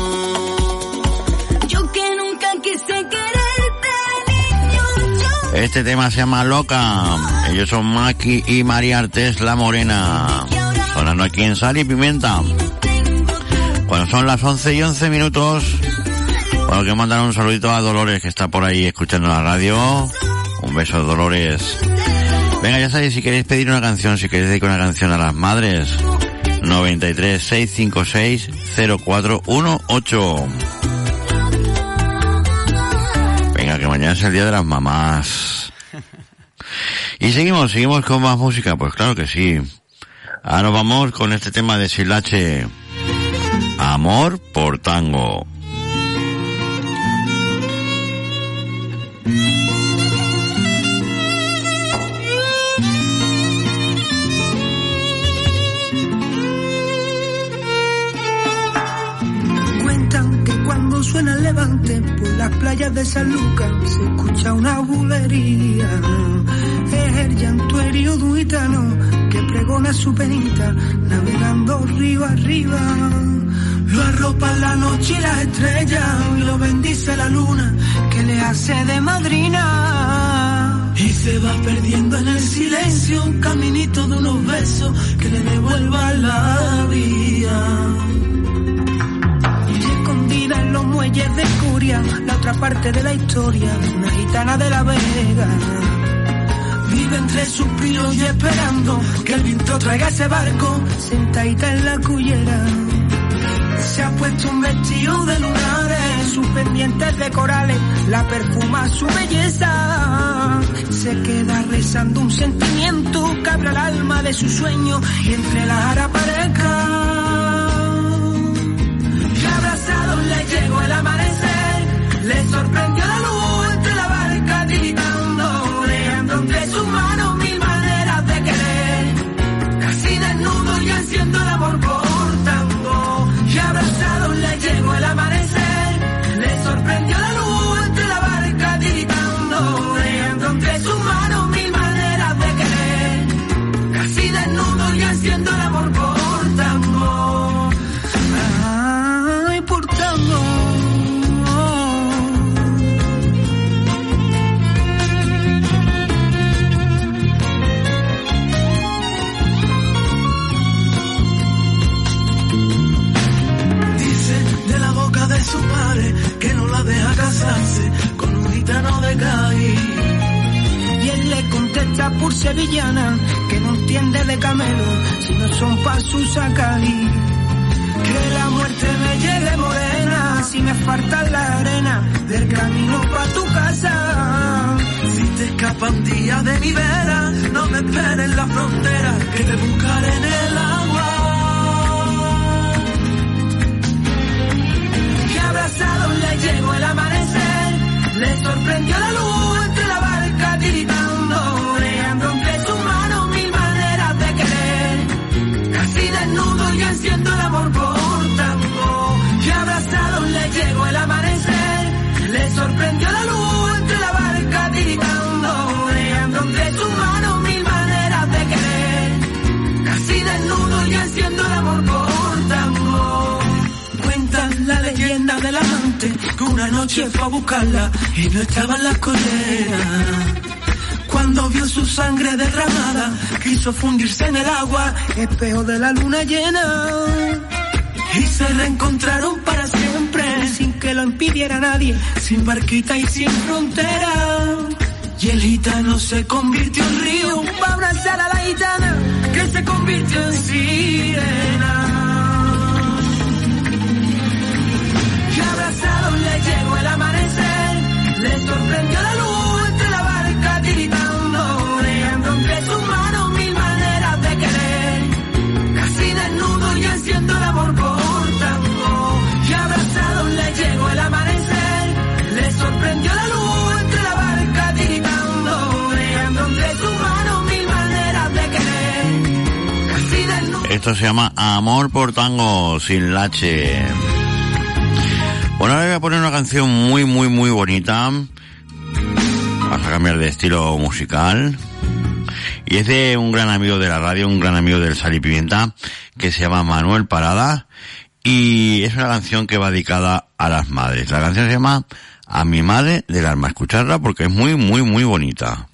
Yo que nunca quise quererte, niño, yo Este tema se llama Loca. Ellos son Maki y María Artés La Morena. Sonando aquí en Sal y Pimienta. Cuando son las once y once minutos, bueno, que mandar un saludito a Dolores, que está por ahí escuchando la radio. Un beso, Dolores. Venga, ya sabéis, si queréis pedir una canción, si queréis dedicar una canción a las madres, noventa y tres, seiscientos cincuenta y seis, cero cuatro dieciocho. Venga, que mañana es el día de las mamás. Y seguimos, seguimos con más música, pues claro que sí. Ahora nos vamos con este tema de Silache. Amor por tango. Cuentan que cuando suena el levante por las playas de San Lucas se escucha una bulería. Es el llanto herido de un gitano que pregona su penita navegando río arriba. Lo arropa la noche y las estrellas y lo bendice la luna que le hace de madrina. Y se va perdiendo en el silencio un caminito de unos besos que le devuelvan la vida. Escondida en los muelles de Curia, la otra parte de la historia, una gitana de la Vega. Vive entre suspiros y esperando que el viento traiga ese barco, sentadita en la cullera. Se ha puesto un vestido de lunares, sus pendientes de corales, la perfuma su belleza. Se queda rezando un sentimiento que abre el alma de su sueño y entre las aras aparezca el amanecer, le sorprendió la luz entre la barca tiritando, dejando entre sus manos mil maneras de querer. Casi desnudo y haciendo el amor por tango, y abrazado le llegó el amanecer, le sorprendió la luz entre la barca tiritando, dejando entre sus manos mil maneras de querer. Casi desnudo y haciendo el amor por tango. Ay, por tango. Dice de la boca de su padre que no la deja casarse con un gitano de Cádiz. Y él le contesta por sevillana que no entiende de camelo si no son pa' su sacalí. Que la muerte me llegue morena si me falta la arena del camino pa' tu casa. Si te escapa un día de mi vera, no me esperes en la frontera, que te buscaré en el agua. Y abrazado le llegó el amanecer, le sorprendió la luz entre la barca tiritando, dejando entre sus manos mil maneras de querer. Casi desnudo y haciendo el amor por tango, y abrazado le llegó el amanecer, le sorprendió la luz entre la barca tiritando, dejando entre sus manos mil maneras de querer. Casi desnudo y haciendo el amor por tango. Cuenta la leyenda del amante que una noche fue a buscarla y no estaba en las coleras. Cuando vio su sangre derramada, quiso fundirse en el agua, espejo de la luna llena. Y se reencontraron para siempre, sin que lo impidiera nadie, sin barquita y sin frontera. Y el gitano se convirtió en río para abrazar a la gitana, que se convirtió en sirena. Y abrazado le llegó el amanecer, le sorprendió la luz entre la barca tiritando, dejando entre sus manos mil maneras de querer. Casi desnudo y haciendo el amor por tango. Y abrazado le llegó el amanecer, le sorprendió la luz entre la barca tiritando, dejando entre sus manos mil maneras de querer. Casi desnudo. Esto se llama Amor por Tango, sin lache. Bueno, ahora voy a poner una canción muy, muy, muy bonita. Vamos a cambiar de estilo musical. Y es de un gran amigo de la radio, un gran amigo del Sal y Pimienta, que se llama Manuel Parada. Y es una canción que va dedicada a las madres. La canción se llama A mi madre del alma. Escucharla porque es muy, muy, muy bonita.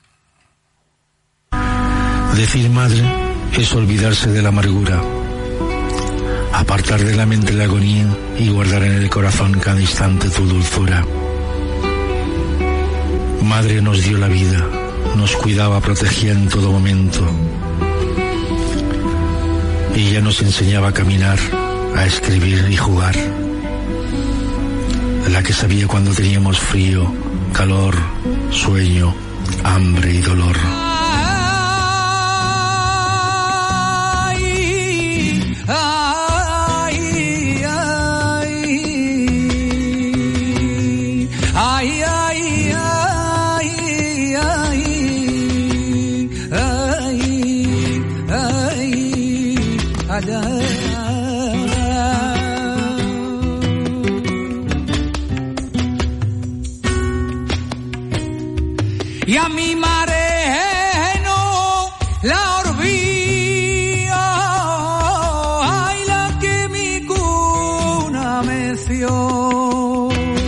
Decir madre es olvidarse de la amargura, apartar de la mente la agonía y guardar en el corazón cada instante tu dulzura. Madre nos dio la vida, nos cuidaba, protegía en todo momento. Ella nos enseñaba a caminar, a escribir y jugar. La que sabía cuando teníamos frío, calor, sueño, hambre y dolor. Y a mi madre no la olvido, ay, la que mi cuna me dio,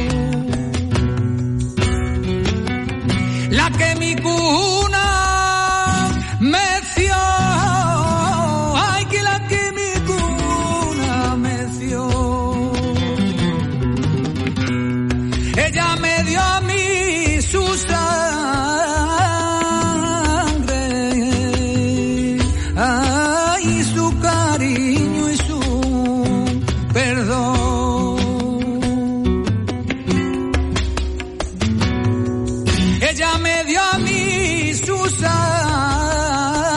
la que mi cuna me dio, ay, que la que mi cuna me dio. Ella me dio a mí su ella me dio a mí su sangre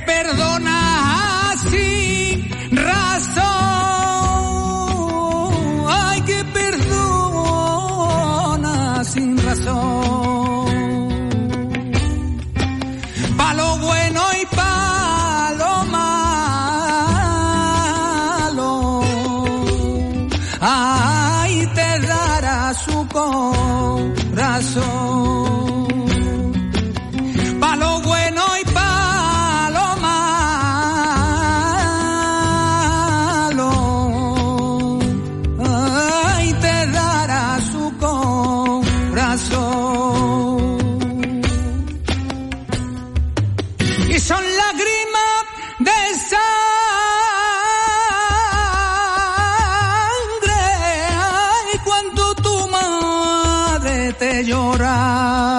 perdona sin razón, ay, que perdona sin razón, pa' lo bueno y pa' lo malo, ay, te dará su corazón. Pa' lo bueno y pa' lo malo, ay, te dará su corazón. Y son lágrimas de sangre, ay, cuando tu madre te llora.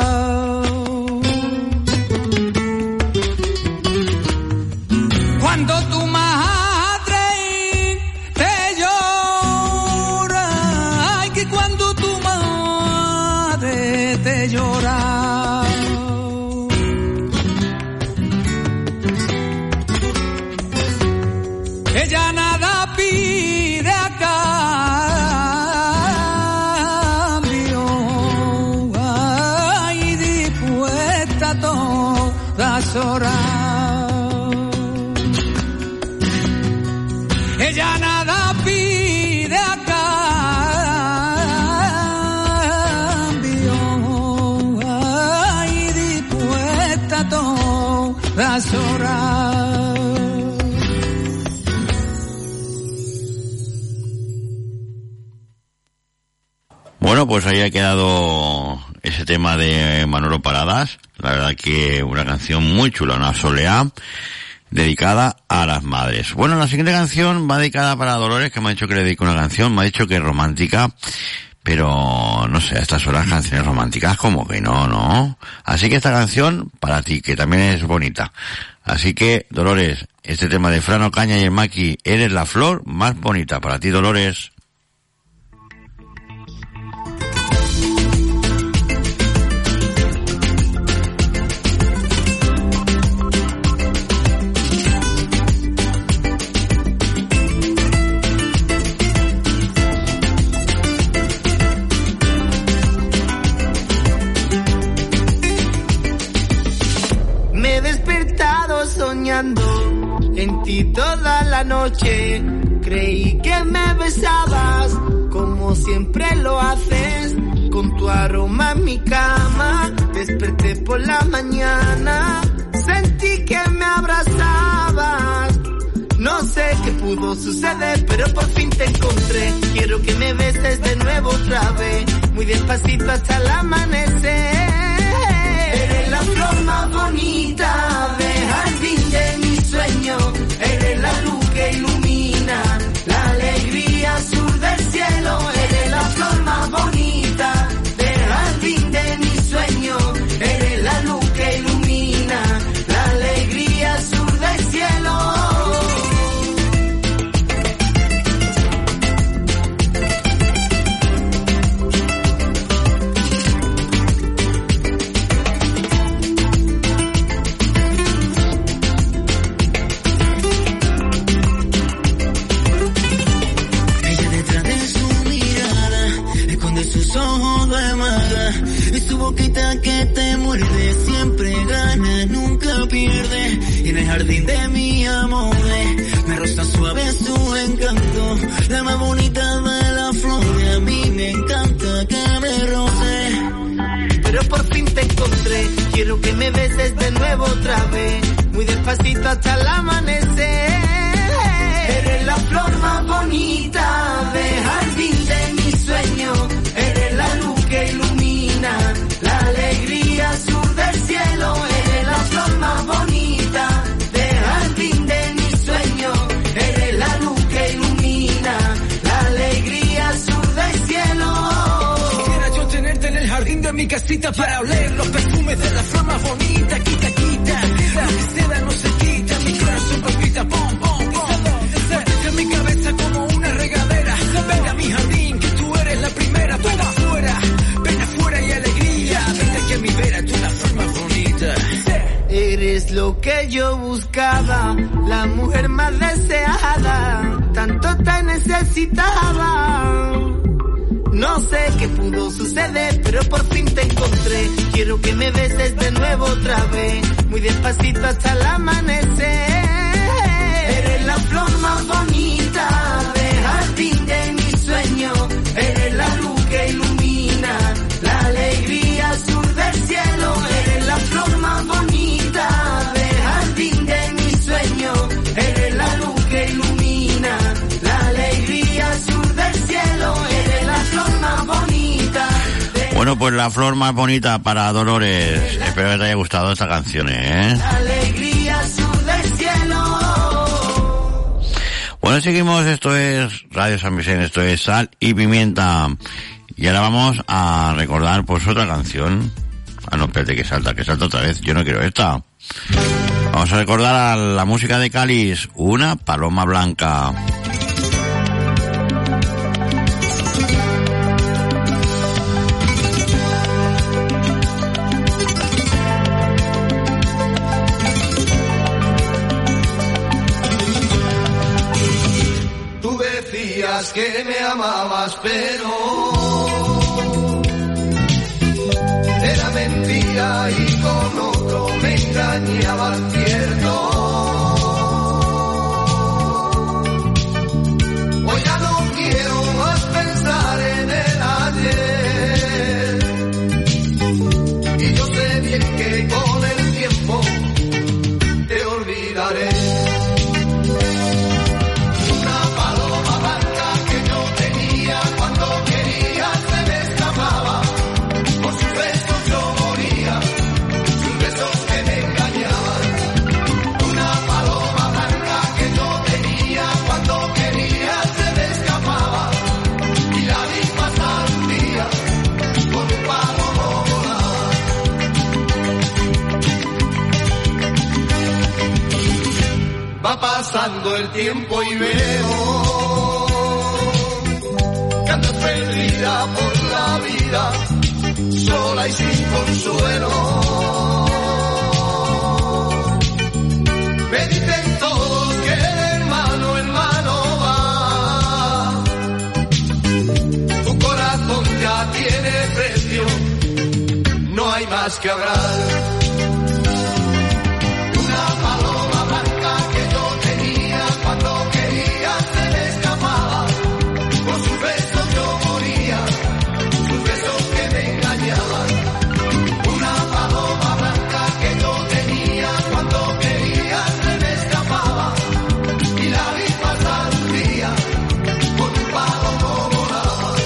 Cuando tu madre te llora, ay, que cuando tu madre te llora. Ella nada pide a cambio, ay, dispuesta a todas horas. Ella nada pide a cambio, ay, dispuesta a todas horas. Bueno, pues ahí ha quedado ese tema de Manolo Paradas. La verdad que una canción muy chula, una soleá dedicada a las madres. Bueno, la siguiente canción va dedicada para Dolores, que me ha dicho que le dedique una canción, me ha dicho que es romántica, pero no sé, a estas horas canciones románticas como que no, no. Así que esta canción para ti, que también es bonita. Así que, Dolores, este tema de Fran Ocaña y el Maki, eres la flor más bonita. Para ti, Dolores. En ti toda la noche, creí que me besabas como siempre lo haces, con tu aroma en mi cama. Desperté por la mañana, sentí que me abrazabas. No sé qué pudo suceder, pero por fin te encontré. Quiero que me beses de nuevo otra vez, muy despacito hasta el amanecer. Eres la flor más bonita de jardín de mi sueño. Eres la luz que ilumina la alegría sur del cielo. Eres la flor más bonita de jardín de mi sueño. Eres la luz que ilumina la alegría sur del cielo. Sus ojos de maga y su boquita que te muerde, siempre gana, nunca pierde. Y en el jardín de mi amor me roza suave su encanto, la más bonita de la flor. A mí me encanta que me roce, pero por fin te encontré. Quiero que me beses de nuevo otra vez, muy despacito hasta el amanecer. Eres la flor más bonita de jardín de mi sueño. Eres la luz que ilumina la alegría sur del cielo. Eres la flor más bonita de jardín de mi sueño. Eres la luz que ilumina la alegría sur del cielo. Quisiera yo tenerte en el jardín de mi casita para oler los perfumes de la flor más bonita. Quita, quita, lo que seda no se quita. Mi corazón palpita, pom, pom, pom. Muérdete en mi cabeza como una regadera. Ven a mi jardín, que tú eres la primera. Ven afuera, ven afuera y alegría. Vente aquí a mi vera, tú la flor más bonita. Eres lo que yo busco buscaba la mujer más deseada, tanto te necesitaba. No sé qué pudo suceder, pero por fin te encontré. Quiero que me beses de nuevo otra vez, muy despacito hasta el amanecer. Eres la flor más bonita del jardín de mi sueño. Eres la luz que ilumina la alegría sur del cielo. Eres la flor más bonita del jardín de mi sueño. Eres la luz que ilumina la alegría sur del cielo. Eres la flor más bonita. Bueno, pues la flor más bonita para Dolores. Espero que te haya gustado esta canción, ¿eh? La alegría sur del cielo. Bueno, seguimos, esto es Radio San Vicente, esto es Sal y Pimienta. Y ahora vamos a recordar pues otra canción. Ah, no, espérate, que salta, que salta otra vez. Yo no quiero esta. Vamos a recordar a la música de Cáliz, Una paloma blanca. Tú decías que me amabas, pero era mentira y con otro me engañabas, cierto. Hoy ya no quiero más pensar en el ayer, y yo sé bien que con el tiempo te olvidaré. Va pasando el tiempo y veo que andas perdida por la vida, sola y sin consuelo. Me dicen todos que de mano en mano va, tu corazón ya tiene precio, no hay más que hablar. Cuando quería se me escapaba, por sus besos yo moría, sus besos que me engañaban. Una paloma blanca que yo tenía, cuando quería se me escapaba, y la vi pasar un día, con un palomo volaba.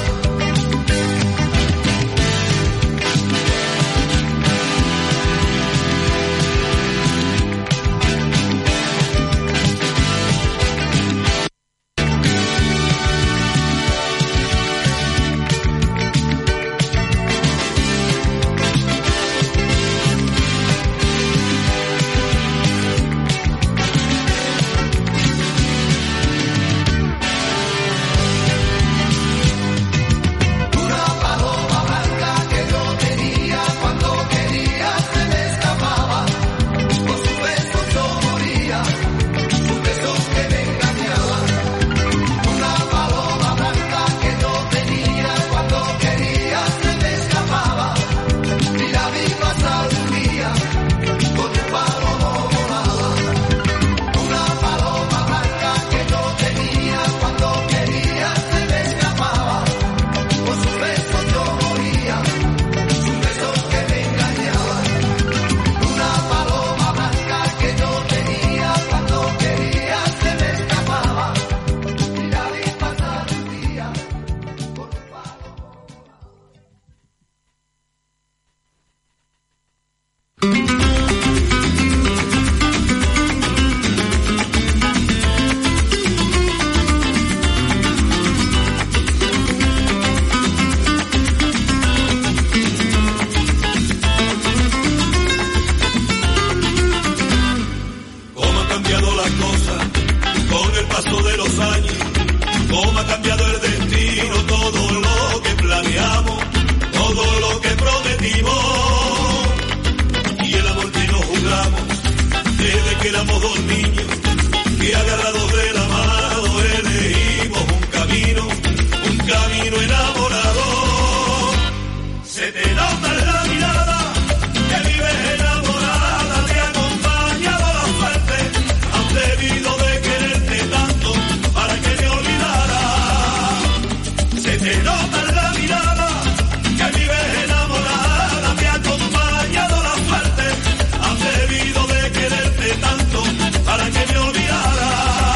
Desde que éramos dos niños, que agarrados de la mano elegimos un camino, un camino enamorado. Se te nota en la mirada que vives enamorada, te ha acompañado la suerte, has debido de quererte tanto para que me olvidara. Se te nota en la mirada que vives enamorada, te ha acompañado la suerte, has debido de quererte tanto para que me olvidara.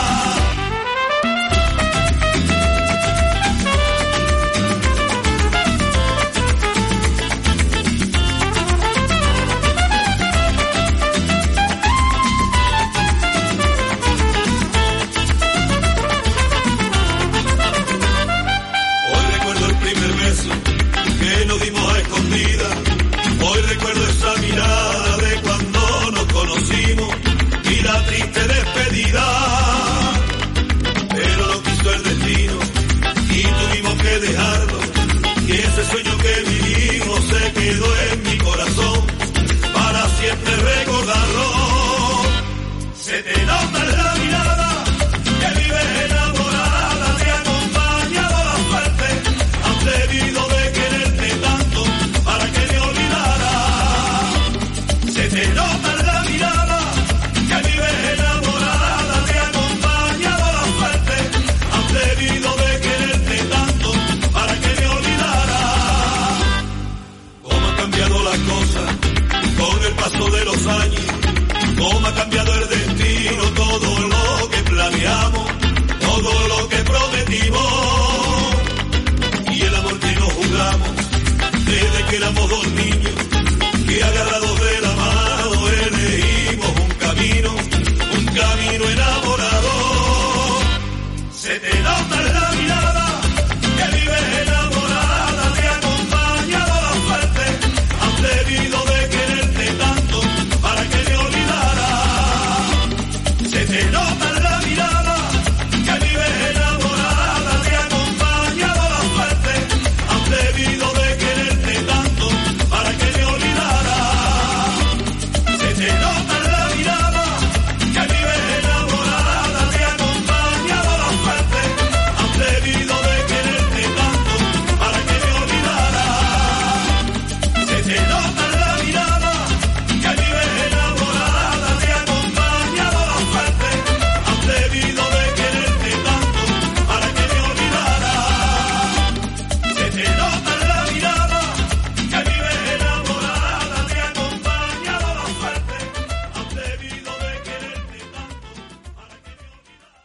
Hoy recuerdo el primer beso que nos dimos a escondidas. Hoy recuerdo esa mirada de cuando nos conocimos y la triste despedida. Pero lo quiso el destino y tuvimos que dejarlo. Y ese sueño que vivimos se quedó en mi corazón para siempre recordarlo. Se te nota en la mirada que vives enamorada, te ha acompañado la suerte, has debido de quererte tanto para que me olvidara. Se te nota en la mirada que vives enamorada, te ha acompañado la suerte, has debido de quererte tanto para que me olvidara. Cómo han cambiado las cosas con el paso de los años, cómo ha cambiado el destino, todo lo que planeamos, todo lo que prometimos y el amor que nos juramos desde que éramos dos niños, que agarrados de la mano elegimos un camino, un camino enamorado. Se te nota en la mirada que vives enamorada, te ha acompañado la suerte, has debido de quererte tanto para que me olvidara. Se te nota en la mirada que vives enamorada, te ha acompañado la suerte, has debido de quererte tanto para que me olvidara. Se te nota en la mirada que vives enamorada, te ha acompañado la suerte, has debido de quererte tanto para que me olvidara. Se te nota en la mirada que vives enamorada, te ha acompañado la suerte, has debido de quererte tanto para que me olvidara. Se te nota en la mirada que vives enamorada, te ha acompañado la suerte, has debido de quererte tanto para que me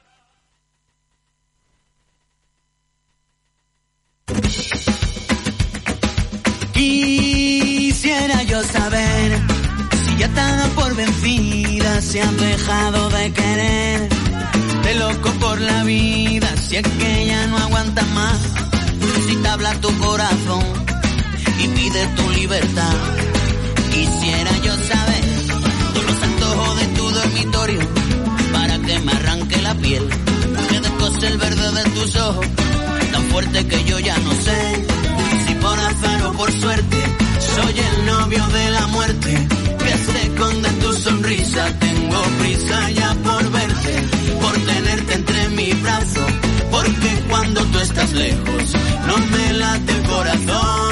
Quisiera yo saber si ya te dan por vencida, si has dejado de querer, de loco por la vida, si es que ya no aguantas más, si te habla tu corazón y pide tu libertad. Quisiera yo saber todos los antojos de tu dormitorio para que me arranque la piel, que descose el verde de tus ojos, tan fuerte que yo ya no sé si por azar o por suerte soy el novio de la muerte, que se esconde en tu sonrisa. Tengo prisa ya por verte, por tenerte entre mis brazos, porque cuando tú estás lejos no me late el corazón.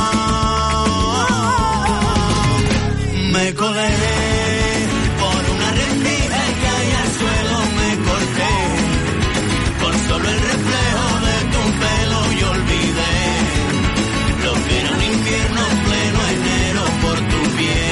Me colé por una rendija que hay al suelo, me corté con solo el reflejo de tu pelo y olvidé lo que era un infierno en pleno enero por tu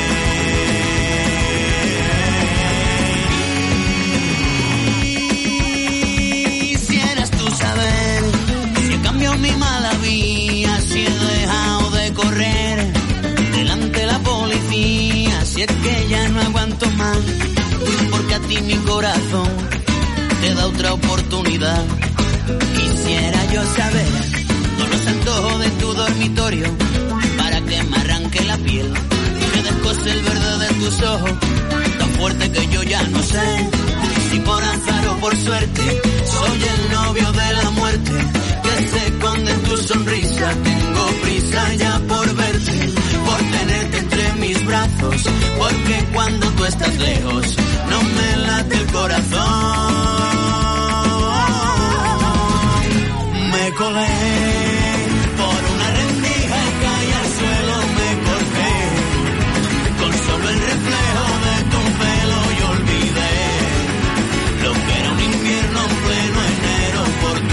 piel. Quisieras tú saber si he cambiado mi mala vía, si he dejado de correr delante de la policía, si es que ya no aguanto más, porque a ti mi corazón te da otra oportunidad. Quisiera yo saber todos los antojos de tu dormitorio para que me arranque la piel, que descose el verde de tus ojos, tan fuerte que yo ya no sé si por azar o por suerte soy el novio de la muerte, que se esconde en tu sonrisa. Tengo prisa ya por verte, por tenerte entre mis brazos, porque cuando tú estás lejos no me late el corazón. Me colé por una rendija y caí al suelo, me corté con solo el reflejo de tu pelo y olvidé lo que era un invierno en pleno enero por tu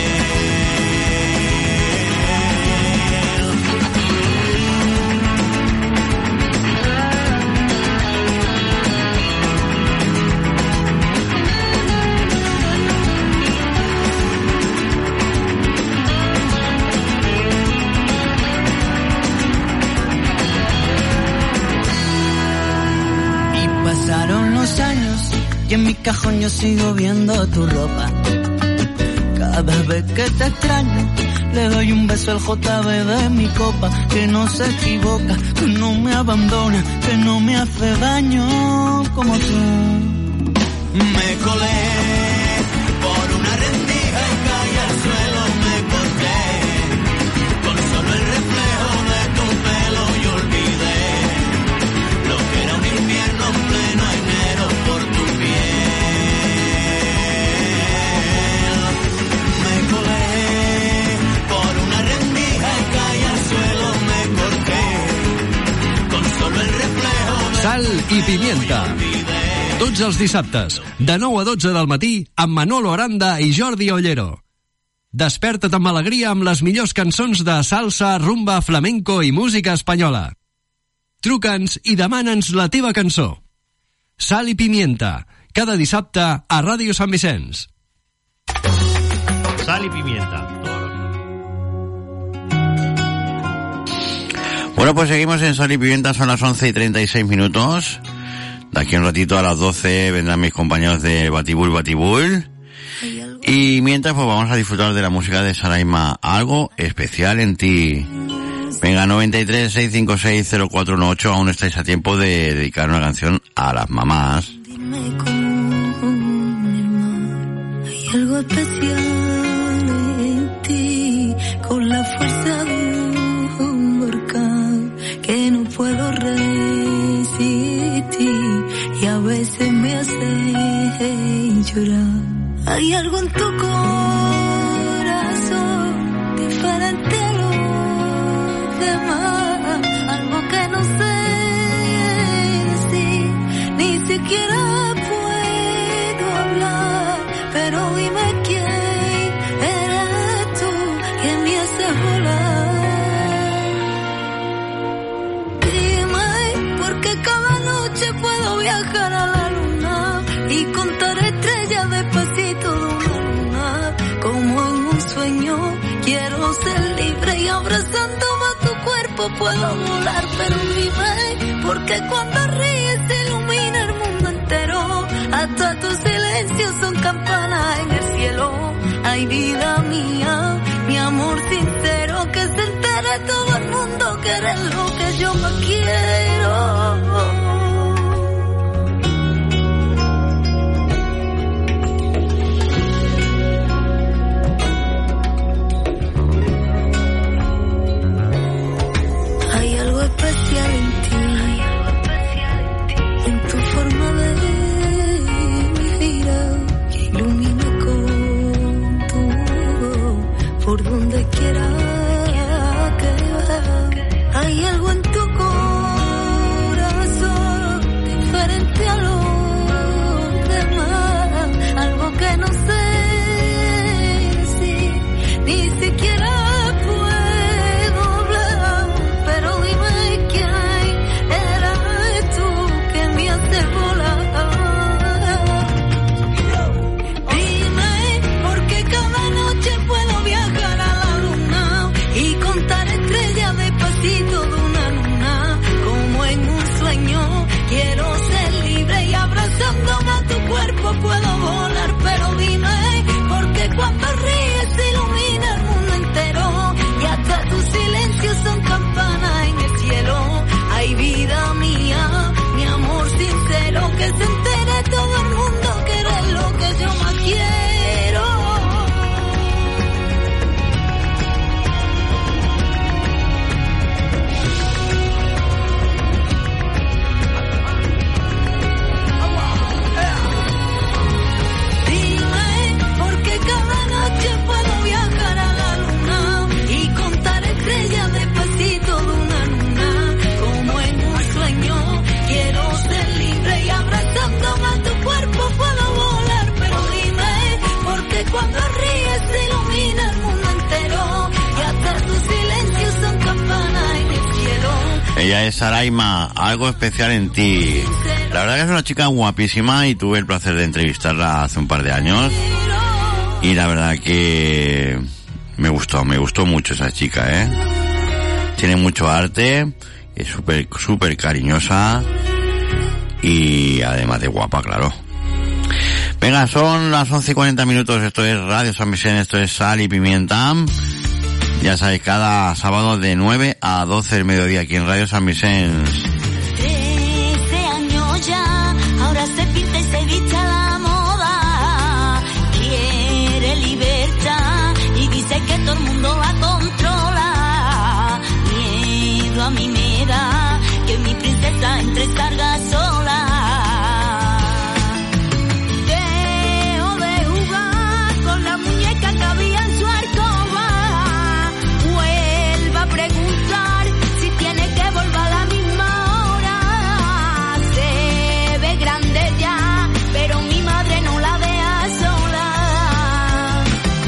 Pasaron los años y en mi cajón yo sigo viendo tu ropa. Cada vez que te extraño le doy un beso al J B de mi copa. Que no se equivoca, que no me abandona, que no me hace daño como tú. Me colé por una rendija y caí al suelo, me corté con solo el reflejo de tu pelo y olvidé lo que era un invierno en pleno enero por tu piel. Me colé por una rendija y caí al suelo, me corté con solo el reflejo de Sal i pimienta. Tots els dissabtes, de nou a dotze del matí, amb Manolo Aranda i Jordi Ollero. Desperta't amb alegria amb les millors cançons de salsa, rumba, flamenco i música espanyola. Truca'ns i demana'ns la teva cançó. Sal i pimienta, cada dissabte a Ràdio Sant Vicenç. Sal y pimienta. Bueno, pues seguimos en Sal y Pimienta, son las once y treinta y seis minutos. De aquí a un ratito a las doce vendrán mis compañeros de Batibul Batibul. Y mientras pues vamos a disfrutar de la música de Saraima, Algo Especial en Ti. Venga, noventa y tres, seiscientos cincuenta y seis, cero cuatro dieciocho, aún estáis a tiempo de dedicar una canción a las mamás. Dime cómo, mi hermano, hay algo especial en ti, con la fuerza de un volcán que no puedo resistir y a veces me hace llorar. Hay algo en tu corazón diferente a los demás, algo que no sé decir, ni siquiera puedo hablar, pero dime quién eres tú que me haces volar. Dime porque cada noche puedo viajar a la luna y contar estrellas despacito de una luna, como en un sueño. Quiero ser libre y abrazándome a tu cuerpo puedo volar, pero dime, porque cuando ríes se ilumina el mundo entero, hasta tus silencios son campanas en el cielo. Ay, vida mía, mi amor sincero, que se entere todo el mundo que eres lo que yo más quiero. Especial en ti, en tu forma de mirar, que ilumina con tu voz por donde quiera que vaya. Hay algo en tu corazón Ella es Saraima, algo especial en ti. La verdad que es una chica guapísima y tuve el placer de entrevistarla hace un par de años. Y la verdad que me gustó, me gustó mucho esa chica, ¿eh? Tiene mucho arte, es súper, súper cariñosa y además de guapa, claro. Venga, son las once y cuarenta minutos, esto es Radio San Vicente, esto es Sal y Pimienta. Ya sabéis, cada sábado de nueve a doce del mediodía aquí en Radio San Vicente. Trece años ya, ahora se pinta y se viste a la moda. Quiere libertad y dice que todo el mundo la controla. Miedo a mí me da que mi princesa entre y salga sola. Dejo de jugar con la muñeca que había en su alcoba. Vuelva a preguntar si tiene que volver a la misma hora. Se ve grande ya, pero mi madre no la deja sola.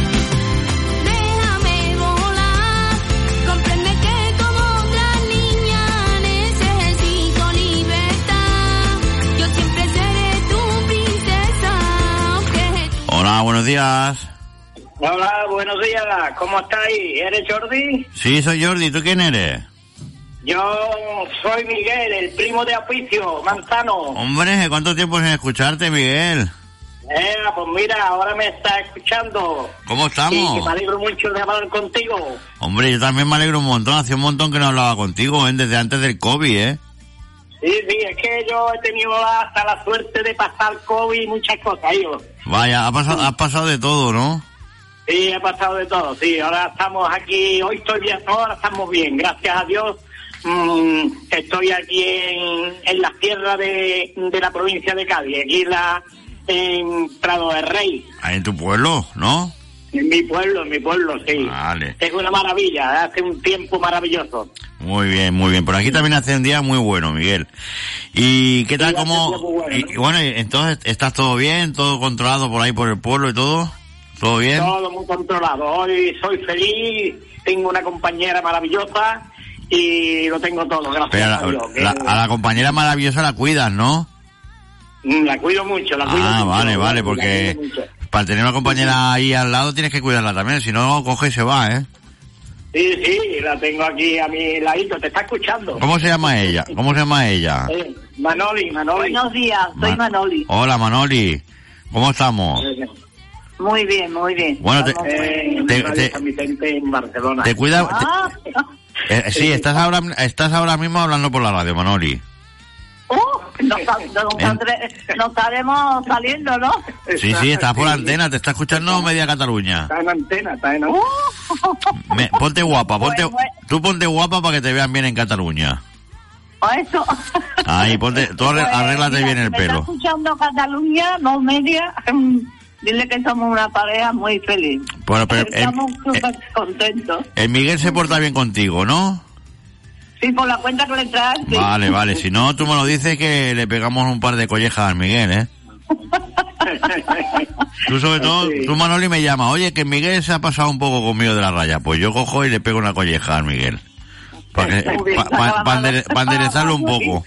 Déjame volar, comprende que como otra niña necesito libertad. Yo siempre seré tu princesa, aunque... Hola, buenos días. Hola, buenos días, ¿cómo estáis? ¿Eres Jordi? Sí, soy Jordi, ¿tú quién eres? Yo soy Miguel, el primo de Apicio, Manzano. Hombre, ¿cuánto tiempo sin escucharte, Miguel? Eh, pues mira, ahora me está escuchando. ¿Cómo estamos? Y que me alegro mucho de hablar contigo. Hombre, yo también me alegro un montón, hacía un montón que no hablaba contigo, ¿eh? Desde antes del COVID, ¿eh? Sí, sí, es que yo he tenido hasta la suerte de pasar COVID y muchas cosas, yo. Vaya, ha pasado, has pasado de todo, ¿no? Sí, he pasado de todo, sí, ahora estamos aquí, hoy estoy bien, ahora estamos bien, gracias a Dios. Mm, estoy aquí en, en la sierra de, de la provincia de Cádiz, aquí en, la, en Prado del Rey. Ahí en tu pueblo, ¿no? En mi pueblo, en mi pueblo, sí. Vale. Es una maravilla, hace un tiempo maravilloso. Muy bien, muy bien. Por aquí también hace un día muy bueno, Miguel. ¿Y qué tal, Sí, hace cómo...? un día muy bueno, y, ¿no? y bueno, entonces, ¿estás todo bien? ¿Todo controlado por ahí por el pueblo y todo? ¿Todo bien? Todo muy controlado. Hoy soy feliz, tengo una compañera maravillosa y lo tengo todo, gracias Pero a la, Dios. que- la- a la compañera maravillosa la cuidas, ¿no? Mm, La cuido mucho, la cuido Ah, mucho. vale, vale, la porque cuido mucho. para tener una compañera ahí al lado tienes que cuidarla también, si no coge y se va, ¿eh? Sí, sí, la tengo aquí a mi ladito, te está escuchando. ¿Cómo se llama ella? ¿Cómo se llama ella? Eh, Manoli, Manoli. Buenos días, soy Ma- Manoli. Hola, Manoli. ¿Cómo estamos? Muy bien, muy bien. Bueno, te- Vamos, Eh, en te- Radio te- San Vicente, en Barcelona. te cuida- te- Ah, Eh, sí, estás ahora, estás ahora mismo hablando por la radio, Manoli. oh, nos, nos, saldré- nos estaremos saliendo, ¿no? Sí, sí, estás por la antena, te está escuchando media Cataluña. Está en antena, está en Uh, antena. Me- ponte guapa, ponte, Bueno, bueno. tú ponte guapa para que te vean bien en Cataluña. a eso. Ahí, ponte, tú arre- Pues, arréglate mira, bien el me pelo. Está escuchando Cataluña, no media. mm, Dile que somos una pareja muy feliz. Bueno, pero el, Estamos súper contentos. el Miguel se porta bien contigo, ¿no? Sí, por la cuenta que le traes. sí. Vale, vale, si no, tú me lo dices que le pegamos un par de collejas al Miguel, ¿eh? Tú sobre todo, Sí. tú Manoli me llama, oye, que Miguel se ha pasado un poco conmigo de la raya. Pues yo cojo y le pego una colleja al Miguel. Para que, Muy bien, pa- pa- saca la pa mano. endere- pa enderezarlo un poco.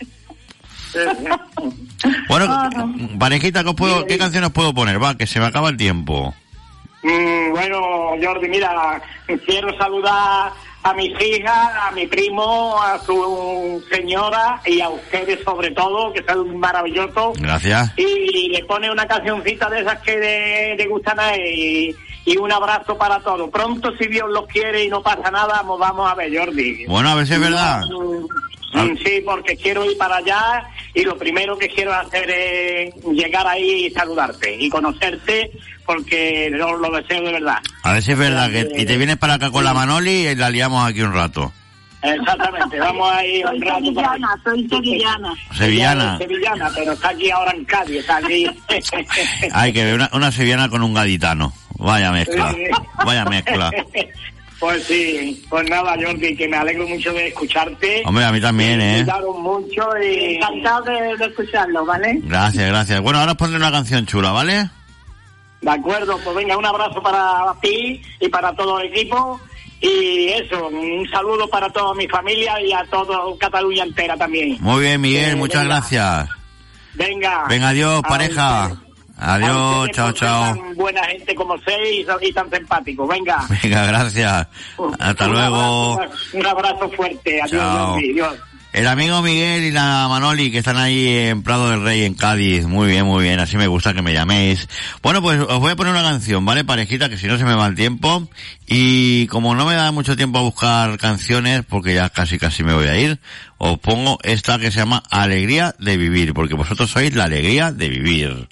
Bueno, parejita, ¿qué, os puedo, ¿qué canciones puedo poner? Va, que se me acaba el tiempo. Mm, bueno, Jordi, mira, quiero saludar a mis hijas, a mi primo, a su señora y a ustedes sobre todo, que son maravillosos. Gracias. Y le pone una cancioncita de esas que le, le gustan a él y, y un abrazo para todos. Pronto, si Dios los quiere y no pasa nada, nos vamos a ver, Jordi. Bueno, a ver si es verdad. Mm, Sí, porque quiero ir para allá y lo primero que quiero hacer es llegar ahí y saludarte y conocerte porque lo, lo deseo de verdad. A ver si es verdad. Que, y te vienes para acá con la Manoli y la liamos aquí un rato. Exactamente, vamos a ir Soy un rato. sevillana, soy sevillana. Sevillana. Sevillana, pero está aquí ahora en Cádiz, está aquí. Hay que ver una, una sevillana con un gaditano. Vaya mezcla. Sí. Vaya mezcla. Pues sí, pues nada, Jordi, que me alegro mucho de escucharte. Hombre, a mí también, Me ¿eh? cuidaron mucho y... Encantado de, de escucharlo, ¿vale? Gracias, gracias. Bueno, ahora os pondré una canción chula, ¿vale? De acuerdo, pues venga, un abrazo para ti y para todo el equipo Y eso, un saludo para toda mi familia y a toda Cataluña entera también. Muy bien, Miguel, Eh, muchas venga. gracias. Venga. Venga, adiós, A pareja. ustedes. Adiós, A ustedes chao, por ser chao. tan buena gente como sois y, y tan simpático. Venga. Venga, gracias. Hasta Un luego. abrazo, un abrazo fuerte. Adiós, Chao. Jordi, adiós. El amigo Miguel y la Manoli que están ahí en Prado del Rey, en Cádiz. Muy bien, muy bien. Así me gusta que me llaméis. Bueno, pues os voy a poner una canción, ¿vale, parejita? Que si no se me va el tiempo. Y como no me da mucho tiempo a buscar canciones, porque ya casi casi me voy a ir, os pongo esta que se llama Alegría de Vivir, porque vosotros sois la alegría de vivir.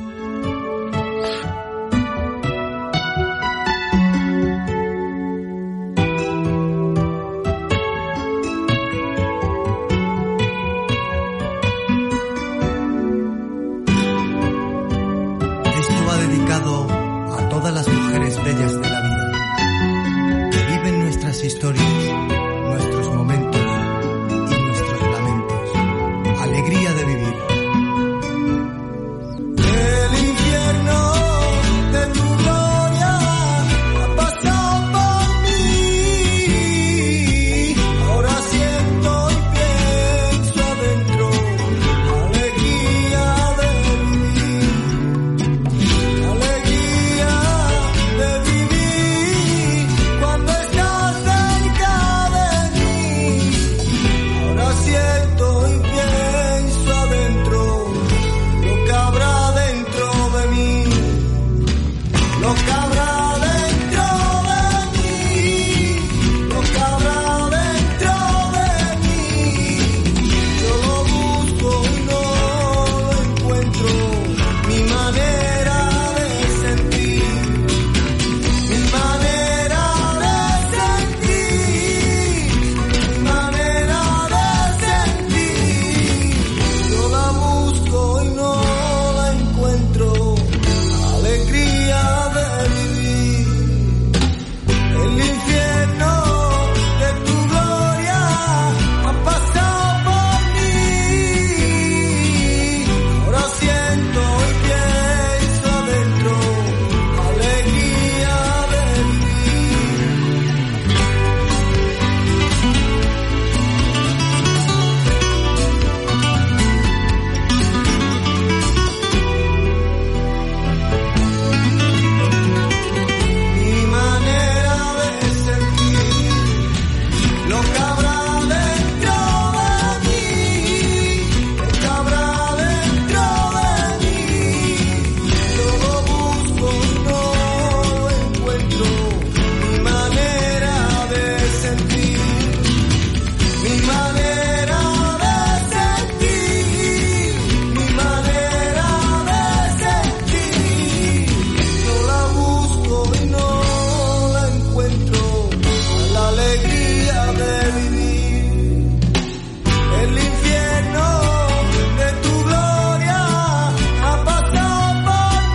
Esto va dedicado a todas las mujeres bellas de la vida, que viven nuestras historias, nuestros momentos y nuestros lamentos. Alegría de vivir. El infierno de tu gloria ha pasado por mí. Ahora siento y pienso adentro alegría de vivir. Alegría de vivir cuando estás cerca de mí. Ahora siento y pienso adentro lo que habrá dentro de mí, lo que habrá dentro de mí, lo que habrá dentro de mí. Yo lo busco y no lo encuentro, mi manera de sentir, mi manera de sentir, mi manera de sentir. Yo la busco y no la encuentro, alegría de vivir. El infierno de tu gloria ha pasado por mí. Ahora siento y pienso adentro, alegría de vivir. Mi manera de sentir, lo que habrá dentro de mí, lo que habrá dentro de mí. Yo lo busco y no lo encuentro, mi manera de sentir, mi manera de sentir, mi manera de sentir. Yo la busco y no la encuentro, la alegría de vivir. El infierno de tu gloria ha pasado por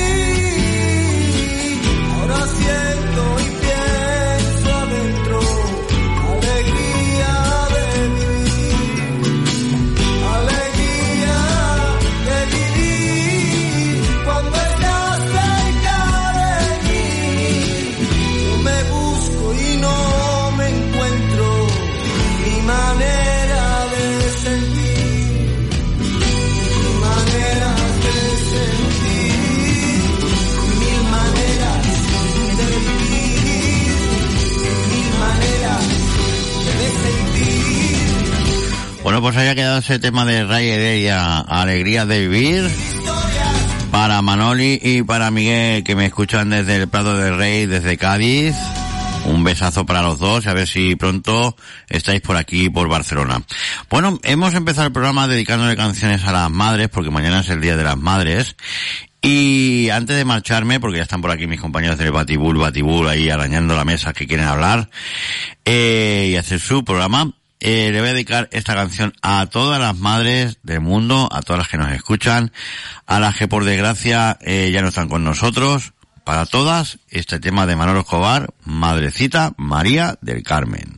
mí. Ahora siento y pienso adentro, alegría de vivir. Alegría de vivir cuando estás cerca de mí. Yo me busco y no me encuentro, mi manera de sentir, mi manera de sentir, mil maneras de vivir, mil maneras de sentir. Bueno, pues haya quedado ese tema de Ray Heredia, Alegría de Vivir, para Manoli y para Miguel, que me escuchan desde el Prado del Rey, desde Cádiz. Un besazo para los dos, a ver si pronto estáis por aquí, por Barcelona. Bueno, hemos empezado el programa dedicándole canciones a las madres, porque mañana es el Día de las Madres. Y antes de marcharme, porque ya están por aquí mis compañeros del Batibul, Batibul, ahí arañando la mesa que quieren hablar, eh, y hacer su programa, eh, le voy a dedicar esta canción a todas las madres del mundo, a todas las que nos escuchan, a las que por desgracia eh, ya no están con nosotros. Para todas, este tema de Manolo Escobar, Madrecita María del Carmen.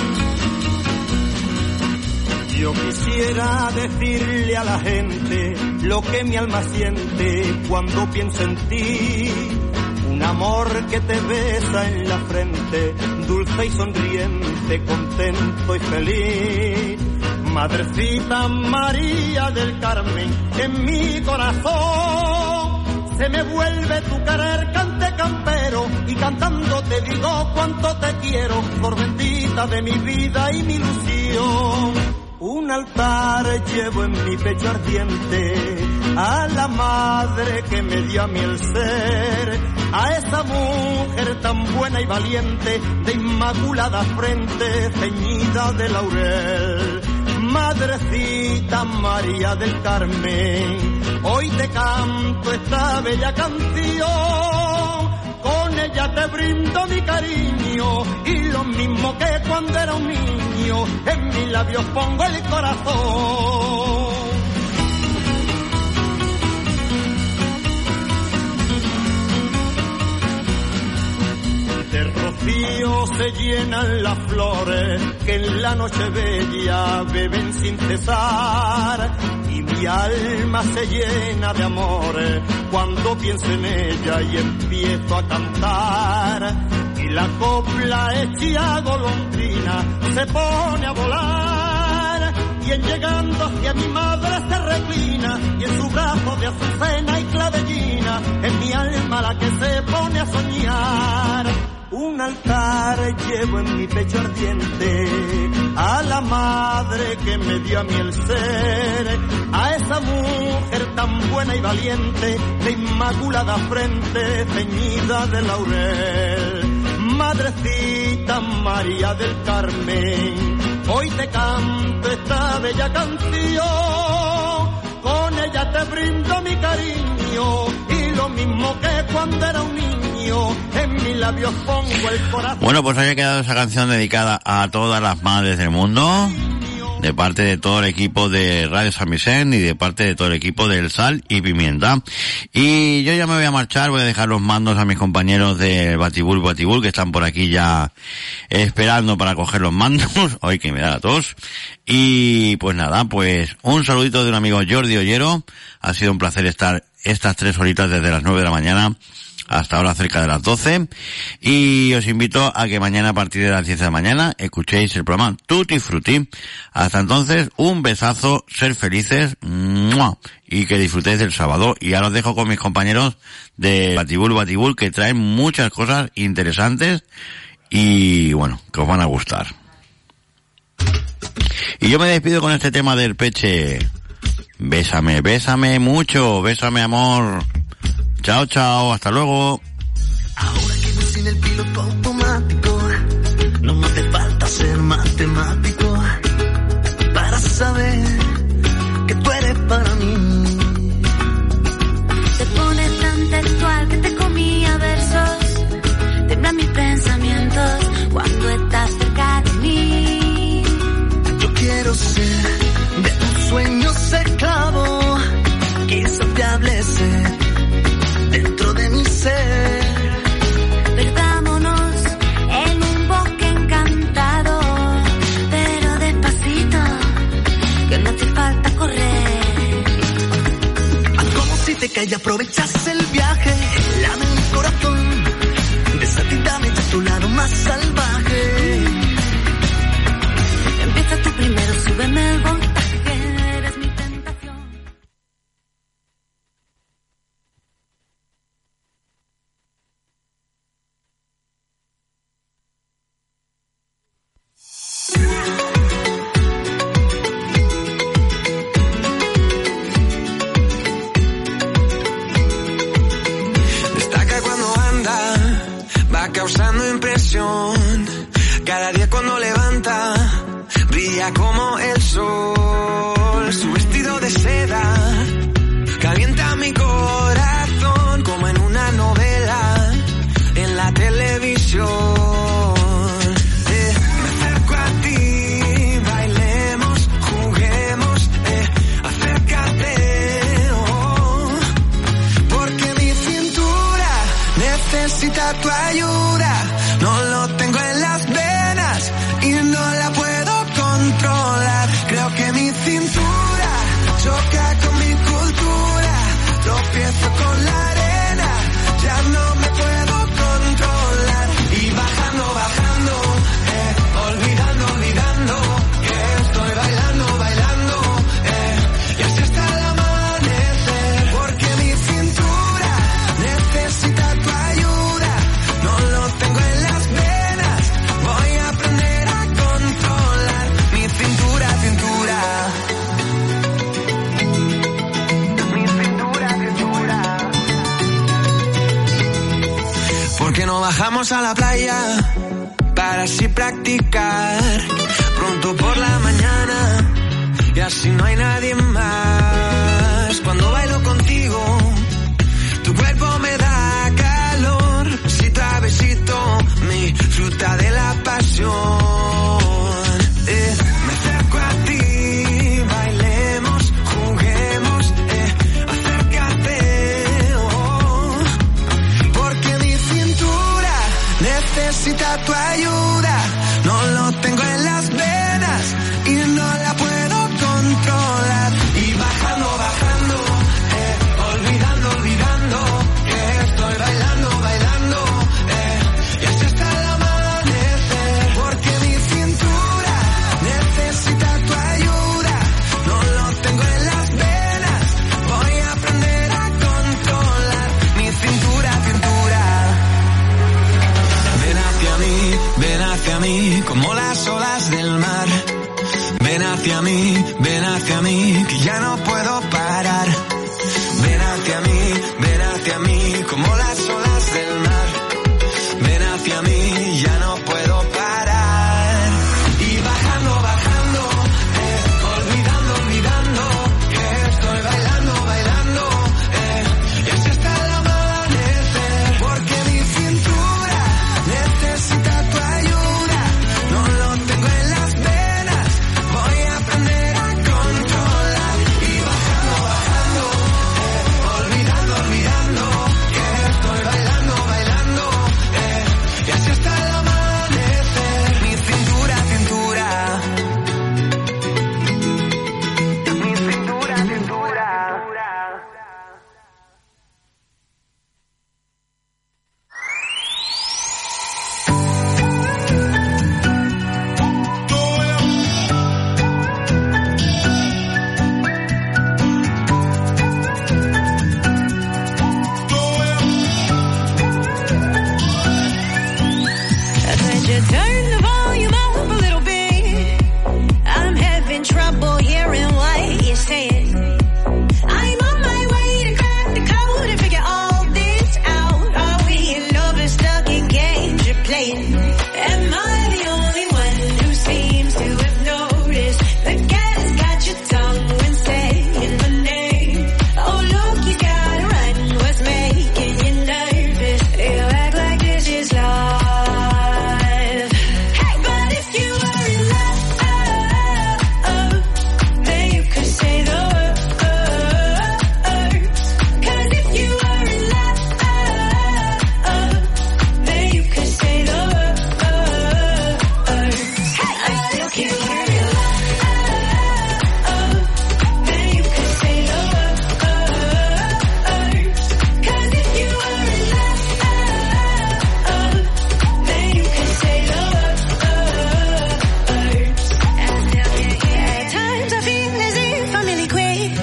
Yo quisiera decirle a la gente lo que mi alma siente cuando pienso en ti. Un amor que te besa en la frente, dulce y sonriente, contento y feliz. Madrecita María del Carmen, en mi corazón se me vuelve tu querer, cante campero, y cantando te digo cuánto te quiero, por bendita de mi vida y mi ilusión. Un altar llevo en mi pecho ardiente a la madre que me dio a mí el ser, a esa mujer tan buena y valiente, de inmaculada frente, ceñida de laurel. Madrecita María del Carmen, hoy te canto esta bella canción, con ella te brindo mi cariño, y lo mismo que cuando era un niño, en mis labios pongo el corazón. De rocío se llenan las flores que en la noche bella beben sin cesar, y mi alma se llena de amores cuando pienso en ella y empiezo a cantar, y la copla hecha golondrina se pone a volar, y en llegando hacia mi madre se reclina, y en su brazo de azucena y clavellina es mi alma la que se pone a soñar. Un altar llevo en mi pecho ardiente a la madre que me dio a mí el ser, a esa mujer tan buena y valiente, de inmaculada frente, ceñida de laurel. Madrecita María del Carmen, hoy te canto esta bella canción, con ella te brindo mi cariño, y lo mismo que cuando era un niño, en mis labios pongo el corazón. Bueno, pues haya quedado esa canción dedicada a todas las madres del mundo, de parte de todo el equipo de Radio San Vicente y de parte de todo el equipo del Sal y Pimienta. Y yo ya me voy a marchar, voy a dejar los mandos a mis compañeros de Batibul Batibul, que están por aquí ya esperando para coger los mandos. Hoy que me da la tos. Y pues nada, pues un saludito de un amigo Jordi Ollero. Ha sido un placer estar estas tres horitas desde las nueve de la mañana hasta ahora cerca de las doce, y os invito a que mañana a partir de las diez de la mañana escuchéis el programa Tutti Frutti. Hasta entonces, un besazo, ser felices, ¡mua!, y que disfrutéis del sábado. Y ahora os dejo con mis compañeros de Batibul Batibul, que traen muchas cosas interesantes y bueno, que os van a gustar. Y yo me despido con este tema del Peche. Bésame, bésame mucho, bésame amor. Chao, chao, hasta luego. Ahora que voy sin el piloto automático, no me hace falta ser matemático para saber que tú eres para mí. Te pones tan textual que te comía versos, temblan mis pensamientos cuando estás cerca de mí. Yo quiero ser de tus sueños esclavo, quizás te hable ser dentro de mi ser. Perdámonos en un bosque encantado, pero despacito, que no hace falta correr. Haz como si te cae y aprovechas el viaje, lame mi corazón, desatítame de tu lado más salvaje. Empieza tú primero, súbeme el voltaje, eres mi tentación. Destaca cuando anda, va causando impresión. Cada día cuando levanta, brilla como el sol. Su vestido de seda calienta mi corazón como en una novela en la televisión. Eh, me acerco a ti, bailemos, juguemos, eh, acércate, oh, porque mi cintura necesita tu ayuda. No lo tengo en las venas y no la puedo controlar. Creo que mi cintura choca con mi cultura. bajamos a la playa para así practicar. Pronto por la mañana y así no hay nadie más. Cuando bailo contigo, tu cuerpo me da calor. Besito a besito, mi fruta de la pasión. Eh, me acerco a ti, bailemos, juguemos, eh, acércate, oh, porque mi cintura necesita tu ayuda. No lo tengo en las venas y no la puedo controlar. Y bajando, bajando, eh, olvidando, olvidando, que estoy bailando, bailando, eh, y así hasta el amanecer. Porque mi cintura necesita tu ayuda. No lo tengo en las venas, voy a aprender a controlar mi cintura, cintura. Ven hacia mí, ven hacia mí, como las olas del mar. Ven hacia mí, ven hacia mí, que ya no puedo parar.